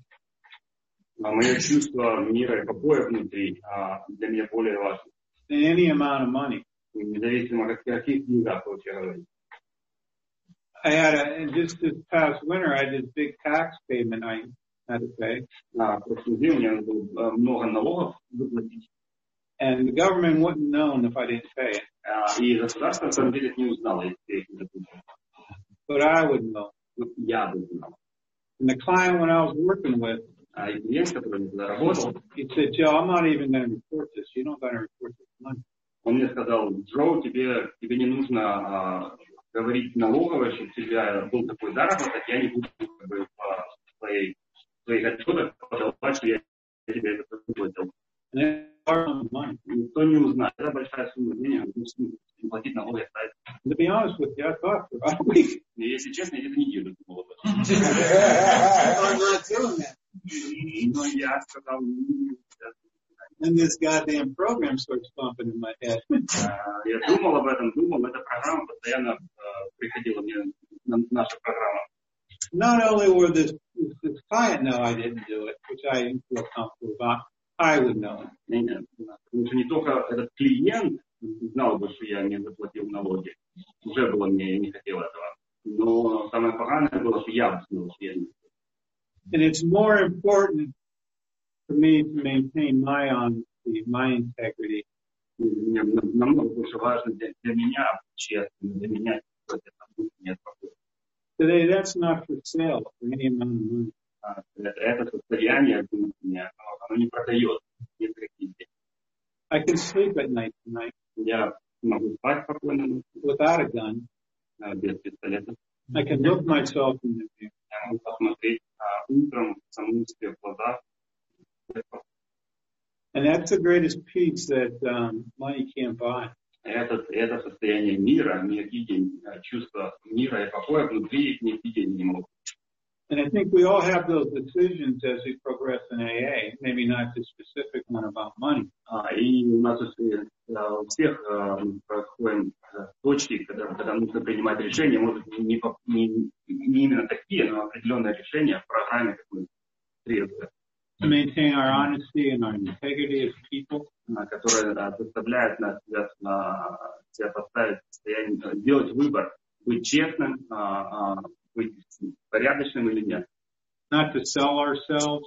Мое чувство мира и покоя внутри для меня более важно. Than any amount of money. Независимо от каких деньгах вы вообще говорите. I had a, and just this past winter, I had this big tax payment I had to pay. В прошлом году у меня было много налогов выплатить. And the government wouldn't known if I didn't pay it. И государство, на самом деле, не узнало, если я их не заплатил. But I would know. Я бы знал. And the client when I was working with, А клиент, который туда работал, he said, Joe, I'm not even going to report this. You don't got to report this money. Он мне сказал: Джо, тебе, тебе не нужно а, говорить налоговой, чтобы у тебя был такой заработок, я не буду как бы, по своей, своих отчетах подавать, что я тебе это выплатил. Никто не узнает. Это большая сумма денег, не платить налоги оставить. To be honest with you, I thought for about a week. Если честно, я где-то неделю думал об этом. Но я сказал, And this goddamn program starts bumping in my head. Я думал об этом, думал, эта программа постоянно приходила мне, наша программа. Not only were this, this client know I didn't do it, which I didn't feel comfortable about, I would know it. Потому что не только этот клиент знал бы, что я не заплатил налоги, уже было мне, я не хотел этого. Но самое поганое было, что я знал, что я не хотел. And it's more important for me to maintain my honesty, my integrity. Намного больше важно для, для меня, честно, для меня, что это нет спокойно. Today, that's not for sale for any amount of money. Это, это состояние, оно не продает ни за какие деньги. I can sleep at night tonight. Я могу спать спокойно. Without a gun. Без пистолета. I can look myself in the mirror. Я могу посмотреть а, утром саму себе в глаза. And that's the greatest peace that um, money can't buy. Это, это состояние мира, никакие чувства мира и покоя внутри их никакие деньги не могут. And I think we all have those decisions as we progress in A A, maybe not the specific one about money. А, и у нас у всех проходим точки, когда, когда нужно принимать решения, может не, не, не именно такие, но определенные решения в программе, как мы требуем. To maintain our honesty and our integrity as people. Которые заставляют нас себя поставить в состояние, сделать выбор, быть честным, быть порядочным или нет. Not to sell ourselves.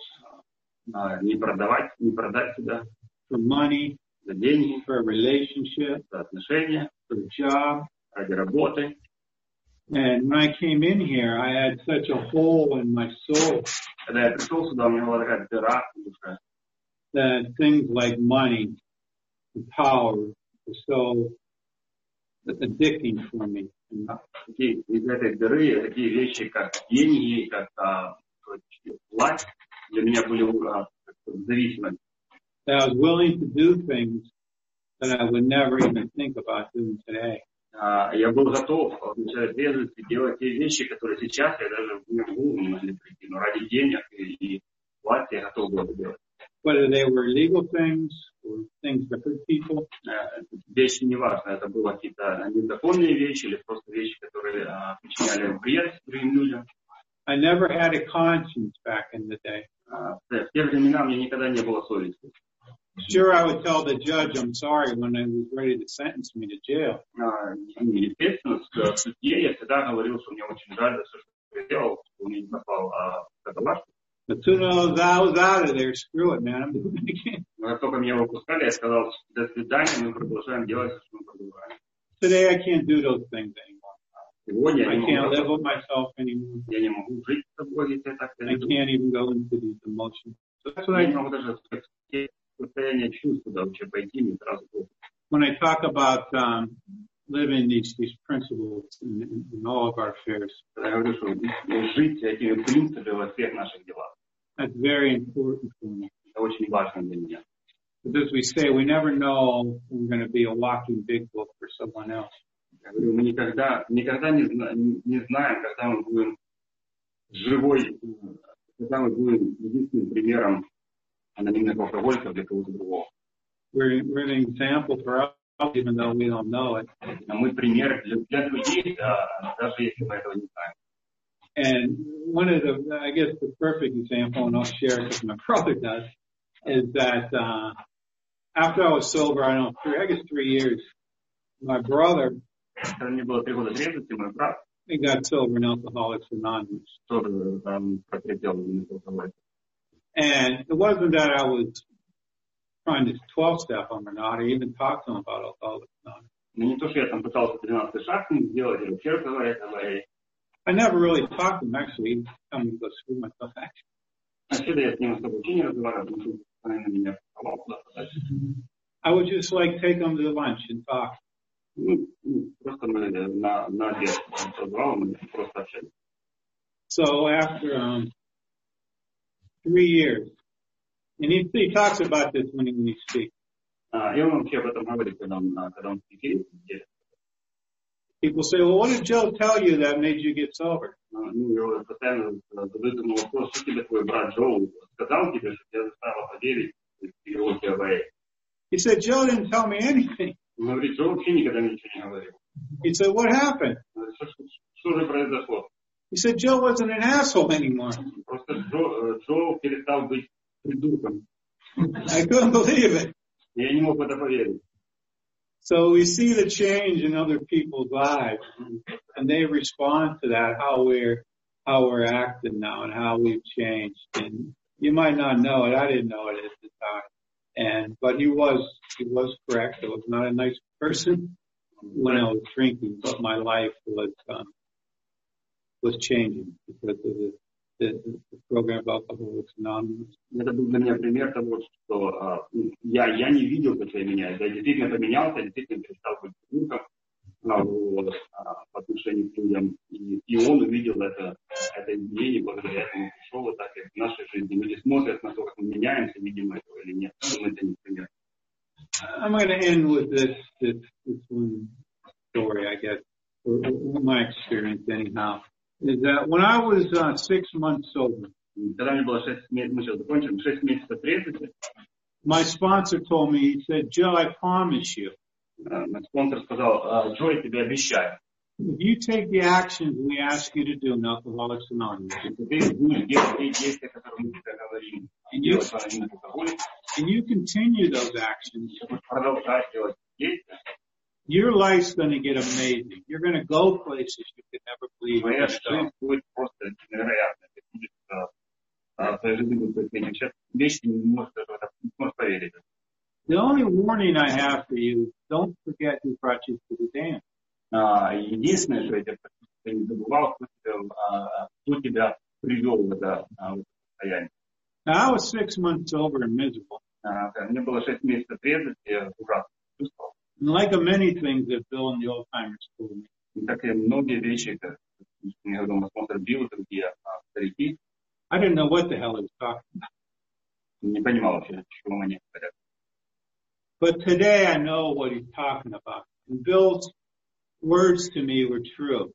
Не продавать, не продать себя. For money. За деньги. For a relationship. За отношения. For a job. Ради работы. And when I came in here, I had such a hole in my soul. Когда я пришел сюда, у меня была такая дыра в душе. That things like money, and power, were so addicting for me. Такие, из этой дыры такие вещи, как деньги, как а, власть, для меня были а, зависимы. That I was willing to do things that I would never even think about doing today. А, я был готов начать резать и делать те вещи, которые сейчас я даже в голову не могли прийти, но ради денег и, и власти я готов был это делать. Whether they were legal things or things that hurt people. Вещи не важно, это были какие-то незаконные вещи или просто вещи, которые а, причиняли вред другим людям. I never had a conscience back in the day. А, в те времена мне никогда не было совести. Sure, I would tell the judge I'm sorry when I was ready to sentence me to jail. А, естественно, в суде я всегда говорил, что мне очень жаль за все, что я делал, что мне не попал а, в каталажку. As soon as I was out of there, screw it, man, I'm doing it again. Но как только меня выпускали, я сказал, до свидания, мы продолжаем делать, что мы продолжаем. Today I can't do those things anymore. Сегодня I я не can't могу, live with myself anymore. я не могу жить с тобой, если я так I can't even go into these emotions. So that's what я не I, могу даже в состояние чувств туда вообще пойти, мне сразу плохо. when I talk about um, living these these principles in, in, in all of our affairs, Когда я говорю, что жить этими принципами во всех наших делах, that's very important for me. это очень важно для меня. But as we say, we never know when we're going to be a walking big book for someone else. Я говорю, мы никогда, никогда не, зна, не знаем, когда мы будем живой, когда мы будем единственным примером анонимных алкоголиков для кого-то другого. We're, we're an example for us, even though we don't know it. А мы пример для, для других, да, даже если мы этого не знаем. And one of the, I guess the perfect example, and I'll share it because my brother does, is that uh, after I was sober, I don't know, three, I guess three years, my brother, Когда мне было три года трезвости, мой брат he got sober in Alcoholics Anonymous. тоже там потерпел алкоголь. And it wasn't that I was trying to twelve-step him or not, or even talk to him about Alcoholics Anonymous. Но не то, что я там пытался тринадцатый шаг с ним сделать, или вообще разговаривать, говорить. I never really talked to him, actually. He told me to go screw myself, actually. Вообще-то я с ним особо вообще не разговаривал, потому что он на меня попал куда-то дальше. I would just like take them to lunch and talk. Ну, просто мы на, на обед позвал, мы просто общались. So after um, three years, and he, he talks about this when he, when he speaks. А, и он вообще об этом говорит, когда он, когда он спикерит. People say, well, what did Joe tell you that made you get sober? Ну, я постоянно задаю ему вопрос, что тебе твой брат Джоу сказал тебе, что тебя заставило поверить в его теорию. He said, Joe didn't tell me anything. Он говорит, Джоу вообще никогда ничего не говорил. He said, what happened? Что, что же произошло? He said, Joe wasn't an asshole anymore. Просто Джо, Джоу перестал быть придурком. I couldn't believe it. Я не мог в это поверить. So we see the change in other people's lives, and they respond to that, how we're, how we're acting now and how we've changed. And you might not know it. I didn't know it at the time. And, but he was, he was correct. I was not a nice person when I was drinking, but my life was, um, was changing because of the, the, the program of Alcoholics Anonymous. Это был для меня пример того, что а, я, я не видел, как я меняюсь. Я действительно поменялся, я действительно перестал быть придурком а, вот, а, по отношению к людям. И, и он увидел это, это изменение, благодаря этому пришел вот так и в нашей жизни. Люди смотрят на то, как мы меняемся, видим этого или нет. Это не пример. I'm going to end with this, this, this one story, I guess, or, or my experience anyhow, is that when I was uh, six months sober, Когда мне было шесть месяцев, мы сейчас закончим, шесть месяцев трезвости, my sponsor told me, he said, Joe, I promise you, мой спонсор сказал, Джо, я тебе обещаю, if you take the actions we ask you to do in Alcoholics Anonymous, если ты будешь делать те действия, которые мы тебе говорим, делать в анонимных алкоголиках, and you continue those actions, продолжать делать действия, your life's going to get amazing. You're going to go places you could never believe. твоя жизнь будет просто невероятной. Ты будешь в твоей жизни будут происходить вещи, ты не можешь даже не сможешь поверить. The only warning I have for you, don't forget who brought you to the dance. Единственное, что я тебе не забывал, кто тебя, кто тебя привел в это состояние. Now, I was six months sober and miserable. Мне было шесть месяцев трезвости, я ужасно чувствовал. And like many things that Bill and the old timers told me. Как и многие вещи, как мне дома спонсор Билл, другие старики. I didn't know what the hell he was talking about. Не понимал вообще, чего они говорят. But today I know what he's talking about. And Bill's words to me were true.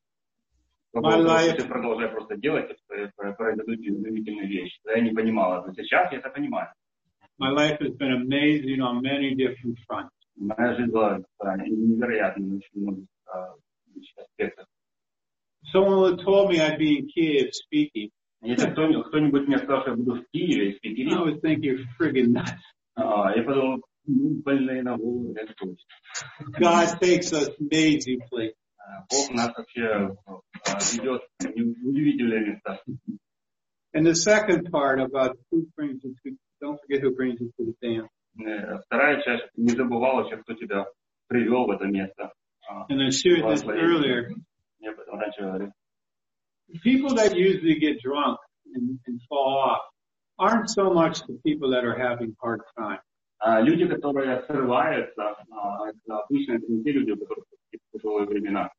My life, продолжай просто делать, произойдут удивительные вещи. Я не понимал, но сейчас я это понимаю. My life has been amazing on many different fronts. Моя жизнь была невероятной на очень многих аспектах. Someone told me I'd be in Kiev speaking. Если кто-нибудь мне сказал, что я буду в Киеве спикерить, I would think you're friggin' nuts. Я подумал, ну, больные на голову, это точно. God takes us amazing places. Бог нас вообще ведет в удивительные места. And the second part about who brings you to, don't forget who brings you to the dance. Вторая часть, не забывал вообще, кто тебя привел в это место. And I shared this earlier. Я об этом раньше говорил. People that usually get drunk and, and fall off aren't so much the people that are having hard time. Люди, которые срываются, обычно это не те люди, у которых тяжелые времена.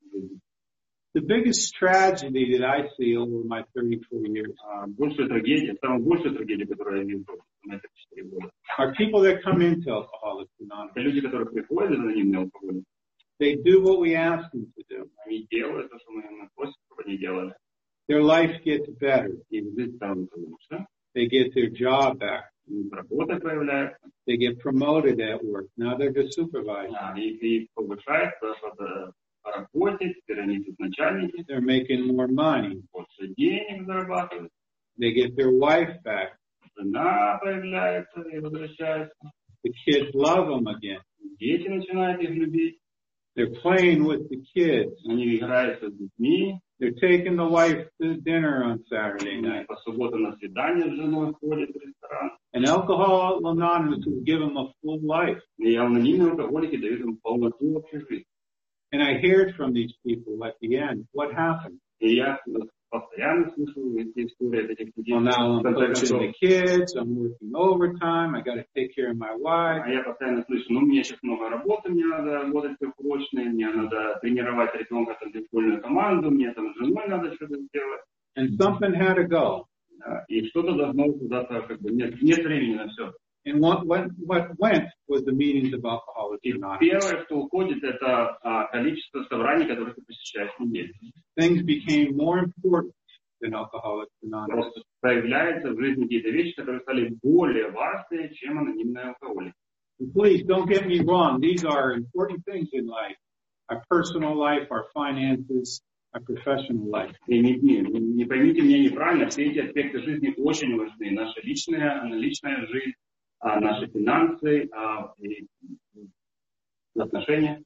The biggest tragedy that I see over my thirty-four years большая трагедия, самая большая трагедия, которую я вижу на эти четыре года, are people that come into Alcoholics Anonymous. это люди, которые приходят в анонимный алкоголь. They do what we ask them to do. Они делают то, что мы им просим, чтобы они делали. Their life gets better. Их жизнь становится лучше. They get their job back. Работа появляется. They get promoted at work. Now they're the supervisor. Их, их повышают по работе, теперь они тут начальники. They're making more money. Больше денег зарабатывают. They get their wife back. Жена появляется и возвращается. The kids love them again. Дети начинают их любить. They're playing with the kids. Они играются с детьми. They're taking the wife to dinner on Saturday night. По субботам на свидание с женой ходят в ресторан. And Alcoholics Anonymous will give them a full life. И анонимные алкоголики дают им полноту вообще жизни. And I hear it from these people at the end. What happened? И я постоянно слышу эти истории от этих людей. Well, now I'm coaching the kids, I'm working overtime, I got to take care of my wife. А я постоянно слышу, ну, у меня сейчас много работы, мне надо работать сверхурочные, мне надо тренировать ребенка там футбольную команду, мне там с женой надо что-то сделать. And something had to go. И что-то должно куда-то, как бы, нет, нет времени на все. And what, what, what went was the meetings of Alcoholics Anonymous. Первое, что уходит, это а, количество собраний, которые ты посещаешь в неделю. Things became more important than Alcoholics Anonymous. Просто появляются в жизни какие-то вещи, которые стали более важные, чем анонимные алкоголики. And please don't get me wrong. These are important things in life. Our personal life, our finances, our professional life. И не, не, не поймите меня неправильно, все эти аспекты жизни очень важны. Наша личная, личная жизнь, наши финансы, и отношения.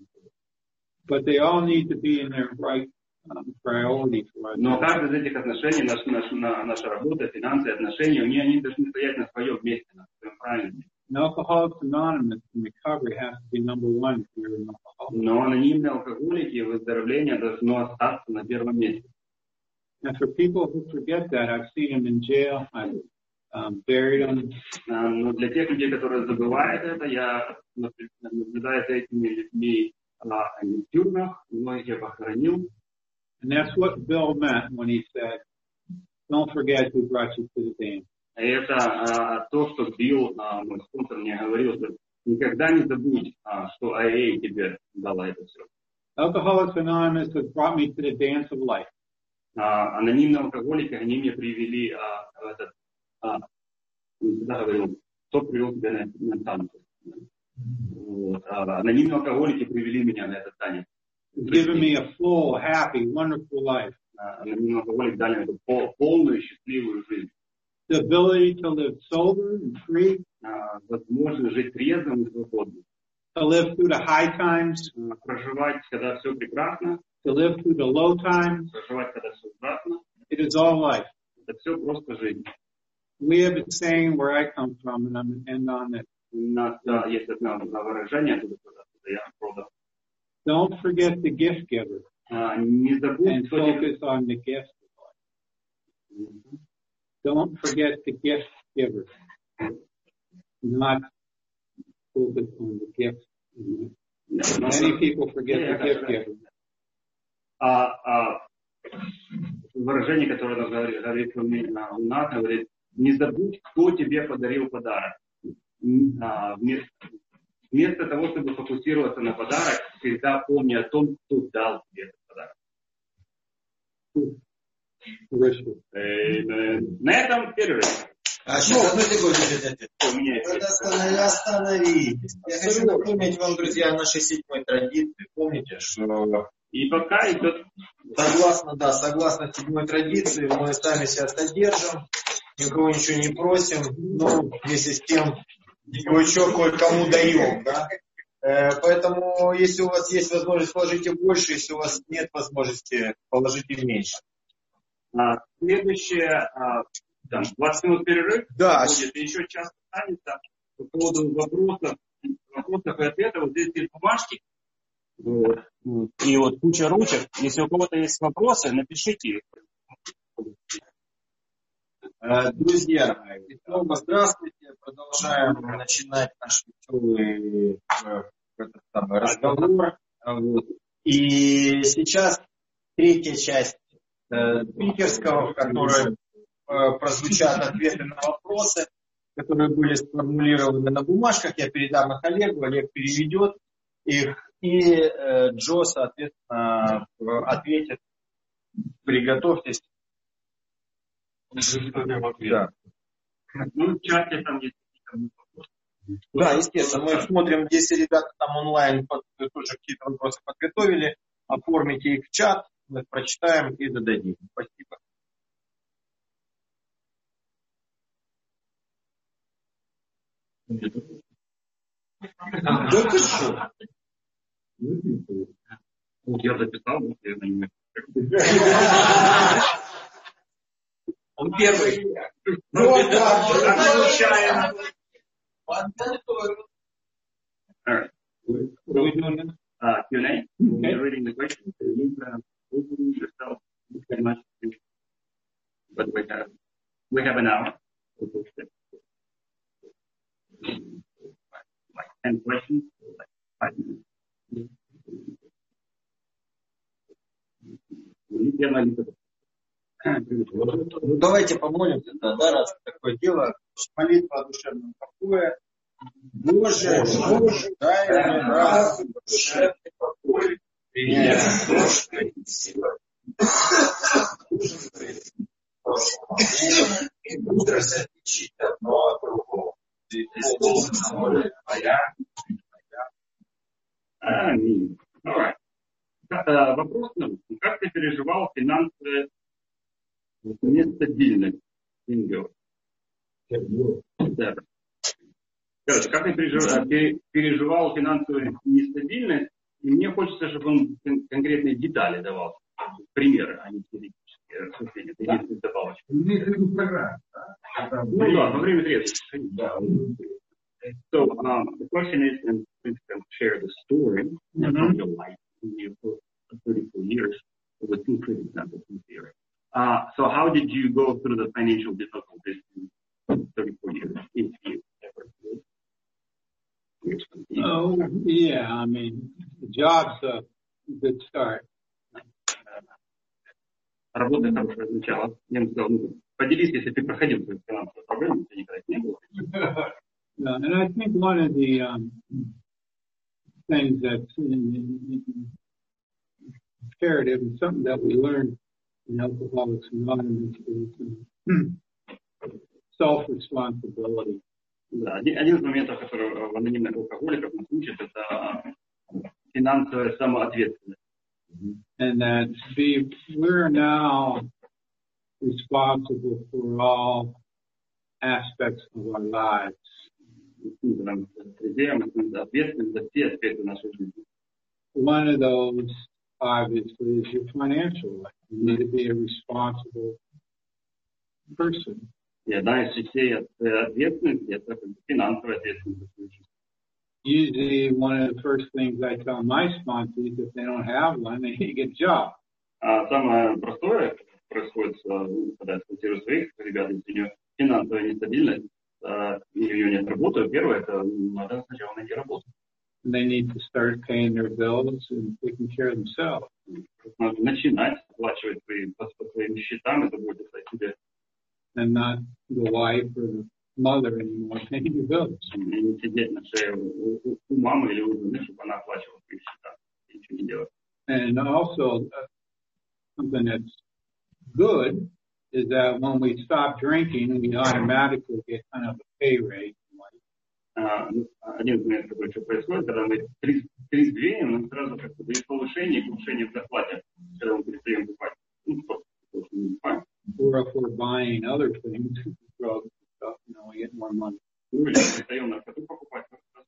But they all need to be in their right um, priority for us. Но каждое из этих отношений, наша, наша, наша работа, финансы, отношения, у них они должны стоять на своем месте, на своем правильном месте. And Alcoholics Anonymous in recovery has to be number one if you're an alcoholic. Но анонимные алкоголики выздоровление должно остаться на первом месте. And for people who forget that, I've seen them in jail. I've um, buried them. Но для тех людей, которые забывают это, я наблюдаю за этими людьми в тюрьмах, многих я похоронил. And that's what Bill meant when he said, "Don't forget who brought you to the dance." И это а, то, что Билл, а, мой спонсор, мне говорил, что никогда не забудь, а, что эй эй тебе дала это все. Alcoholics Anonymous has brought me to the dance of life. А, анонимные алкоголики, они меня привели а, в этот, а, всегда говорил, кто привел тебя на, на танец. Вот. А, анонимные алкоголики привели меня на этот танец. Giving me a full, happy, wonderful life. А, анонимные алкоголики дали мне пол, полную, счастливую жизнь. The ability to live sober and free. А, возможность жить трезвым и свободным. To live through the high times. А, проживать, когда все прекрасно. To live through the low times. Проживать, когда все ужасно. It is all life. Это все просто жизнь. We have a saying where I come from, and I'm going to end on this. У нас да, есть одно выражение, я продал. Don't forget the gift giver. А, не забудь, and кто focus on the gift. Mm-hmm. Don't forget the gift giver. Not focus on the gift. Mm-hmm. Many people forget yeah, the gift right. giver. А, а, выражение, которое говорит у нас, говорит, не забудь, кто тебе подарил подарок. А, вместо, вместо того, чтобы фокусироваться на подарок, всегда помни о том, кто дал тебе этот подарок. Э, на этом перерыв. А сейчас одну секунду. Остановитесь. Я хочу напомнить вам, друзья, нашей седьмой традиции. Помните, что... И пока идет... Согласно, да, согласно седьмой традиции, мы сами себя содержим, никого ничего не просим, но вместе с тем кое-что кое-кому даем, да. Э, поэтому, если у вас есть возможность, положите больше, если у вас нет возможности, положите меньше. А, следующее, а, там, двадцать минут перерыв, да. Будет, и еще час останется по поводу вопросов, вопросов и ответов. Вот здесь есть бумажки. Вот. И вот куча ручек. Если у кого-то есть вопросы, напишите их. Друзья, снова здравствуйте. Продолжаем начинать наш веселый этот самый разговор. Вот. И сейчас третья часть спикерского, в которой прозвучат ответы на вопросы, которые были сформулированы на бумажках. Я передам их Олегу, Олег переведет их. И э, Джо, соответственно, ответит. Приготовьтесь. Да. Ну, в чате там есть. Да, естественно. Мы смотрим, если ребята там онлайн тоже какие-то вопросы подготовили, оформите их в чат, мы их прочитаем и зададим. Спасибо. Да ты что? Я записал, я не Он первый. Ну, получаем. Alright. What are we doing now? Uh, Q and A. You're reading the questions. You uh, open yourself very much. But we have we have an hour. Like ten questions, like five minutes. Ну, давайте помолимся, да, да, раз такое дело. Молитва о душевном покое. Боже, Боже, дай мне раз душевный покой. Принять прошлое силы. И мудрость отличить одно от другого. Аминь. Давай. Вопрос, как ты переживал финансовую нестабильность? Короче, как ты переживал, переживал финансовую нестабильность, и мне хочется, чтобы он конкретные детали давал, примеры, а не теоретические рассуждения. Это единственная добавочка. Ну да, во время средств. So um, the question is, and please share the story mm-hmm. of your life for thirty-four years with two good examples in theory. Uh, so how did you go through the financial difficulties in thirty-four years, if you ever did? Oh, yeah, I mean, the job's a good start. Работа хорошее начало. Я ему сказал, ну, поделись, если ты проходил свою финансовую проблему, ты никогда не было. Yeah, and I think one of the um, things that's imperative and something that we learned in Alcoholics Anonymous is um, self-responsibility. Да, один, один из моментов, который в анонимных алкоголиках нас учат, это финансовая самоответственность. And that we, we're now responsible for all aspects of our lives. One of those, obviously, is your financial life. You need to be a responsible person. Usually, one of the first things I tell my sponsees, if they don't have one, they need to get a job. Самое простое происходит, когда я спонсирую своих ребят, если у нее финансовая нестабильность, и у нее нет работы, первое, это надо сначала найти работу. They need to start paying their bills and taking care of themselves. Надо начинать оплачивать свои, по своим счетам, это будет себе. And not the wife or the mother anymore paying your bills. И не сидеть на шее у мамы или у жены, чтобы она оплачивала свои счета. Ничего не делать. And also, uh, something that's good is that when we stop drinking, we automatically get kind of a pay raise. Один из моментов, который еще происходит, когда мы трезвеем, нам сразу как-то дают повышение и повышение в зарплате, когда мы перестаем бухать. Ну, просто не бухаем. Or if we're buying other things, drugs and stuff, you know, we get more money. Ну, или перестаем наркоту покупать.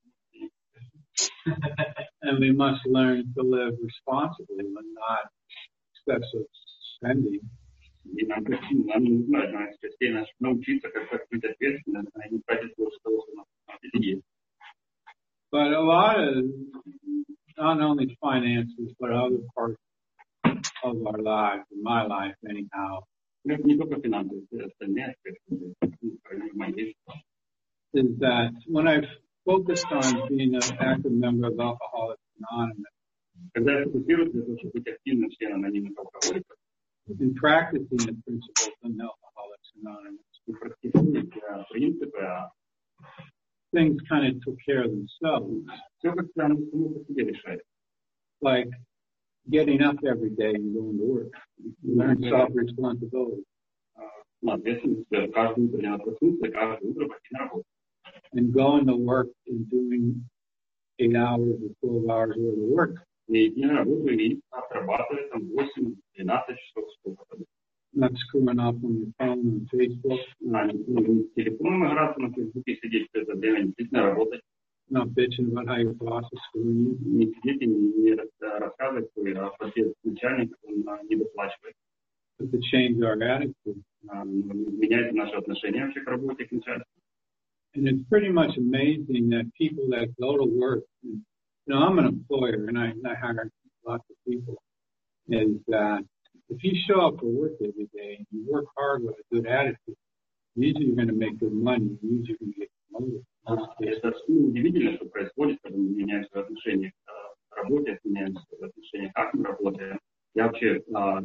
And we must learn to live responsibly and not excessive spending. И нам, нам не знаю, нам частей научиться, как, как быть ответственным, а не тратить больше того, что у нас есть. But a lot of, not only finances, but other parts of our lives, in my life anyhow, Не только финансы, остальные аспекты моей. Is that when I've focused on being an active member of Alcoholics Anonymous, Когда я фокусируюсь на том, чтобы быть активным членом анонимных алкоголиков, in practicing the principles of Alcoholics Anonymous, и практикуя принципы, things kind of took care of themselves. Все как-то оно само по себе решает. Like getting up every day and going to work. Learn self-responsibility. Ответственность каждое утро надо проснуться, каждое утро пойти на работу. And going to work and doing eight hours or twelve hours worth of work. И идти на работу и отрабатывать там восемь-двенадцать часов сколько-то. Not screwing up on your phone and Facebook. Не с телефоном играться на Фейсбуке, сидеть все это время, действительно работать. Not bitching about how your boss is screwing you. Не сидеть и не рассказывать, а против начальника он не доплачивает. But to change our attitude. Меняется наше отношение вообще к работе, к начальству. And it's pretty much amazing that people that go to work, and, you know, I'm an employer and I, I hire lots of people, is that if you show up for work every day and you work hard with a good attitude, usually you're going to make good money. Usually you're going to get promoted. Это удивительно, что происходит, когда мы меняем свои отношения к работе, меняем свои отношения, как мы работаем. Я вообще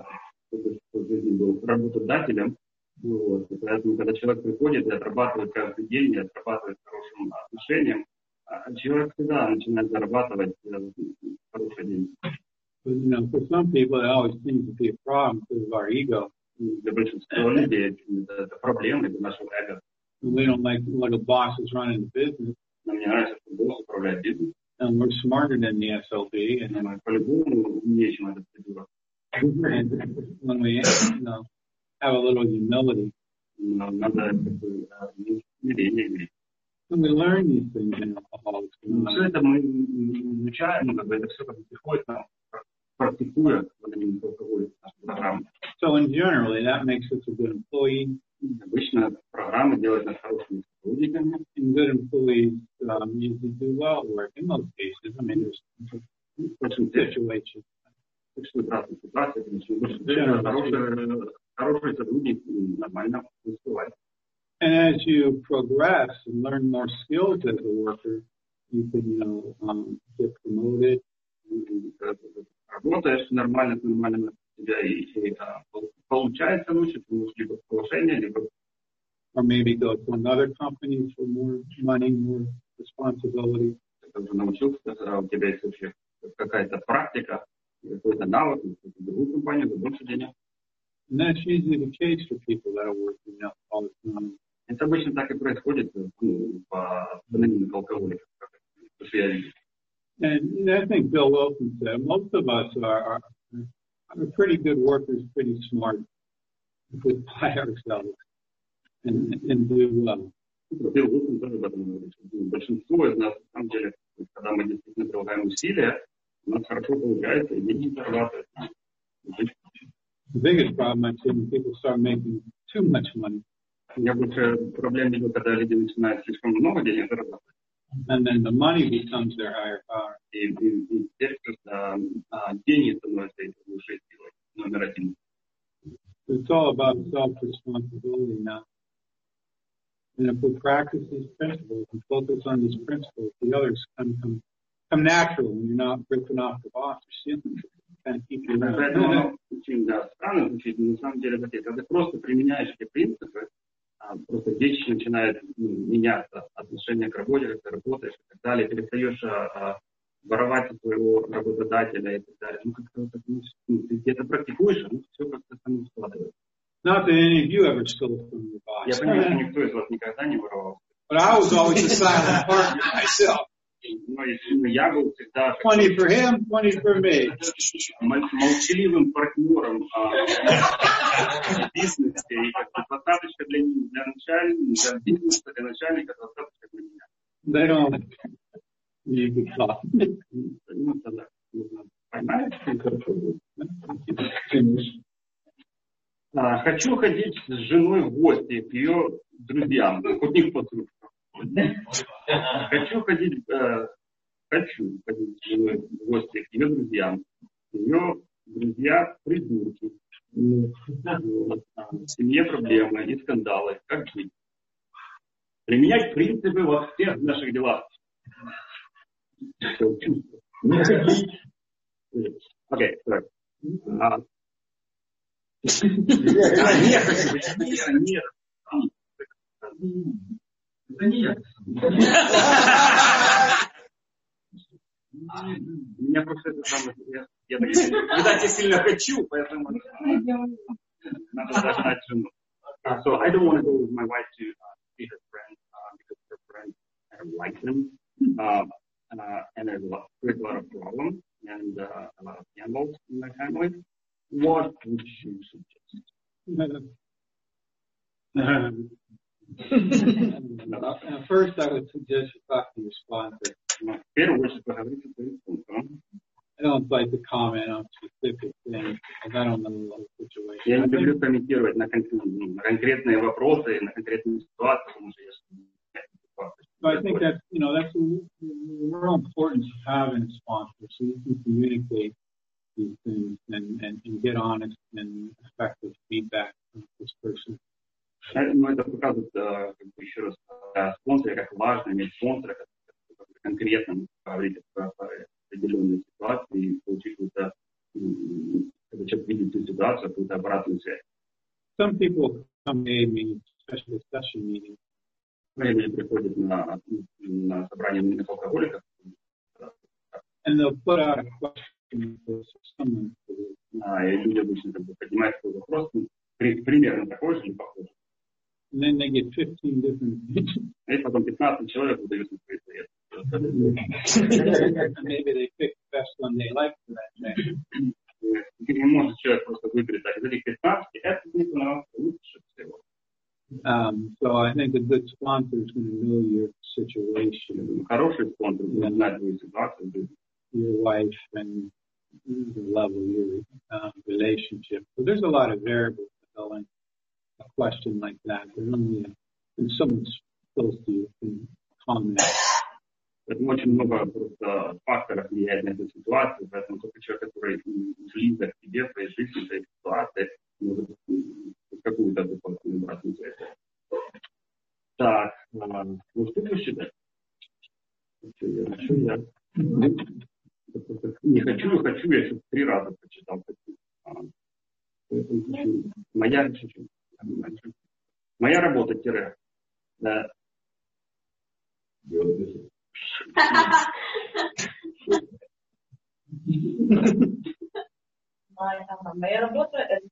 в жизни был работодателем, вот, и поэтому, когда человек приходит и отрабатывает каждый день, и отрабатывает хорошим отношением, человек всегда начинает зарабатывать хорошие деньги. But, you know, for some people, it always seems to be a problem because of our ego. Для большинства людей это проблема для нашего эго. We don't like what a boss is running the business. Нам не нравится, что босс управляет бизнесом. And we're smarter than the S L B. And мы по-любому умнее, чем этот придурок. And when we, you know, have a little humility, надо смирение иметь. When we learn these things in alcoholics, все это мы изучаем, как бы это все как бы приходит нам, практикуя в анонимных алкоголиках нашу программу. So in general, that makes us a good employee. Обычно программа делает нас хорошими сотрудниками. And good employees um, usually do well at work in most cases. I mean, there's some situations. Существует разные ситуации, конечно, хороший, хороший сотрудник нормально успевает. And as you progress and learn more skills as a worker, you can, you know, um, get promoted. Работаешь нормально, нормально у тебя и получается лучше, ты можешь либо повышение, либо... Or maybe go to another company for more money, more responsibility. Ты уже научился, когда у тебя есть вообще какая-то практика, какой-то навык, в другую компанию, за больше денег. And that's usually the case for people that are working out all the time. Это обычно так и происходит, ну, по анонимным алкоголикам, как я вижу. And I think Bill Wilson said most of us are, are, are pretty good workers, pretty smart, if we apply ourselves and, and do well. Билл Уилсон тоже об этом говорит. Большинство из нас, на самом деле, когда мы действительно прилагаем усилия, у нас хорошо получается, и деньги зарабатывают. The biggest problem I've seen when people start making too much money. Я больше проблем видел, когда люди начинают слишком много денег зарабатывать. And then the money becomes their higher power. И теперь просто деньги становятся их лучшей силой, номер один. It's all about self-responsibility now. And if we practice these principles and focus on these principles, the others come come, come natural when you're not ripping off the boss or stealing. Kind of keep you around. Поэтому очень, да, странно звучит, но на самом деле, когда ты просто применяешь эти принципы, просто вещи начинают меняться, отношение к работе, как ты работаешь и так далее, перестаешь а, воровать у своего работодателя и так далее. Ну, как-то ну, ты где-то практикуешь, ну, все как-то само складывается. Not that any of you ever stole from your boss. Я понимаю, что никто из вас никогда не воровал. But I was always a silent partner myself. Но я был всегда... twenty for him, twenty for me. Молчаливым партнером в бизнесе. И как достаточно для, для начальника, для бизнеса, для начальника, достаточно для меня. They don't need to talk. Ну, тогда нужно поймать. Хочу ходить с женой в гости к ее друзьям. У них подруг. Хочу ходить, э, хочу ходить с женой в гости к ее друзьям. Ее друзья придурки. Вот. В семье проблемы и скандалы. Как жить? Применять принципы во всех наших делах. Окей, так. Нет, это не я. Меня просто это самое... Я, я так видать, я сильно хочу, поэтому надо дождать жену. So I don't want to go with my wife to uh, see her friends uh, because her friends I don't like them. Uh, uh, and there's a lot, there's a lot of problems and uh, a lot of scandals in my family. What would you suggest? First, I would suggest you talk to your sponsor. I don't like to comment on specific things because I don't know the whole situation. Я не люблю комментировать на конкретные вопросы, на конкретные ситуации, потому что я... So I think that's, you know, that's the real importance of having a sponsor so you can communicate these things and, and, and get honest and effective feedback from this person. Ну, это показывает, как бы еще раз, спонсоры, как важно иметь спонсора, который конкретно говорит про определенную ситуацию и получить какую-то, когда человек видит эту ситуацию, какую-то обратную связь. Some people come to A meetings, especially session meetings. Люди приходят на, на собрание анонимных алкоголиков. And they'll put out a question for someone. А, и люди обычно как бы поднимают такой вопрос, при, примерно такой же или похожий. And then they get fifteen different И потом пятнадцать человек выдают свои советы. Maybe they pick the best one they like for that day. Не может человек просто выбрать, так, из этих пятнадцати, это не понравилось лучше всего. Um, so I think a good sponsor is going to know your situation. Хороший спонсор будет знать твою ситуацию. Your life and the level of your uh, relationship. So there's a lot of variables that go in a question like that. There's only a, when someone's close to you can comment. Поэтому очень много просто факторов влияет на эту ситуацию, поэтому только человек, который близок к тебе, в твоей жизни, в твоей ситуации, может какую-то адекватную обратную связь. Так, ну что вы считаете? Хочу я. Не хочу, хочу, я сейчас три раза прочитал. Моя, моя работа, тире. Да. Моя работа это,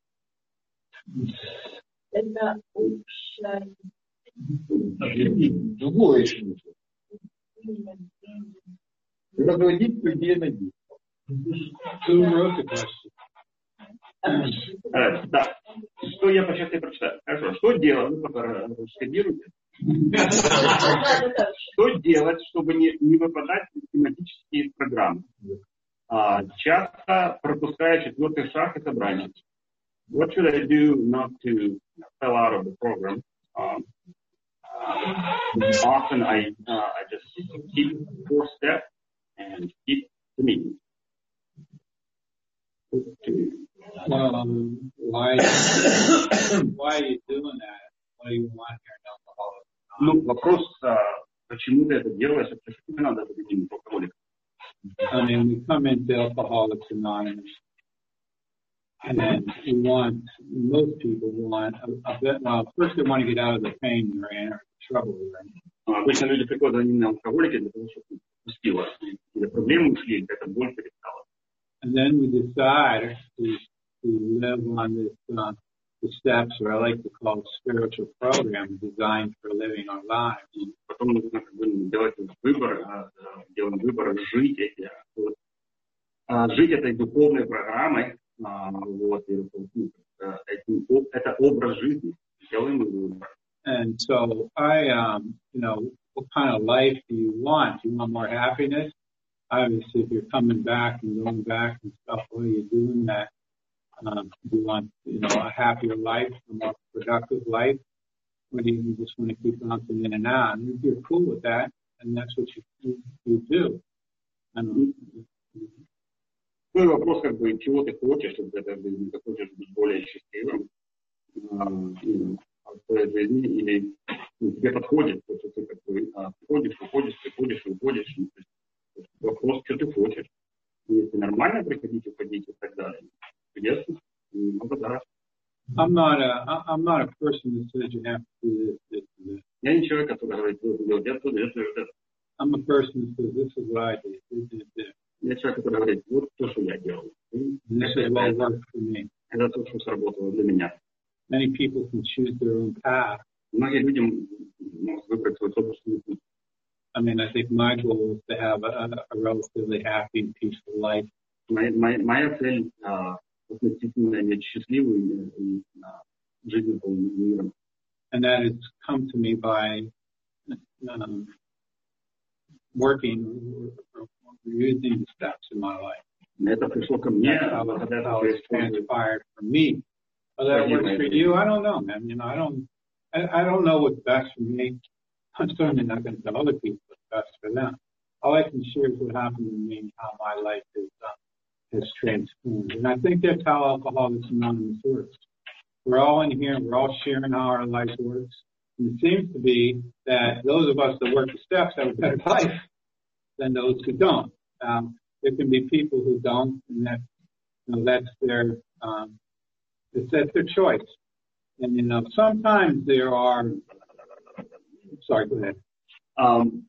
это общая. Другое еще не разводить людей на детей. Да. Что я сейчас я прочитаю? Хорошо. Что делать? Вы пока раскодируете. Что делать, чтобы не, не выпадать из тематические программы? А, часто пропуская четвертый шаг и собрание. What should I do not to fell out of the program? Um, uh, often I, uh, I just keep four steps and keep the meeting. Well, um, why, why are you doing that? What do you want here in alcoholics? Ну, вопрос, а, почему ты это делаешь, это тебе надо победить алкоголика. I mean, we come into Alcoholics Anonymous, and we want, most people want a, a bit, well, first they want to get out of the pain they're in, or the trouble they're in. Обычно люди приходят анонимные алкоголики для того, чтобы пустила, или проблемы ушли, какая-то боль перестала. And then we decide to, to live on this, uh, the steps, or I like to call it spiritual program, designed for living our lives. Потом нужно как бы делать выбор, делаем выбор жить эти, вот, жить этой духовной программой, вот, это образ жизни, делаем выбор. And so I, um, you know, what kind of life do you want? Do you want more happiness? Obviously, if you're coming back and going back and stuff, what are you doing that? Um, do you want, you know, a happier life, a more productive life? Or do you just want to keep bouncing in and out? And if you're cool with that, and that's what you, you do. I don't know. Ну и вопрос, как бы, чего ты хочешь, чтобы это жизнь, ты хочешь быть более счастливым в твоей жизни, или ну, тебе подходит, то, что ты как бы а, приходишь, уходишь, приходишь, уходишь. Вопрос, что ты хочешь. Если нормально приходить, уходить и так далее. Чудесно. Много да. I'm not a, I'm not a person that says you have to do this, this, and this. Я не человек, который говорит, вот, делать это, это, это. I'm a person that says, this is what I did, this is this. Я человек, который говорит, вот то, что я делал. This is what worked for me. Это то, что сработало для меня. Many people can choose their own path. Многие люди могут выбрать свой собственный путь. I mean, I think my goal is to have a, a relatively happy and peaceful life. Моя, моя, моя цель а, относительно иметь счастливую и а, жизнь полным миром. And that has come to me by um, working or, or, or using the steps in my life. Это пришло ко мне, That's how it's transpired for me. Whether that works for you, I don't know, man. You know, I don't, I, I don't know what's best for me. I'm certainly not going to tell other people what's best for them. All I can share is what happened to me and how my life has uh, has transformed. And I think that's how Alcoholics Anonymous works. We're all in here, we're all sharing how our life works. And it seems to be that those of us that work the steps have a better life than those who don't. Um, there can be people who don't, and that, you know, that's their, um, it's that's their choice. And, you know, sometimes there are, sorry, go ahead. Um,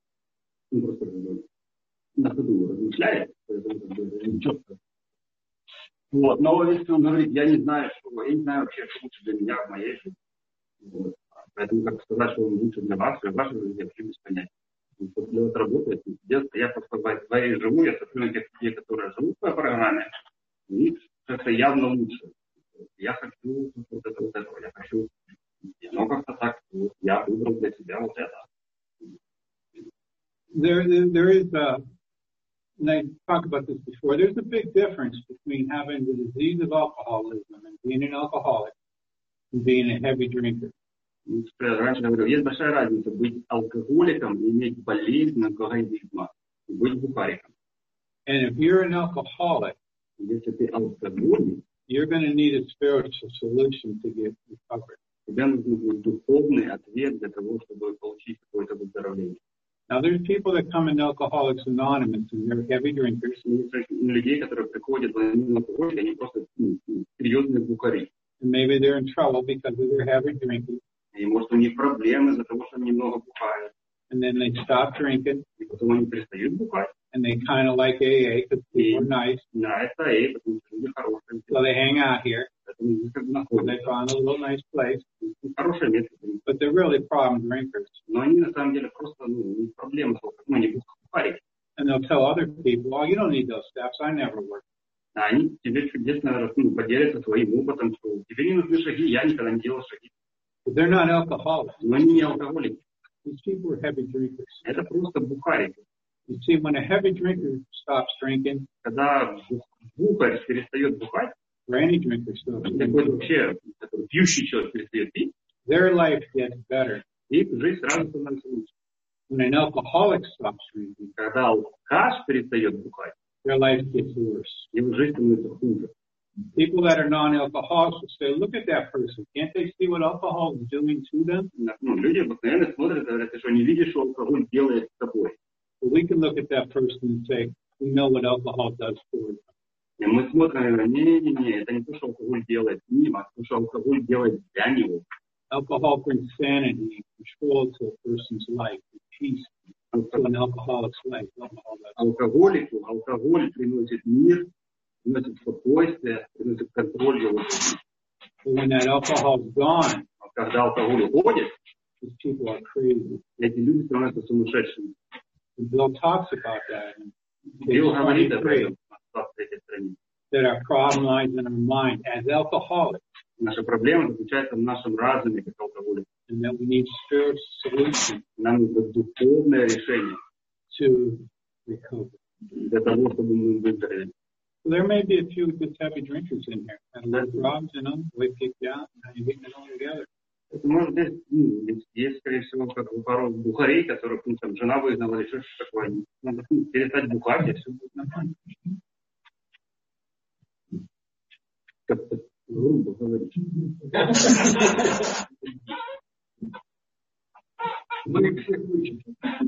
на ходу размышляет, четко. Вот. Но если он говорит, я не знаю, что, я не знаю вообще, что лучше для меня в моей жизни. Вот. Поэтому как сказать, что он лучше для вас, для вашей жизни, вообще без понятия. После этого работает. Я просто в своей живу, я смотрю на тех людей, которые живут по программе, и это явно лучше. Я хочу вот это, вот этого, я хочу, ну как-то так, вот, я выбрал для себя вот это. There, there, there is a, and I talked about this before, there's a big difference between having the disease of alcoholism and being an alcoholic and being a heavy drinker. Раньше я говорил, есть большая разница быть алкоголиком и иметь болезнь алкоголизма, и быть бухариком. And if you're an alcoholic, если ты алкоголик, you're going to need a spiritual solution to get recovered. Тебе нужен будет духовный ответ для того, чтобы получить какое-то выздоровление. Now, there's people that come in Alcoholics Anonymous and they're heavy drinkers. Людей, которые приходят в алкоголь, они просто серьезные бухари. And maybe they're in trouble because of their heavy drinking. И может у них проблемы из-за того, что они много бухают. And then they stop drinking. И потом они перестают бухать. And they kind of like A A because people are nice. Да, это А А, потому что люди хорошие. So they hang out here. And they find a little nice place. Хорошее место. But they're really problem drinkers. Но они на самом деле просто, ну, проблемы, ну, они бухари. And they'll tell other people, oh, you don't need those steps. I never worked. А они тебе чудесно, ну, поделятся своим опытом, что тебе не нужны шаги, я никогда не делал шаги. But they're not alcoholics. Но они не алкоголики. These people are heavy drinkers. Это просто бухарики. You see, when a heavy drinker stops drinking, когда бухарь перестает бухать, or any drinker stops drinking, вообще пьющий человек перестает пить, their life gets better. И жизнь сразу становится лучше. When an alcoholic stops drinking, когда алкаш перестает бухать, their life gets worse. Его жизнь становится хуже. People that are non-alcoholics will say, look at that person. Can't they see what alcohol is doing to them? Ну, люди обыкновенно смотрят и говорят, ты что, не видишь, что алкоголь делает с тобой? But we can look at that person and say, we know what alcohol does for them. И мы смотрим и говорим, не-не-не, это не то, что алкоголь делает с ним, а то, что алкоголь делает для него. Alcohol brings sanity and control to a person's life, and peace to an alcoholic's life. Алкоголику алкоголь приносит мир, приносит спокойствие, приносит контроль его жизни. When that alcohol is gone, а когда алкоголь уходит, these people are crazy. Эти люди становятся сумасшедшими. Bill talks about that. Билл говорит об этом в этой стране. That our problem lies in our mind as alcoholics. Наша проблема заключается в нашем разуме, как алкоголик. And that we need spiritual solution. Нам нужно духовное решение. To recover. Для того, чтобы мы выздоровели. So there may be a few good heavy drinkers in here. And little problems, you know, we kicked you out, and now you're getting it all together. Может быть, ну, есть, скорее всего, как пару бухарей, которых, ну, там, жена выгнала, или что-то такое. Надо перестать бухать, и все будет нормально. Как-то грубо говорить. Мы всех учим.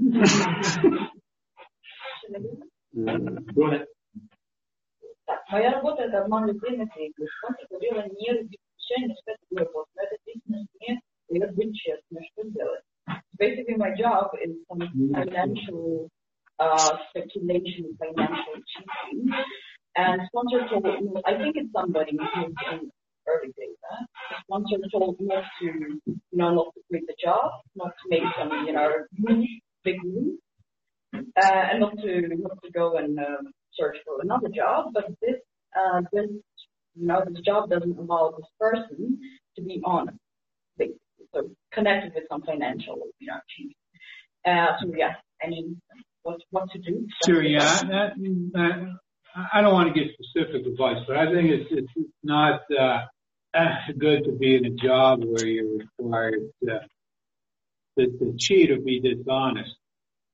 Моя работа — это обман людей на деньги. Что дело не разрешение, что это работа. Но это действительно мне дает быть честным. Что делать? Basically, my job is some financial uh, speculation, financial cheating. And sponsor told me, I think it's somebody who's in early days. Huh? Sponsor told me to, you know, not to quit the job, not to make some, you know, huge, big move, uh, and not to not to go and um, search for another job. But this, uh, this, you know, this job doesn't allow this person to be honest, basically. So connected with some financial, you know, cheating. Uh, so yeah, I mean, what what to do? Sure, yeah. That, that, I don't want to get specific advice, but I think it's it's not uh, good to be in a job where you're required to, to, to cheat or be dishonest.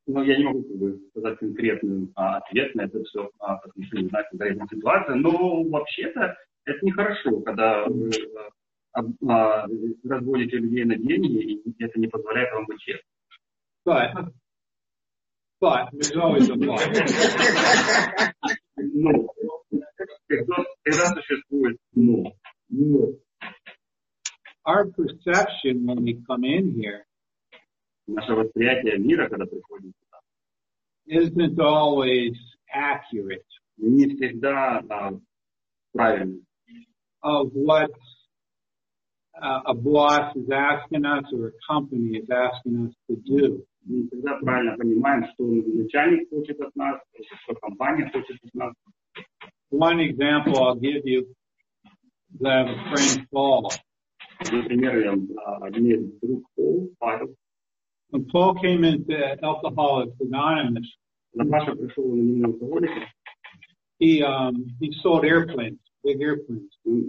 Ну, я не могу как бы, сказать конкретный а, ответ на это все, а, потому что не знаю конкретную ситуацию, но вообще-то это нехорошо, когда вы а, а, разводите людей на деньги, и это не позволяет вам быть честным. But, but, there's always a but. Ну, когда существует но. Ну, Our perception when we come in here Наше восприятие мира, когда приходит сюда, isn't always accurate не всегда а, правильно. of what uh, a boss is asking us or a company is asking us to do. Не всегда правильно понимаем, что начальник хочет от нас, что компания хочет от нас. One example I'll give you is I have a friend, Paul. Например, я один друг Пол, Павел. When Paul came into Alcoholics Anonymous, Паша пришел на меня алкоголика. he um, he sold airplanes, big airplanes,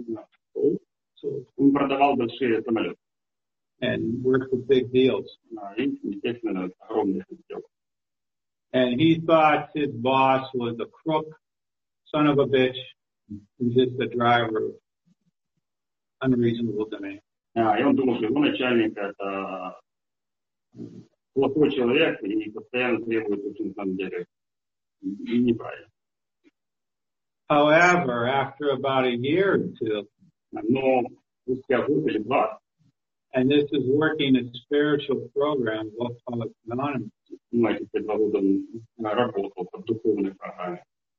Он продавал большие самолеты. and worked with big deals. И, естественно, огромные сделки. And he thought his boss was a crook, son of a bitch, and just a driver of unreasonable demand. А, и он думал, что его начальник это плохой человек и постоянно требует очень, на самом деле, и неправильно. However, after about a year or two, Но спустя год или два, and this is working a spiritual program, Alcoholics Anonymous, знаете, два года он работал по духовной программе.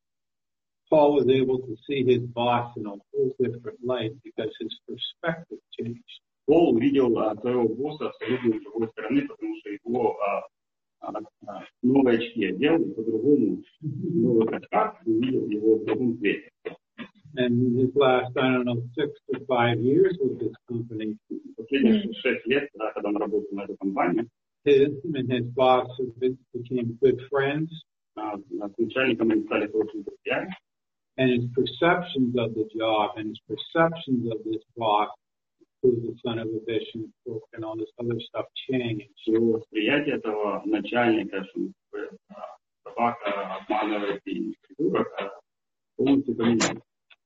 Paul was able to see his boss in a whole different light because his perspective changed. Пол увидел а, своего босса абсолютно с другой стороны, потому что его а, а, а, новые очки одел, и по-другому в новых очках увидел его в другом цвете. And his last, I don't know, six to five years with this company, Последние шесть лет, да, когда он работал на этой компании, his and his boss became good friends, а, с начальником они стали очень друзьями. and his perceptions of the job and his perceptions of this boss, who's the son of a bitch and crook and all this other stuff, changed. Его восприятие этого начальника, что а, собака обманывает и придурок, полностью поменялось.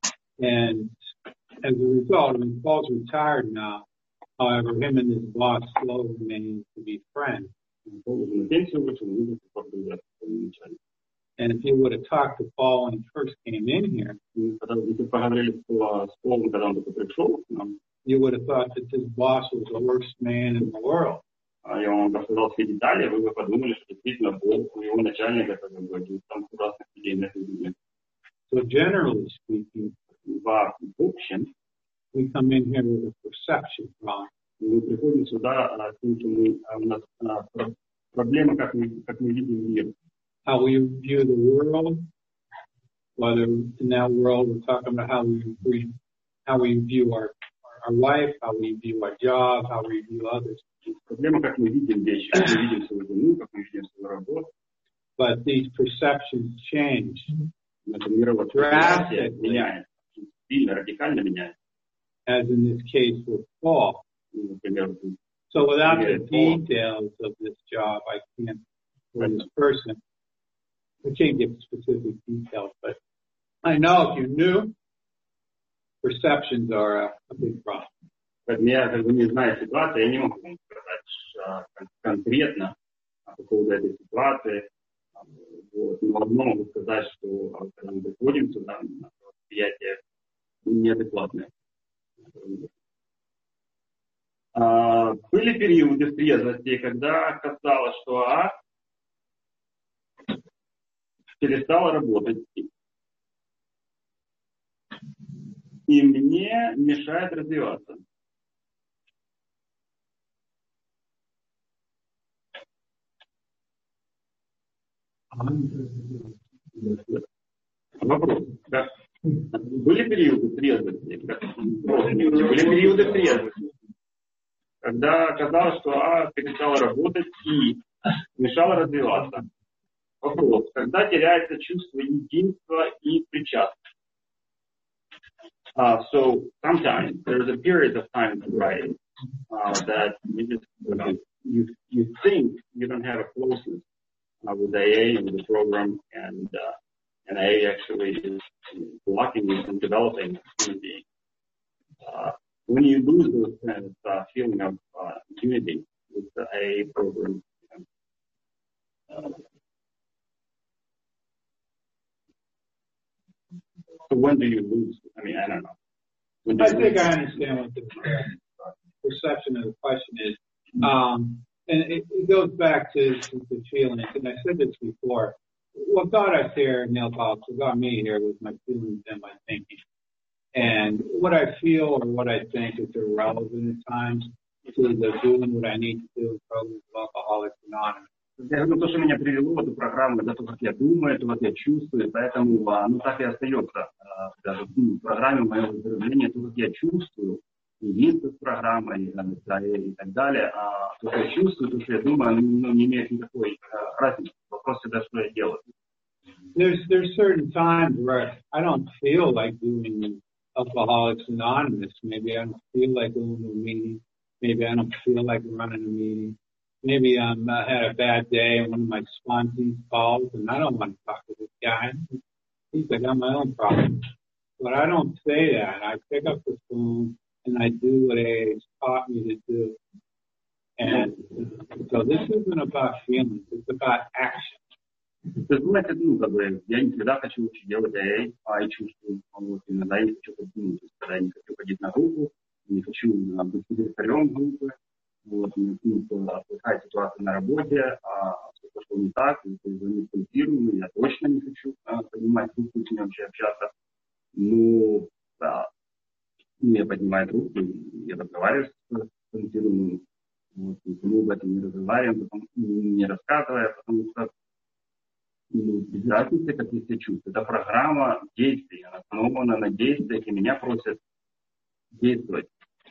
And as a result, I mean, Paul's retired now. However, him and his boss still remain to be friends. Пол уже на пенсию вышел, и до сих пор друзья с начальником. And if you would have talked to Paul when he first came in here, Когда мы поговорили с Полом, когда он только пришел к нам, you would have thought that this boss was the worst man in the world. я вам рассказал все детали, вы бы подумали, что действительно Пол, его начальник, это как бы один из самых ужасных людей на этой земле. So generally speaking, В общем, we come in here with a perception problem. мы приходим сюда с тем, что мы, у нас проблема, как мы, как мы видим мир. How we view the world, whether in that world we're talking about how we, we how we view our our life, how we view our job, how we view others. Проблема, как мы видим вещи, как мы видим свою жену, как мы видим свою работу. But these perceptions change Это мировосприятие меняется, сильно, радикально меняется. as in this case with Paul. Например, So without the details of this job, I can't, for this person, I can't give specific details, but I know if you knew, perceptions are a, a big problem. Я как бы не знаю ситуации, я не могу вам сказать конкретно по поводу этой ситуации. Вот. Но одно могу сказать, что когда мы приходим сюда, наше восприятие неадекватное. А, были периоды в трезвости, когда казалось, что А перестала работать. И мне мешает развиваться. Вопрос. Да. Были периоды трезвости? Были периоды трезвости, когда казалось, что А перестала работать и мешала развиваться. Вопрос. Когда теряется чувство единства и причастности? Uh, so sometimes there's a period of time to write uh, that you just, you know, you, you think you don't have a closeness uh, with A A and with the program, and uh, and A A actually is blocking and developing unity. Uh, when you lose those kind of uh, feeling of uh, unity with the A A program, uh, so when do you lose? I mean, I don't know. I think I understand what the perception of the question is. Um, and it, it goes back to, to the feelings. And I said this before. What got us here, Neil Fox, what got me here was my feelings and my thinking. And what I feel or what I think is irrelevant at times to the doing what I need to do in programs of Alcoholics Anonymous. Я говорю, то, что меня привело в эту программу, это то, как я думаю, это вот я чувствую, поэтому ну, так и остается даже в программе моего выздоровления, то, как я чувствую, единство с программой и так далее, а то, что я чувствую, то, что я думаю, ну, не имеет никакой разницы. Вопрос всегда, что я делаю. There's, there's certain times where I don't feel like doing Alcoholics Anonymous. Maybe I don't feel like going to a meeting. Maybe I don't feel like running a meeting. Maybe I'm, I had a bad day and one of my sponsees calls and I don't want to talk to this guy. He's I got my own problems. But I don't say that. I pick up the phone and I do what A A has taught me to do. And so this isn't about feelings. It's about action. То есть, знаете, ну, как бы, я не всегда хочу делать А А, а и чувствую, вот, иногда я не хочу ходить, ну, то есть, когда я не хочу ходить на группу, не хочу быть секретарем группы, вот, ну, плохая ситуация на работе, а все пошло не так, и не консультирую, я точно не хочу а, поднимать трубку, с ним вообще общаться. Ну, да, я поднимаю трубку, я разговариваю с консультируемым, вот, никому об этом не разговариваем, потом, не рассказывая, потому что ну, без разницы, как я себя чувствую. Это программа действий, она основана на действиях, и меня просят действовать.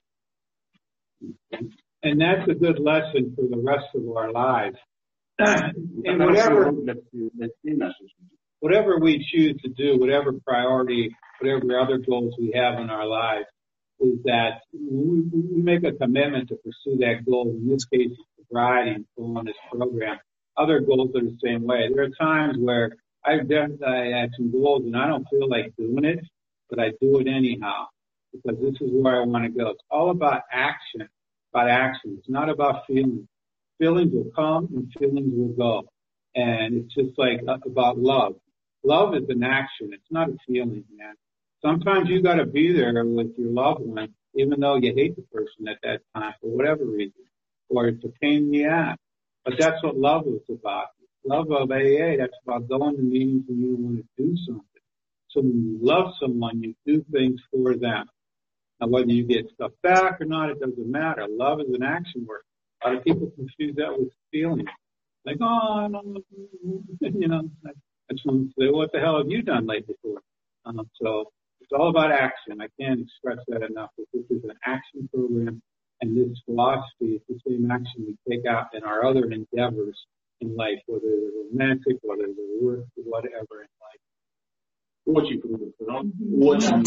And that's a good lesson for the rest of our lives. And whatever, whatever we choose to do, whatever priority, whatever other goals we have in our lives, is that we, we make a commitment to pursue that goal. In this case, sobriety and go on this program. Other goals are the same way. There are times where I've done, I had some goals and I don't feel like doing it, but I do it anyhow because this is where I want to go. It's all about action, about action. It's not about feelings. Feelings will come and feelings will go. And it's just like about love. Love is an action. It's not a feeling, man. Sometimes you got to be there with your loved one, even though you hate the person at that time for whatever reason, or it's a pain in the ass. But that's what love is about. Love of A A, that's about going to meetings when you want to do something. So when you love someone, you do things for them. Now, whether you get stuff back or not, it doesn't matter. Love is an action word. A lot of people confuse that with feelings. Like, oh, no, you know, that's when they say, what the hell have you done lately for? Um, so it's all about action. I can't express that enough. This is an action program. And this philosophy is the same action we take out in our other endeavors in life, whether they're romantic, whether they're work, whatever in life. Очень круто сказал. Очень.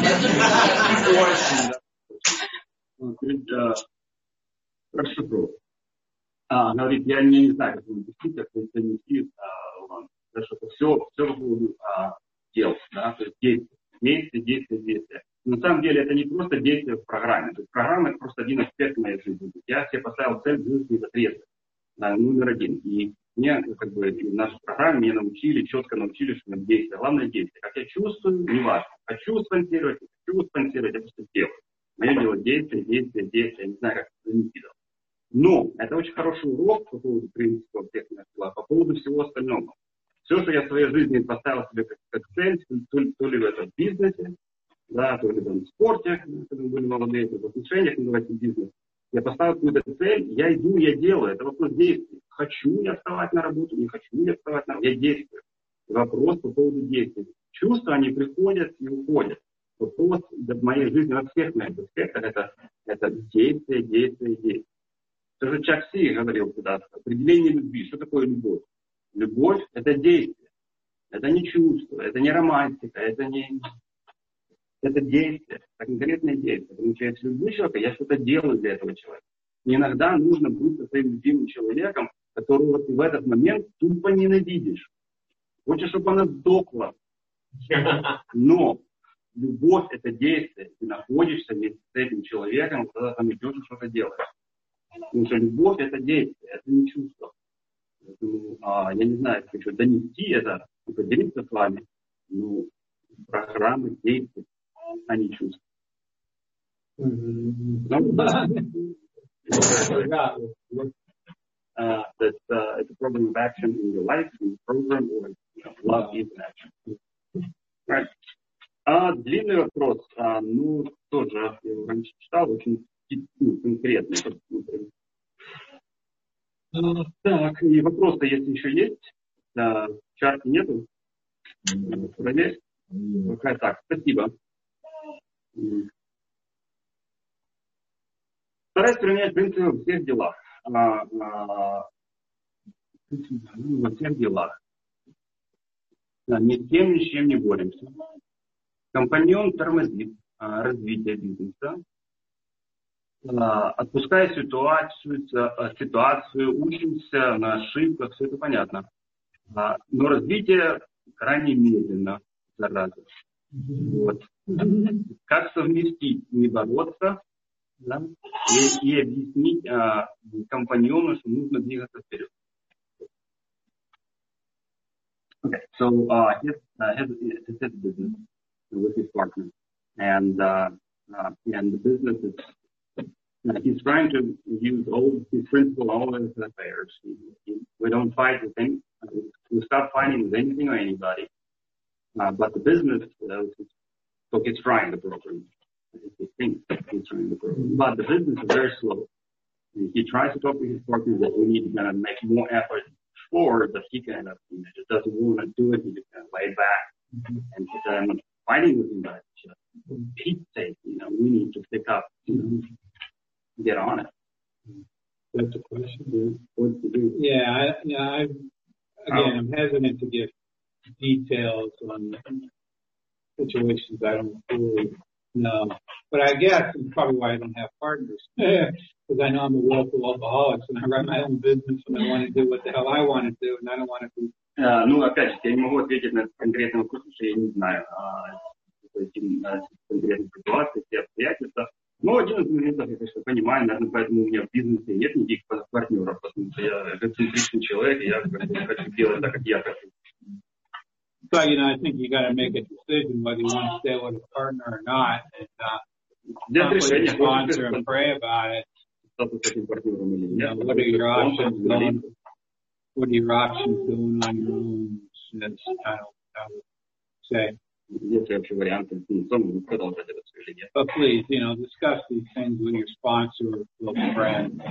Очень. Расшифровка. А, говорит, я не, не знаю, как вы объяснить, как вы донести, потому что все, все по поводу а, дел, да, то есть действия, действия, действия, действия. На самом деле это не просто действие в программе. То есть программа — это просто один аспект моей жизни. Я себе поставил цель жизни это трезвость. Да, номер один. И мне, как бы, в нашей программе меня научили, четко научили, что это действие. Главное действие. Как я чувствую, не важно. Хочу спонсировать, хочу спонсировать, я просто делаю. Мое дело действие, действие, действие. Я не знаю, как это занести. Но это очень хороший урок по поводу принципов всех моих дел, по поводу всего остального. Все, что я в своей жизни поставил себе как, как цель, то, то ли в этом бизнесе, да, то ли там в спорте, когда мы были молодые, то в отношениях, называется бизнес. Я поставил какую-то цель, я иду, я делаю. Это вопрос действий. Хочу я вставать на работу, не хочу я вставать на работу. Я действую. Вопрос по поводу действий. Чувства, они приходят и уходят. Вопрос в моей жизни во всех моих аспектах это, это действие, действие, действие. Тоже Чак Си говорил когда-то. Определение любви. Что такое любовь? Любовь — это действие. Это не чувство, это не романтика, это не... Это действие, это конкретное действие. Потому что если люблю человека, я что-то делаю для этого человека. И иногда нужно быть со своим любимым человеком, которую ты в этот момент тупо ненавидишь. Хочешь, чтобы она сдохла. Но любовь – это действие. Ты находишься вместе с этим человеком, когда там идешь и что-то делаешь. Потому что любовь – это действие, это не чувство. Поэтому, а, я не знаю, как еще донести это, поделиться с вами. Ну, программы, действия, а не чувства. Uh, that uh, it's a program of action in your life, in your program, or you know, love is an action. Right. А длинный вопрос, а, ну, тоже, я его раньше читал, очень ну, конкретный. А, так, и вопрос-то, если еще есть, а, в чате нету? Проверь. Пока так, спасибо. Стараюсь применять принципы во всех делах. А, а, во всех делах. Да, ни с кем, ни с чем не боремся. Компаньон тормозит а, развитие бизнеса. А, отпуская ситуацию, ситуацию, учимся на ошибках, все это понятно. А, но развитие крайне медленно, зараза. Вот. Как совместить, не бороться, да, и, и объяснить а, компаньону, что нужно двигаться вперед. Okay, so uh, he has, uh, has, has a business with his partner, and uh, uh, and the business is uh, he's trying to use all his principles, all his affairs. He, he, we don't fight with any, we stop fighting with anything or anybody. Uh, but the business, uh, so he's trying the program. He thinks he's trying the program, but the business is very slow. He tries to talk to his partner that we need to kind of make more effort forward, but he kind of you know, just doesn't want to do it. He just kind of lay back. Mm-hmm. And so I'm not fighting with him, but just for Pete's sake, you know, we need to pick up, you know, get on it. That's a question. Yeah. What to do? Yeah, I, yeah. I, again, I'm hesitant to give details on situations I don't fully know. But I guess it's probably why I don't have partners. Because I know I'm a willful alcoholic, and I run my own business, and I want to do what the hell I want to do, and I don't want to be. Uh, ну, опять же, я не могу ответить на конкретный вопрос, потому что я не знаю конкретной ситуации, все обстоятельства. Но один из моментов, я, конечно, понимаю, наверное, поэтому у меня в бизнесе нет никаких партнеров, потому что я эгоцентричный человек, и я хочу делать так, как я хочу. So, you know, I think you got to make a decision whether you want to stay with a partner or not, and uh, come with a sponsor and pray about it. You know, what are your options going? What are your options going on your own? That's kind of what I would say. But please, you know, discuss these things with your sponsor or with a friend.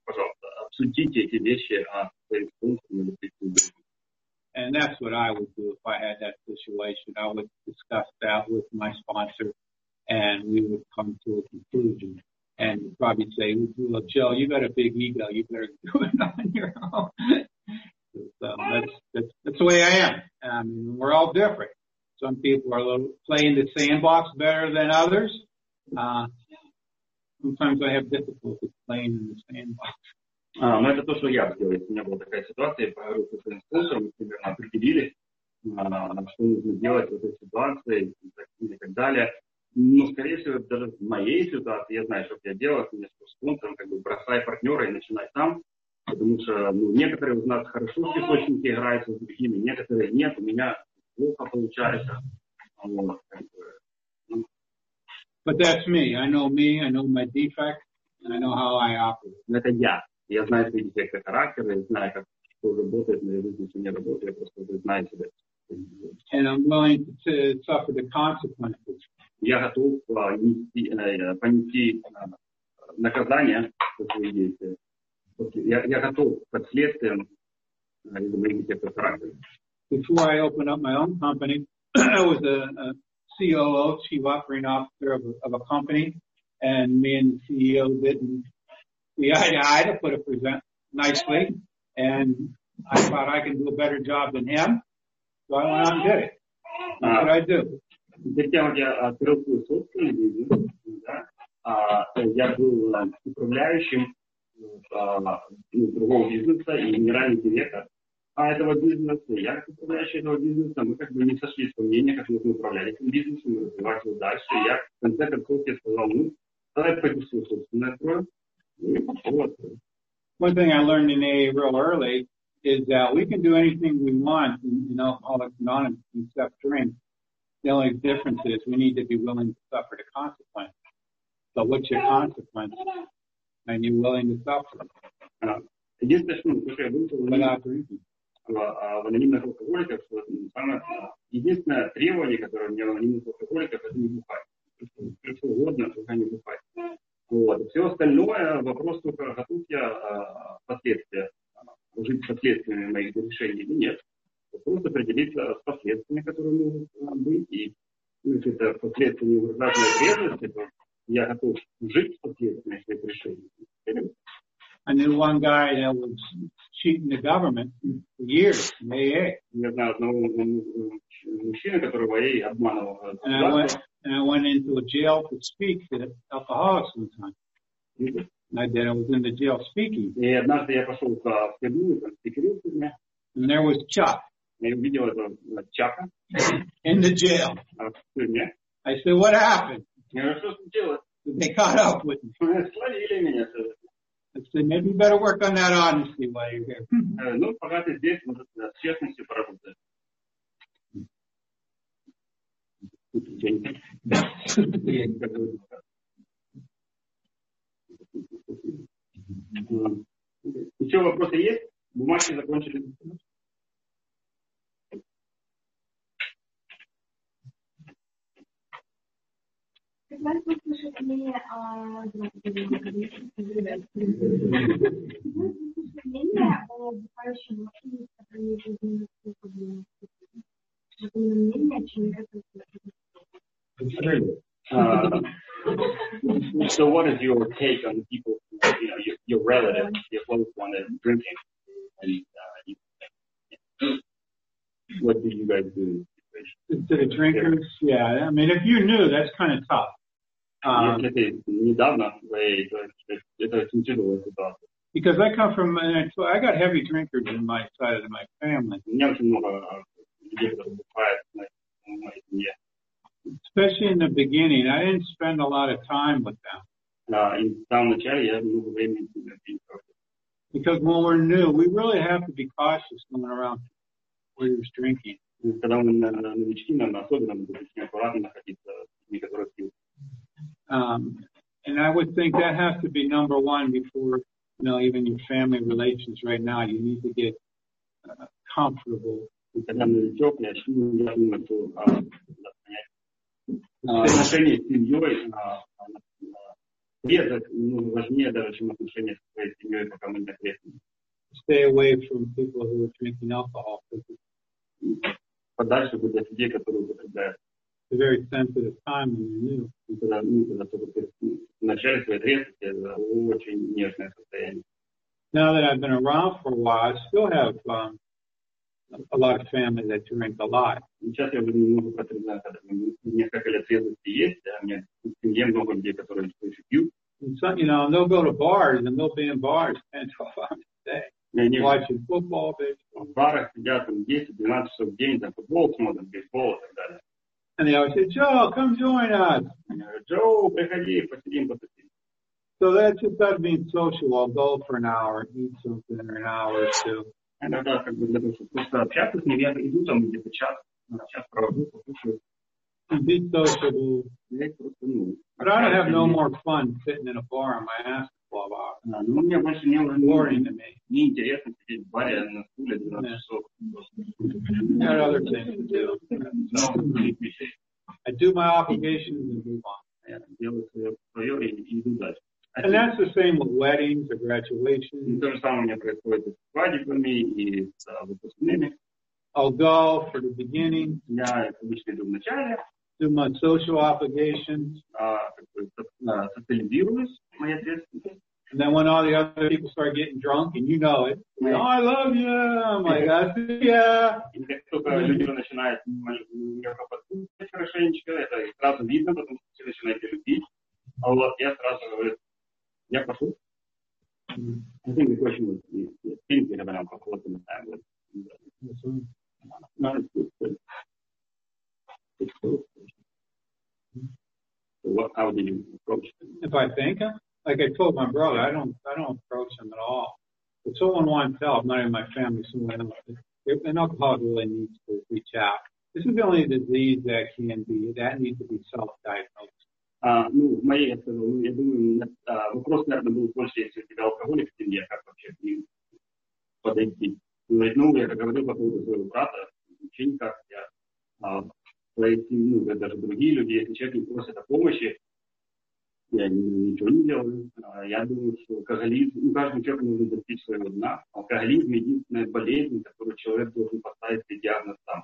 And that's what I would do if I had that situation. I would discuss that with my sponsor, and we would come to a conclusion. And probably say, well, Joe, you got a big ego. You better do it on your own. So that's, that's, that's the way I am. I mean, we're all different. Some people are a little, play in the sandbox better than others. Uh, sometimes I have difficulty playing in the sandbox. А, но это то, что я бы делал, если у меня была такая ситуация, я поговорил со своим спонсором, мы примерно определили, а, что нужно делать в этой ситуации и так далее. Но, скорее всего, даже в моей ситуации я знаю, что я делаю, у меня с спонсором, как бы бросай партнера и начинай сам, потому что ну, некоторые из нас хорошо в песочнике играются с другими, некоторые нет, у меня плохо получается. Вот, как бы, ну. But that's me. I know me, I know my defects, and I know how I operate. Это я. Я знаю свои дефекты характера, я знаю, как что работает, но я вижу, что не работает, я просто знаю себя. And I'm willing to suffer the consequences. Я готов uh, нести, uh, понести uh, наказание за свои действия. Я, я готов к последствиям uh, из-за моих дефектов характера. Before I opened up my own company, I was a, a C O O, Chief Operating Officer of a, of a company, and me and the C E O didn't see eye to eye, to put it present nicely, and I thought I could do a better job than him, so I went out and did it. That's what I do. Перед тем, как я открыл свой собственный бизнес, да, я был управляющим а, ну, другого бизнеса и генеральный директор этого бизнеса, я как управляющий этого бизнеса, мы как бы не сошлись во мнении, как нужно управлять этим бизнесом, развивать его дальше. И я в конце концов я сказал, ну, давай пойду свою собственную открою. Вот. One thing I learned in A A real early is that we can do anything we want in, in Alcoholics Anonymous except drink. The only difference is we need to be willing to suffer the consequences. So what's your consequence? And you're willing to suffer. Единственное, что я выучил without drinking. В, в анонимных алкоголиках, что самое, единственное требование, которое у меня в анонимных алкоголиках, это не бухать. Что угодно, только не бухать. Вот. Все остальное, вопрос только, готов я а, последствия, жить с последствиями моих решений или нет. Просто определиться с последствиями, которые могут быть. И если это последствия не угрожают моей трезвости, то я готов жить с последствиями своих решений. I knew one guy that was cheating the government for years in A A. Я знаю одного мужчину, которого я обманывал. And I went, and I went into a jail to speak to alcoholics one time. And I did. I was in the jail speaking. И однажды я пошел в тюрьму, там спикерил в тюрьме. And there was Chuck. Я увидел этого Чака. In the jail. В тюрьме. I said, what happened? Я говорю, что случилось? They caught up with me. Словили меня. I said, maybe you better work on that honesty while you're here. Ну, пока ты здесь, может, с честностью поработать. Еще вопросы есть? Бумажки закончили. Хотелось бы услышать мнение о мнение о бухающем мужчине, который не изменил свою проблему. Вот именно мнение человека. So what is your take on people, you know, your, your relative, your close one that's drinking? And uh, you, what do you guys do? To the drinkers? Yeah, I mean, if you knew, that's kind of tough. Um, because I come from, and I got heavy drinkers in my side of my family. Especially in the beginning, I didn't spend a lot of time with them. Because when we're new, we really have to be cautious going around where you're drinking. Um, and I would think that has to be number one before, you know, even your family relations right now. You need to get uh, comfortable. Отношения с семьей важнее даже, чем отношения с своей семьей, пока мы не ответственны. Stay away from people who are drinking alcohol. Подальше быть от людей, которые употребляют. It's a very sensitive time when you're new. Когда, ну, когда только в начале своей трезвости, это очень нежное состояние. Now that I've been around for a while, I still have um, a lot of family that drink a lot. Сейчас я уже немного употребляю, когда несколько лет трезвости есть, а у меня в семье много людей, которые пьют. And some, you know, they'll go to bars and they'll be in bars ten, twelve hours a day. Watching football, baseball. В барах сидят там десять-двенадцать часов в день, там футбол смотрят, бейсбол и так далее. And they always say, Joe, come join us. Joe, приходи, посидим, посидим. So that's just us being social. I'll go for an hour, eat something or an hour or two. Иногда, как бы, для того, чтобы просто общаться с ним, я иду там где-то час, час провожу, послушаю. Be sociable. But I don't have no more fun sitting in a bar on my ass for twelve hours. А, ну, мне больше не boring to me. Неинтересно сидеть в баре на стуле двенадцать часов. I got other things to do. So, I do my obligations and move on. Я делаю свое и иду дальше. And that's the same with weddings or graduations. То же самое у меня происходит и с свадьбами, и с выпускными. I'll go for the beginning. Я обычно иду в начале. Do my social obligations. Социализируюсь, моя ответственность. And then when all the other people start getting drunk, and you know it, yeah. Oh, I love you. I'm like, I see ya. И как только люди начинают меня подпускать хорошенечко, это сразу видно, потому что все начинают любить. А вот я сразу говорю, я пошел. I think the question was, you think we have an alcohol in the family. No, it's good. Good. It's good. So what, how do you approach them? If I think, like I told my brother, I don't, I don't approach them at all. If someone wants help, not in my family, someone else, an alcoholic really needs to reach out. This is the only disease that can be, that needs to be self-diagnosed. А, ну, в моей, я думаю, вопрос, наверное, был больше, если у тебя алкоголик в семье, как вообще к ним подойти. Говорит, ну, я говорил по поводу своего брата, ученика, я, а, своей семьи, ну, даже другие люди, если человек не просит о помощи, я ничего не делаю. А, я думаю, что алкоголизм, ну, каждому человеку нужно достичь своего дна. Алкоголизм — единственная болезнь, которую человек должен поставить себе диагноз сам.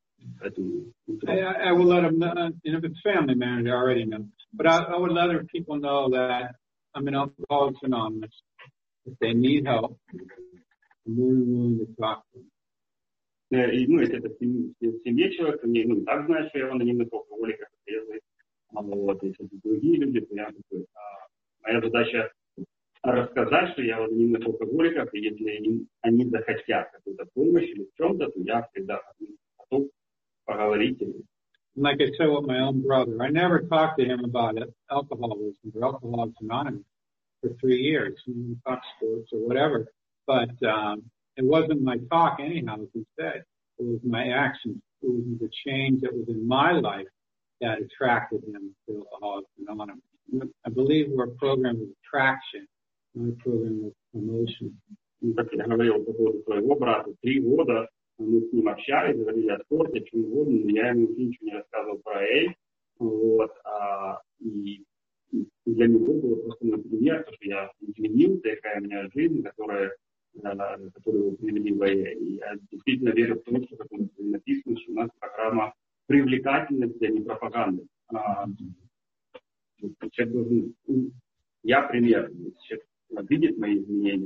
I, I will let them know, and if it's family members, they already know. But I, I would let other people know that I'm an Alcoholics Anonymous. If they need help, I'm more than willing to talk to them. И, ну, если это в семье человека, не, ну, так знаю, что я анонимный алкоголик, как трезвый. Вот, если это другие люди, то я такой. А, моя задача рассказать, что я анонимный алкоголик, и если они, они захотят какую-то помощь или в чем-то, то я всегда готов поговорить. Like I said with my own brother, I never talked to him about it, alcoholism or Alcoholics Anonymous for three years. We talked sports or whatever, but um, it wasn't my talk anyhow, as he said. It was my actions. It was the change that was in my life that attracted him to Alcoholics Anonymous. I believe we're a program of attraction, not a program of promotion. Как я говорил по поводу своего брата, три года мы с ним общались, говорили о спорте, о чем угодно, но я ему ничего не рассказывал про Эль. Вот, а, и, и для него было просто мой пример, то, что я изменился, какая у меня жизнь, которая, а, которую привели в Эль. И я действительно верю в то, что, как написано, что у нас программа привлекательности, а не пропаганды. А, человек должен, я пример, человек видит мои изменения,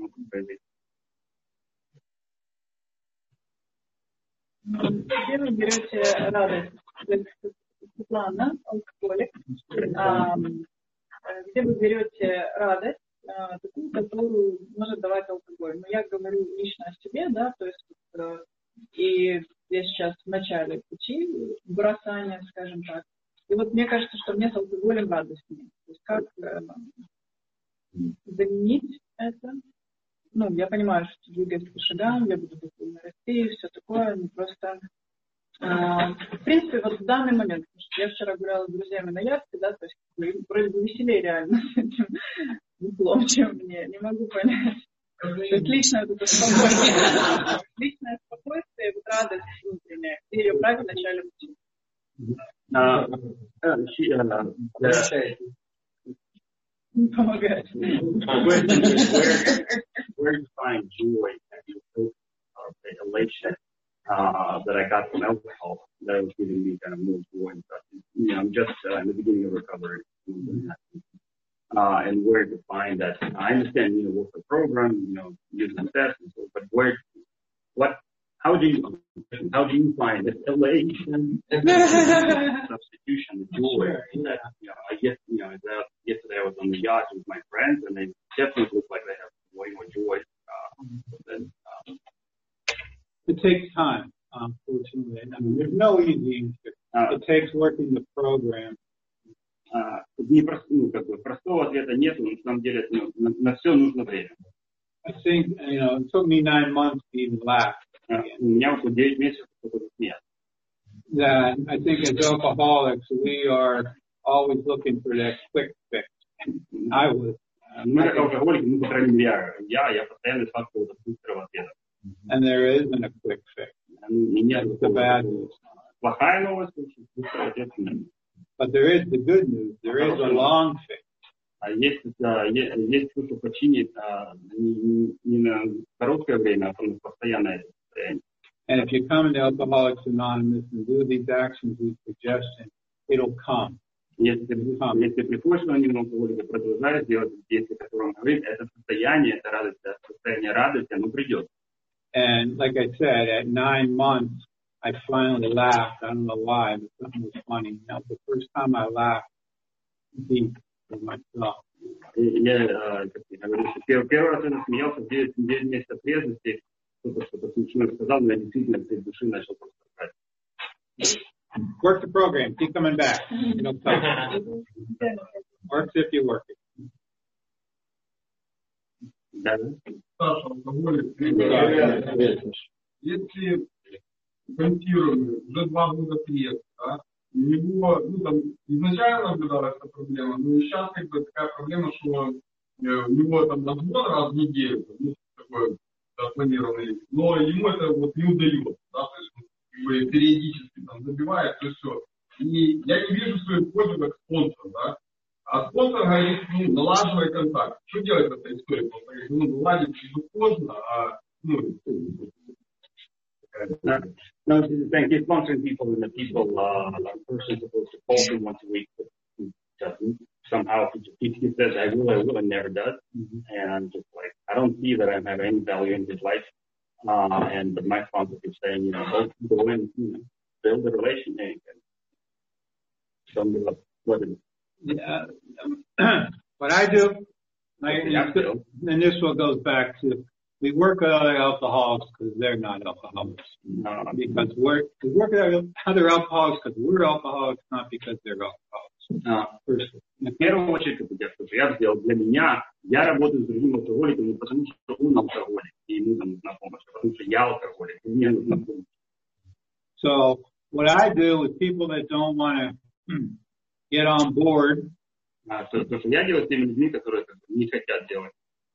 Где вы берете радость? Светлана, алкоголик. А, где вы берете радость, а, такую, которую может давать алкоголь? Но я говорю лично о себе, да, то есть а, и я сейчас в начале пути бросания, скажем так. И вот мне кажется, что мне с алкоголем радостнее. То есть как а, заменить это? Ну, я понимаю, что двигаясь по шагам, я буду духовно расти и все такое, не просто... А, в принципе, вот в данный момент, потому что я вчера гуляла с друзьями на яхте, да, то есть вроде бы веселее реально с этим углом, чем мне. Не могу понять. Личное это спокойствие. Личное спокойствие, вот радость внутренняя. И ее правильно вначале учить. Помогает. Where, where do you find joy and you uh, the elation uh, that I got from alcohol that was giving me kind of more joy and stuff? You know, I'm just uh, in the beginning of recovery. Uh, and where to find that? I understand, you know, what's the program, you know, using tests and so, but where, what, how do you, how do you find this elation, substitution, the joy? In that, you know, I guess, you know, that yesterday I was on the yacht with my friends, and they definitely look like they have way more joy uh, than. Um, it takes time, unfortunately. I mean, there's no easy answer. Uh, it takes working the program. Uh, не прост, ну, как бы, простого ответа нет, но на самом деле ну, на, на все нужно время. I think, you know, it took me nine months to even laugh. Uh, у меня вот девять месяцев чтобы смеяться. That I think as alcoholics, we are always looking for that quick fix. I was. Мы как алкоголики, ну, по крайней мере, я, я постоянно искал какого-то быстрого ответа. And there isn't a quick fix. It's the bad news. Плохая новость, быстрый ответ нет. But there is the good news. There is a long fix. А есть, да, есть, есть то, что починит а, не, не на короткое время, а на постоянное состояние. And if you come into Alcoholics Anonymous and do these actions we suggest, it'll come. Если ты, если приходишь на анонимного алкоголика, продолжаешь делать действия, о котором говорит, это состояние, это радость, это состояние радости, оно придет. And like I said, at nine months, I finally laughed. I don't know why, but something was funny. That was the first time I laughed deep for myself. Я, как я говорю, что первый, первый раз я смеялся в девять месяцев трезвости, кто-то что-то смешное сказал, но я действительно из души начал просто сказать. Work the program. Keep coming back. You know, works if you work it. Да. Саша, алкоголик. Если компенсированный уже два года приезд, да, у него, ну, там, изначально наблюдалась эта проблема, но сейчас как бы такая проблема, что э, у него там разбор раз в неделю, ну, такой запланированный, но ему это вот не удается, да, то есть как бы периодически там забивает, то все. И я не вижу свою пользу как спонсор, да. А спонсор говорит, ну, налаживай контакт. Что делать в этой истории? Он говорит, ну, наладить сложно, а, ну, No, no, thank you. Sponsoring people and the people, uh, a person supposed to call him once a week, but he doesn't. Somehow he, he says, I will, I will, and never does. Mm-hmm. And just like, I don't see that I have any value in his life. Uh, and but my sponsor is saying, you know, go, go in, you know, build a relationship and show me what, what it is. Yeah. What I do, I, and this one goes back to, we work with other alcoholics because they're not alcoholics. No. Because we're, we work with other alcoholics because we're alcoholics, not because they're alcoholics. А, в первую очередь, как я скажу, я сделал для меня, я работаю с другим алкоголиком не потому, что он алкоголик, и ему нужна помощь, а потому что я алкоголик, и мне нужна помощь. So, what I do with people that don't want to get on board, а, то, то, что я делаю с теми людьми, которые как бы, не хотят делать,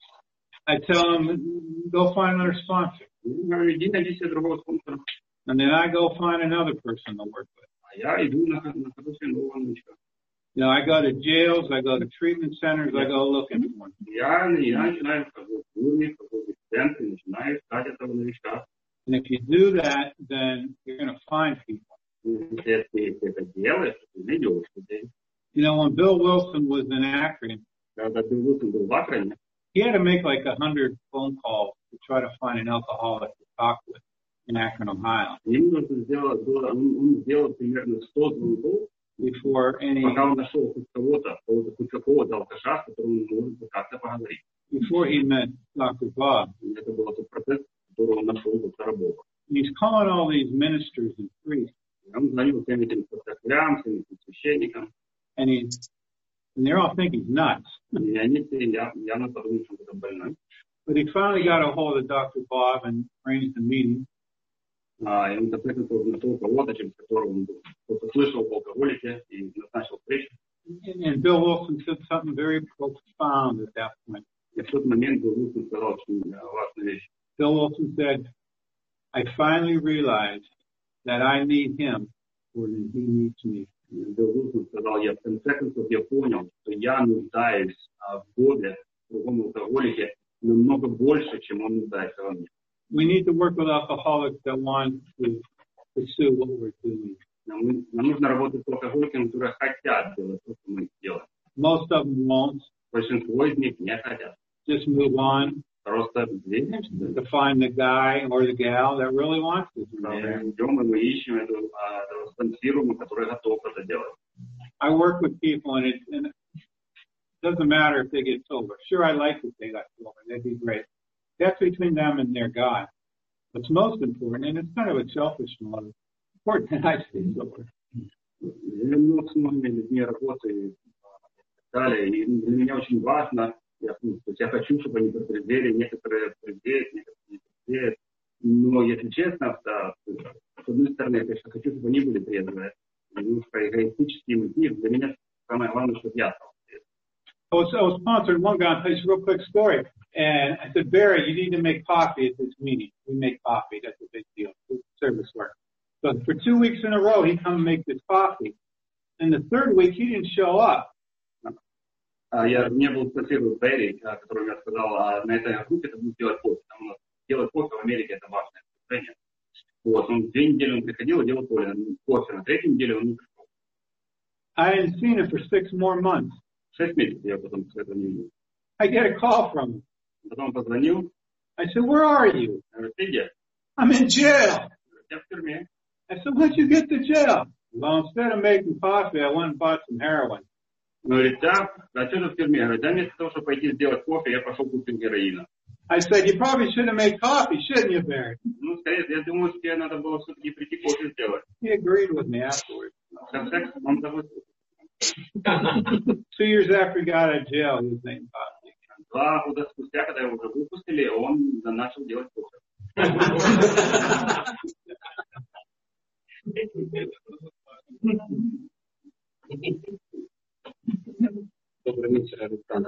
I tell them, go find another sponsor. Иди найди себе другого спонсора. And then I go find another person to work with. А я иду на хорошего нового новичка. You know, I go to jails, I go to treatment centers, I go looking for them. Я, я начинаю вхожу в тюрьмы, вхожу в центры, начинаю искать этого новичка. And if you do that, then you're going to find people. Если ты это делаешь, ты найдешь людей. You know, when Bill Wilson was in Akron, Когда Билл Уилсон был в Акроне, he had to make like a hundred phone calls to try to find an alcoholic to talk with in Akron, Ohio. ему нужно сделать, было, он, он сделал примерно сто звонков, Before any, пока он нашел хоть кого-то, хоть какого-то алкаша, с которым он может как-то поговорить. Before he met Doctor Bob. И это был тот процесс, который он нашел доктора Боба. He's calling all these ministers and priests. Он звонил всем этим пастырям, всем этим священникам. And he, and they're all thinking he's nuts. И они все явно подумали, что он это больной. But he finally got a hold of Doctor Bob and arranged a meeting. А, и он допрыгнул нашел кого-то, через которого он кто-то слышал об алкоголике и назначил встречу. And, and Bill Wilson said something very profound at that point. И в тот момент Билл Уилсон сказал очень важную вещь. Bill Wilson said, I finally realized that I need him more than he needs me. Билл Уилсон сказал, я в конце концов я понял, что я нуждаюсь в Бобе, в другом алкоголике, намного больше, чем он нуждается во мне. We need to work with alcoholics that want to pursue what we're doing. Нам, нам нужно работать с алкоголиками, которые хотят делать то, что мы делаем. Most of them won't. Большинство из них не хотят. Just move on. Просто двигаемся. To find the guy or the gal that really wants this program. Идем, и мы ищем эту, эту спонсируемую, которая готова это делать. I work with people, and it, and it doesn't matter if they get sober. Sure, I like if they got sober. That'd be great. That's between them and their God. What's most important, and it's kind of a selfish one, important that I stay sober. Я много с многими людьми работаю и так далее. И для меня очень важно, я, то есть я хочу, чтобы они протрезвели, некоторые трезвеют, некоторые не трезвеют. Но, если честно, да, с одной стороны, я, конечно, хочу, чтобы они были трезвые. Немножко эгоистический мотив. Для меня самое главное, чтобы я стал трезвым. I was, I was sponsored one guy. I'll tell you a real quick story. And I said, Barry, you need to make coffee at this meeting. We make coffee. That's a big deal. Service work. So for two weeks in a row, he'd come and make this coffee. And the third week, he didn't show up. Я не был спонсирован Берри, который мне сказал, на этой группе это будет делать кофе. Там у нас делать кофе в Америке это важное движение. Вот, он две недели он приходил и делал кофе. На третьей неделе он не пришел. I hadn't seen him for six more months. Шесть месяцев я потом этого не видел. I get a call from him. Потом позвонил. I said, where are you? Я говорю, ты где? I'm in jail. Я в тюрьме. I said, when'd you get to jail? Well, instead of making coffee, I went and bought some heroin. говорит, да, а что ты в тюрьме? Говорит, да вместо того, чтобы пойти сделать кофе, я пошел купить героина. I said, you probably shouldn't have made coffee, shouldn't you, Barry? Ну, скорее, я думаю, что тебе надо было все-таки прийти кофе сделать. He agreed with me afterwards. Так, так, он довольно... Two years after he got out of jail, he was making coffee. Два года спустя, когда его уже выпустили, он начал делать кофе. Добрый вечер, Александр.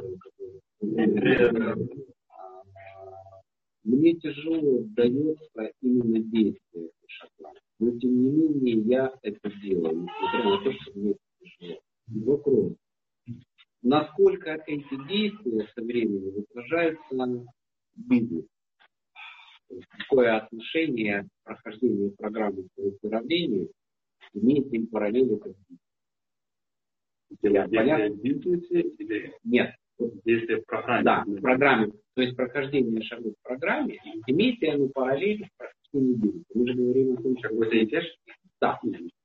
Мне тяжело дается именно действие шотландцев. Но тем не менее я это делаю, несмотря на то, что мне тяжело. Вопрос. Насколько эти действия со временем отражаются на бизнес? Какое отношение прохождение программы по выздоровлению имеет им параллели как Действие в бизнесе или... Нет. Действие в программе. Да, в программе. То есть прохождение шагов в программе имеет ли оно параллели с прохождением бизнеса? Мы же говорим о том, что Какой-то и те же? Да.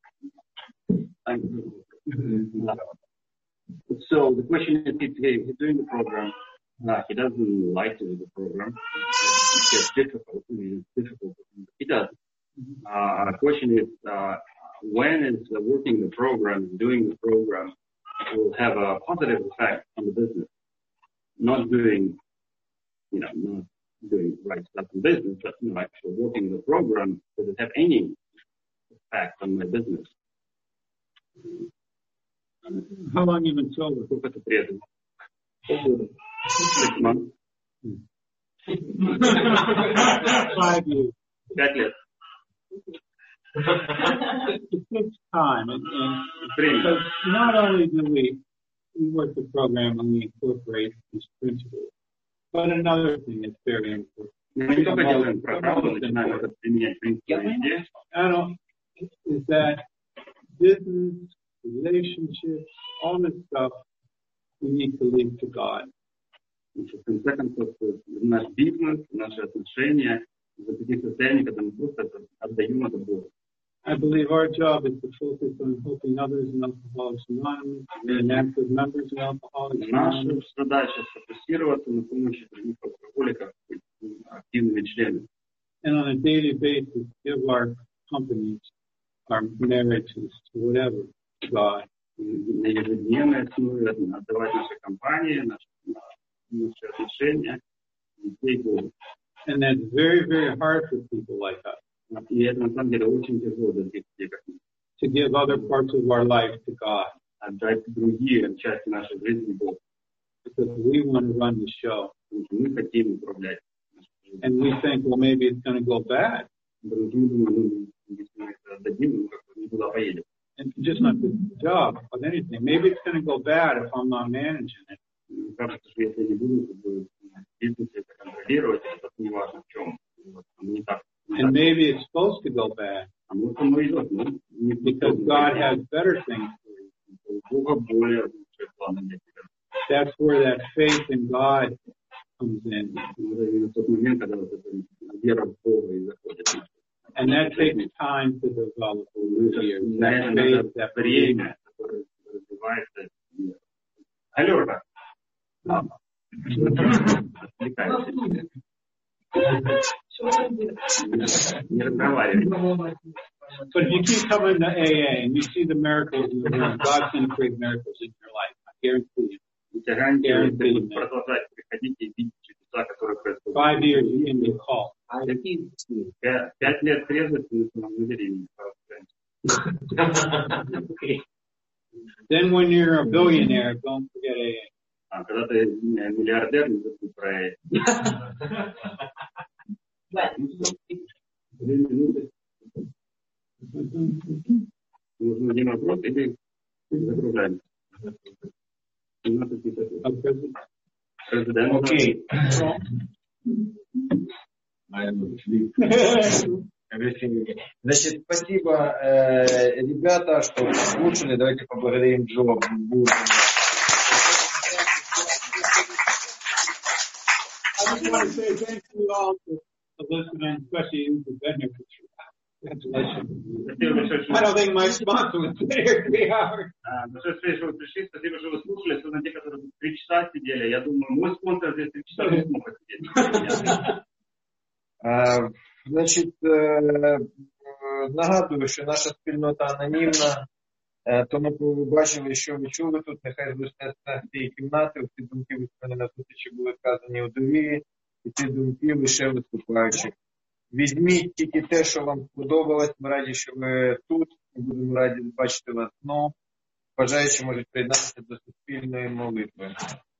So the question is, if he's doing the program, uh, he doesn't like to do the program. It gets difficult. It's difficult. He does. Uh, the question is, uh, when is uh, working the program, doing the program, will have a positive effect on the business. Not doing, you know, not doing right stuff in business, but you know, actually working the program, does it have any effect on my business? How long you been sober? Сколько ты предан? Six months. Five years. Пять лет. It takes time, and, and because not only do we, we work the program and we incorporate these principles, but another thing that's very important. Мы не только делаем программу, начинаем это применять принципы везде. I don't, is that business, relationships, all this stuff, we need to leave to God. В конце концов, наш бизнес, наши отношения, за таких состояний, когда мы просто отдаем это Богу. I believe our job is to focus on helping others in Alcoholics Anonymous and active members in Alcoholics Anonymous. Наша задача сфокусироваться на помощи других алкоголиков, активными членами. And on a daily basis, give our companies, our marriages, whatever, to God. На ежедневной основе отдавать наши компании, наши, наши отношения, детей Богу. And that's very, very hard for people like us. И это на самом деле очень тяжело для таких людей, как мы. To give other parts of our life to God. Отдать другие части нашей жизни Богу. Because we want to run the show. Потому что мы хотим управлять. And we think, well, maybe it's going to go bad. Другим думаем, ну, если мы это отдадим, мы как-то не туда поедем. And just not the job, but anything. Maybe it's going to go bad if I'm not managing it. Кажется, что если не буду в бизнесе это контролировать, это не важно в чем. Не так. And maybe it's supposed to go bad. Because God has better things for you. That's where that faith in God comes in. And that takes time to develop over the years. That faith, that faith. Алёша. Не разговаривай. But if you keep coming to A A and you see the miracles in the room, God's going to create miracles in your life. I guarantee you. Guarantee you. Продолжать приходить и видеть чудеса, которые происходят. Five years you can be called. Пять лет трезвости на беременности. Then when you're a billionaire, don't forget A A. А когда ты миллиардер, не забудь про это. Две минуты. Нужен один вопрос или закругляем? Президент. Окей. Значит, спасибо, э, ребята, что слушали. Давайте поблагодарим Джо. I just want to say thank you all for listening, especially you who've been here for I don't think my sponsor would stay here three hours. Большое спасибо, что вы пришли. Спасибо, что вы слушали. Особенно те, которые три часа сидели. Я думаю, мой спонсор здесь три часа не смог сидеть. Значить, нагадую, що наша спільнота анонімна, тому ви бачили, що ви чули тут, нехай залишається з цієї кімнати, всі думки висловлені на зустрічі були сказані у довірі, і ці думки лише виступаючих. Візьміть тільки те, що вам сподобалось, ми раді, що ви тут, ми будемо раді бачити вас знову. Бажаючи можуть приєднатися до суспільної молитви.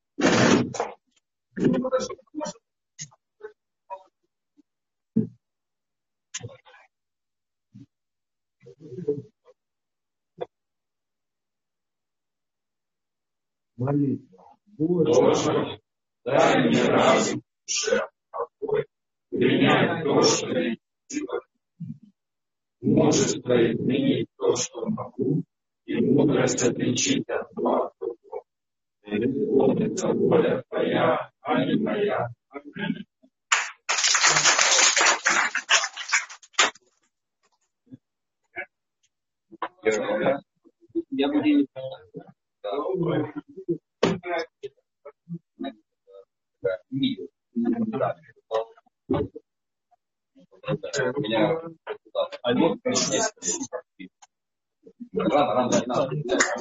Молитва. Боже, дай мне разум в душе покой, принять то, что я делаю, мужество изменить то, что могу, и мудрость отличить от зла другого. Исполнится воля Твоя, а не моя. Аминь. Я буду меня один рано, рано, не надо.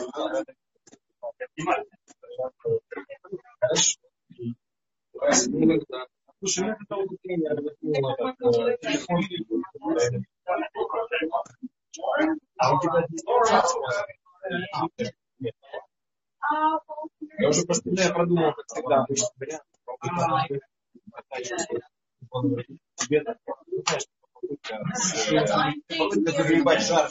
Слушай, ну это улучшение разъяснило телефон. А у тебя нет. Я уже просто я продумал, как всегда, вариант. Попытка загребать жар.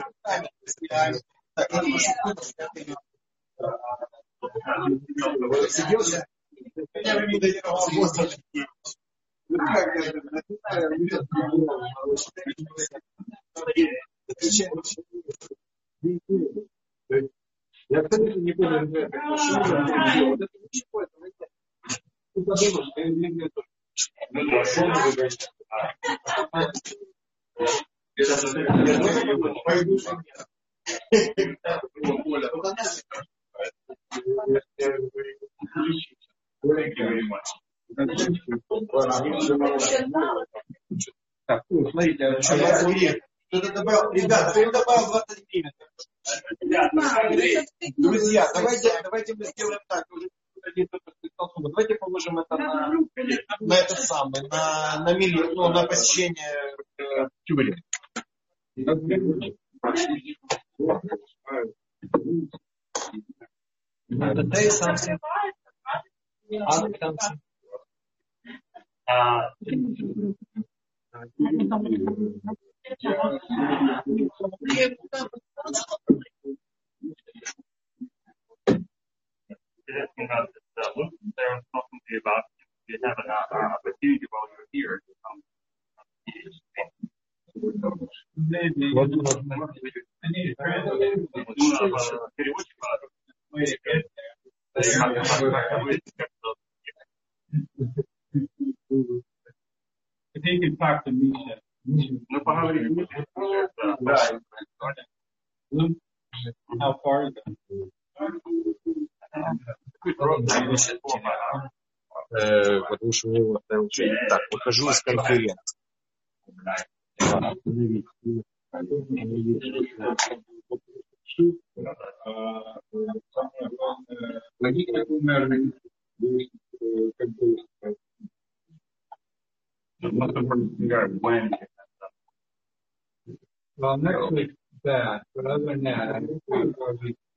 Сидел я? Я не доехал в воздух. Я, кстати, не понял, это ничего, это ты подумаешь, что я тоже. Ну, пошел, я тоже подумал, пойду, что нет. Так, ну, смотрите, а что я говорил? Кто-то добавил, ребята, кто добавил двадцать гривен? Друзья, давайте, давайте мы сделаем так. Уже давайте положим это на, на это самое, на, на, мили, ну, на посещение Тюбели. Say something. Ask something. Uh, There was talking to you about if you have an uh, opportunity while you're here to come. I think you talk to Misha. Ну, поговорим. How far is that? Потому что у него так, выхожу из конференции. Well, next week's bad, but other than that, I think we'll probably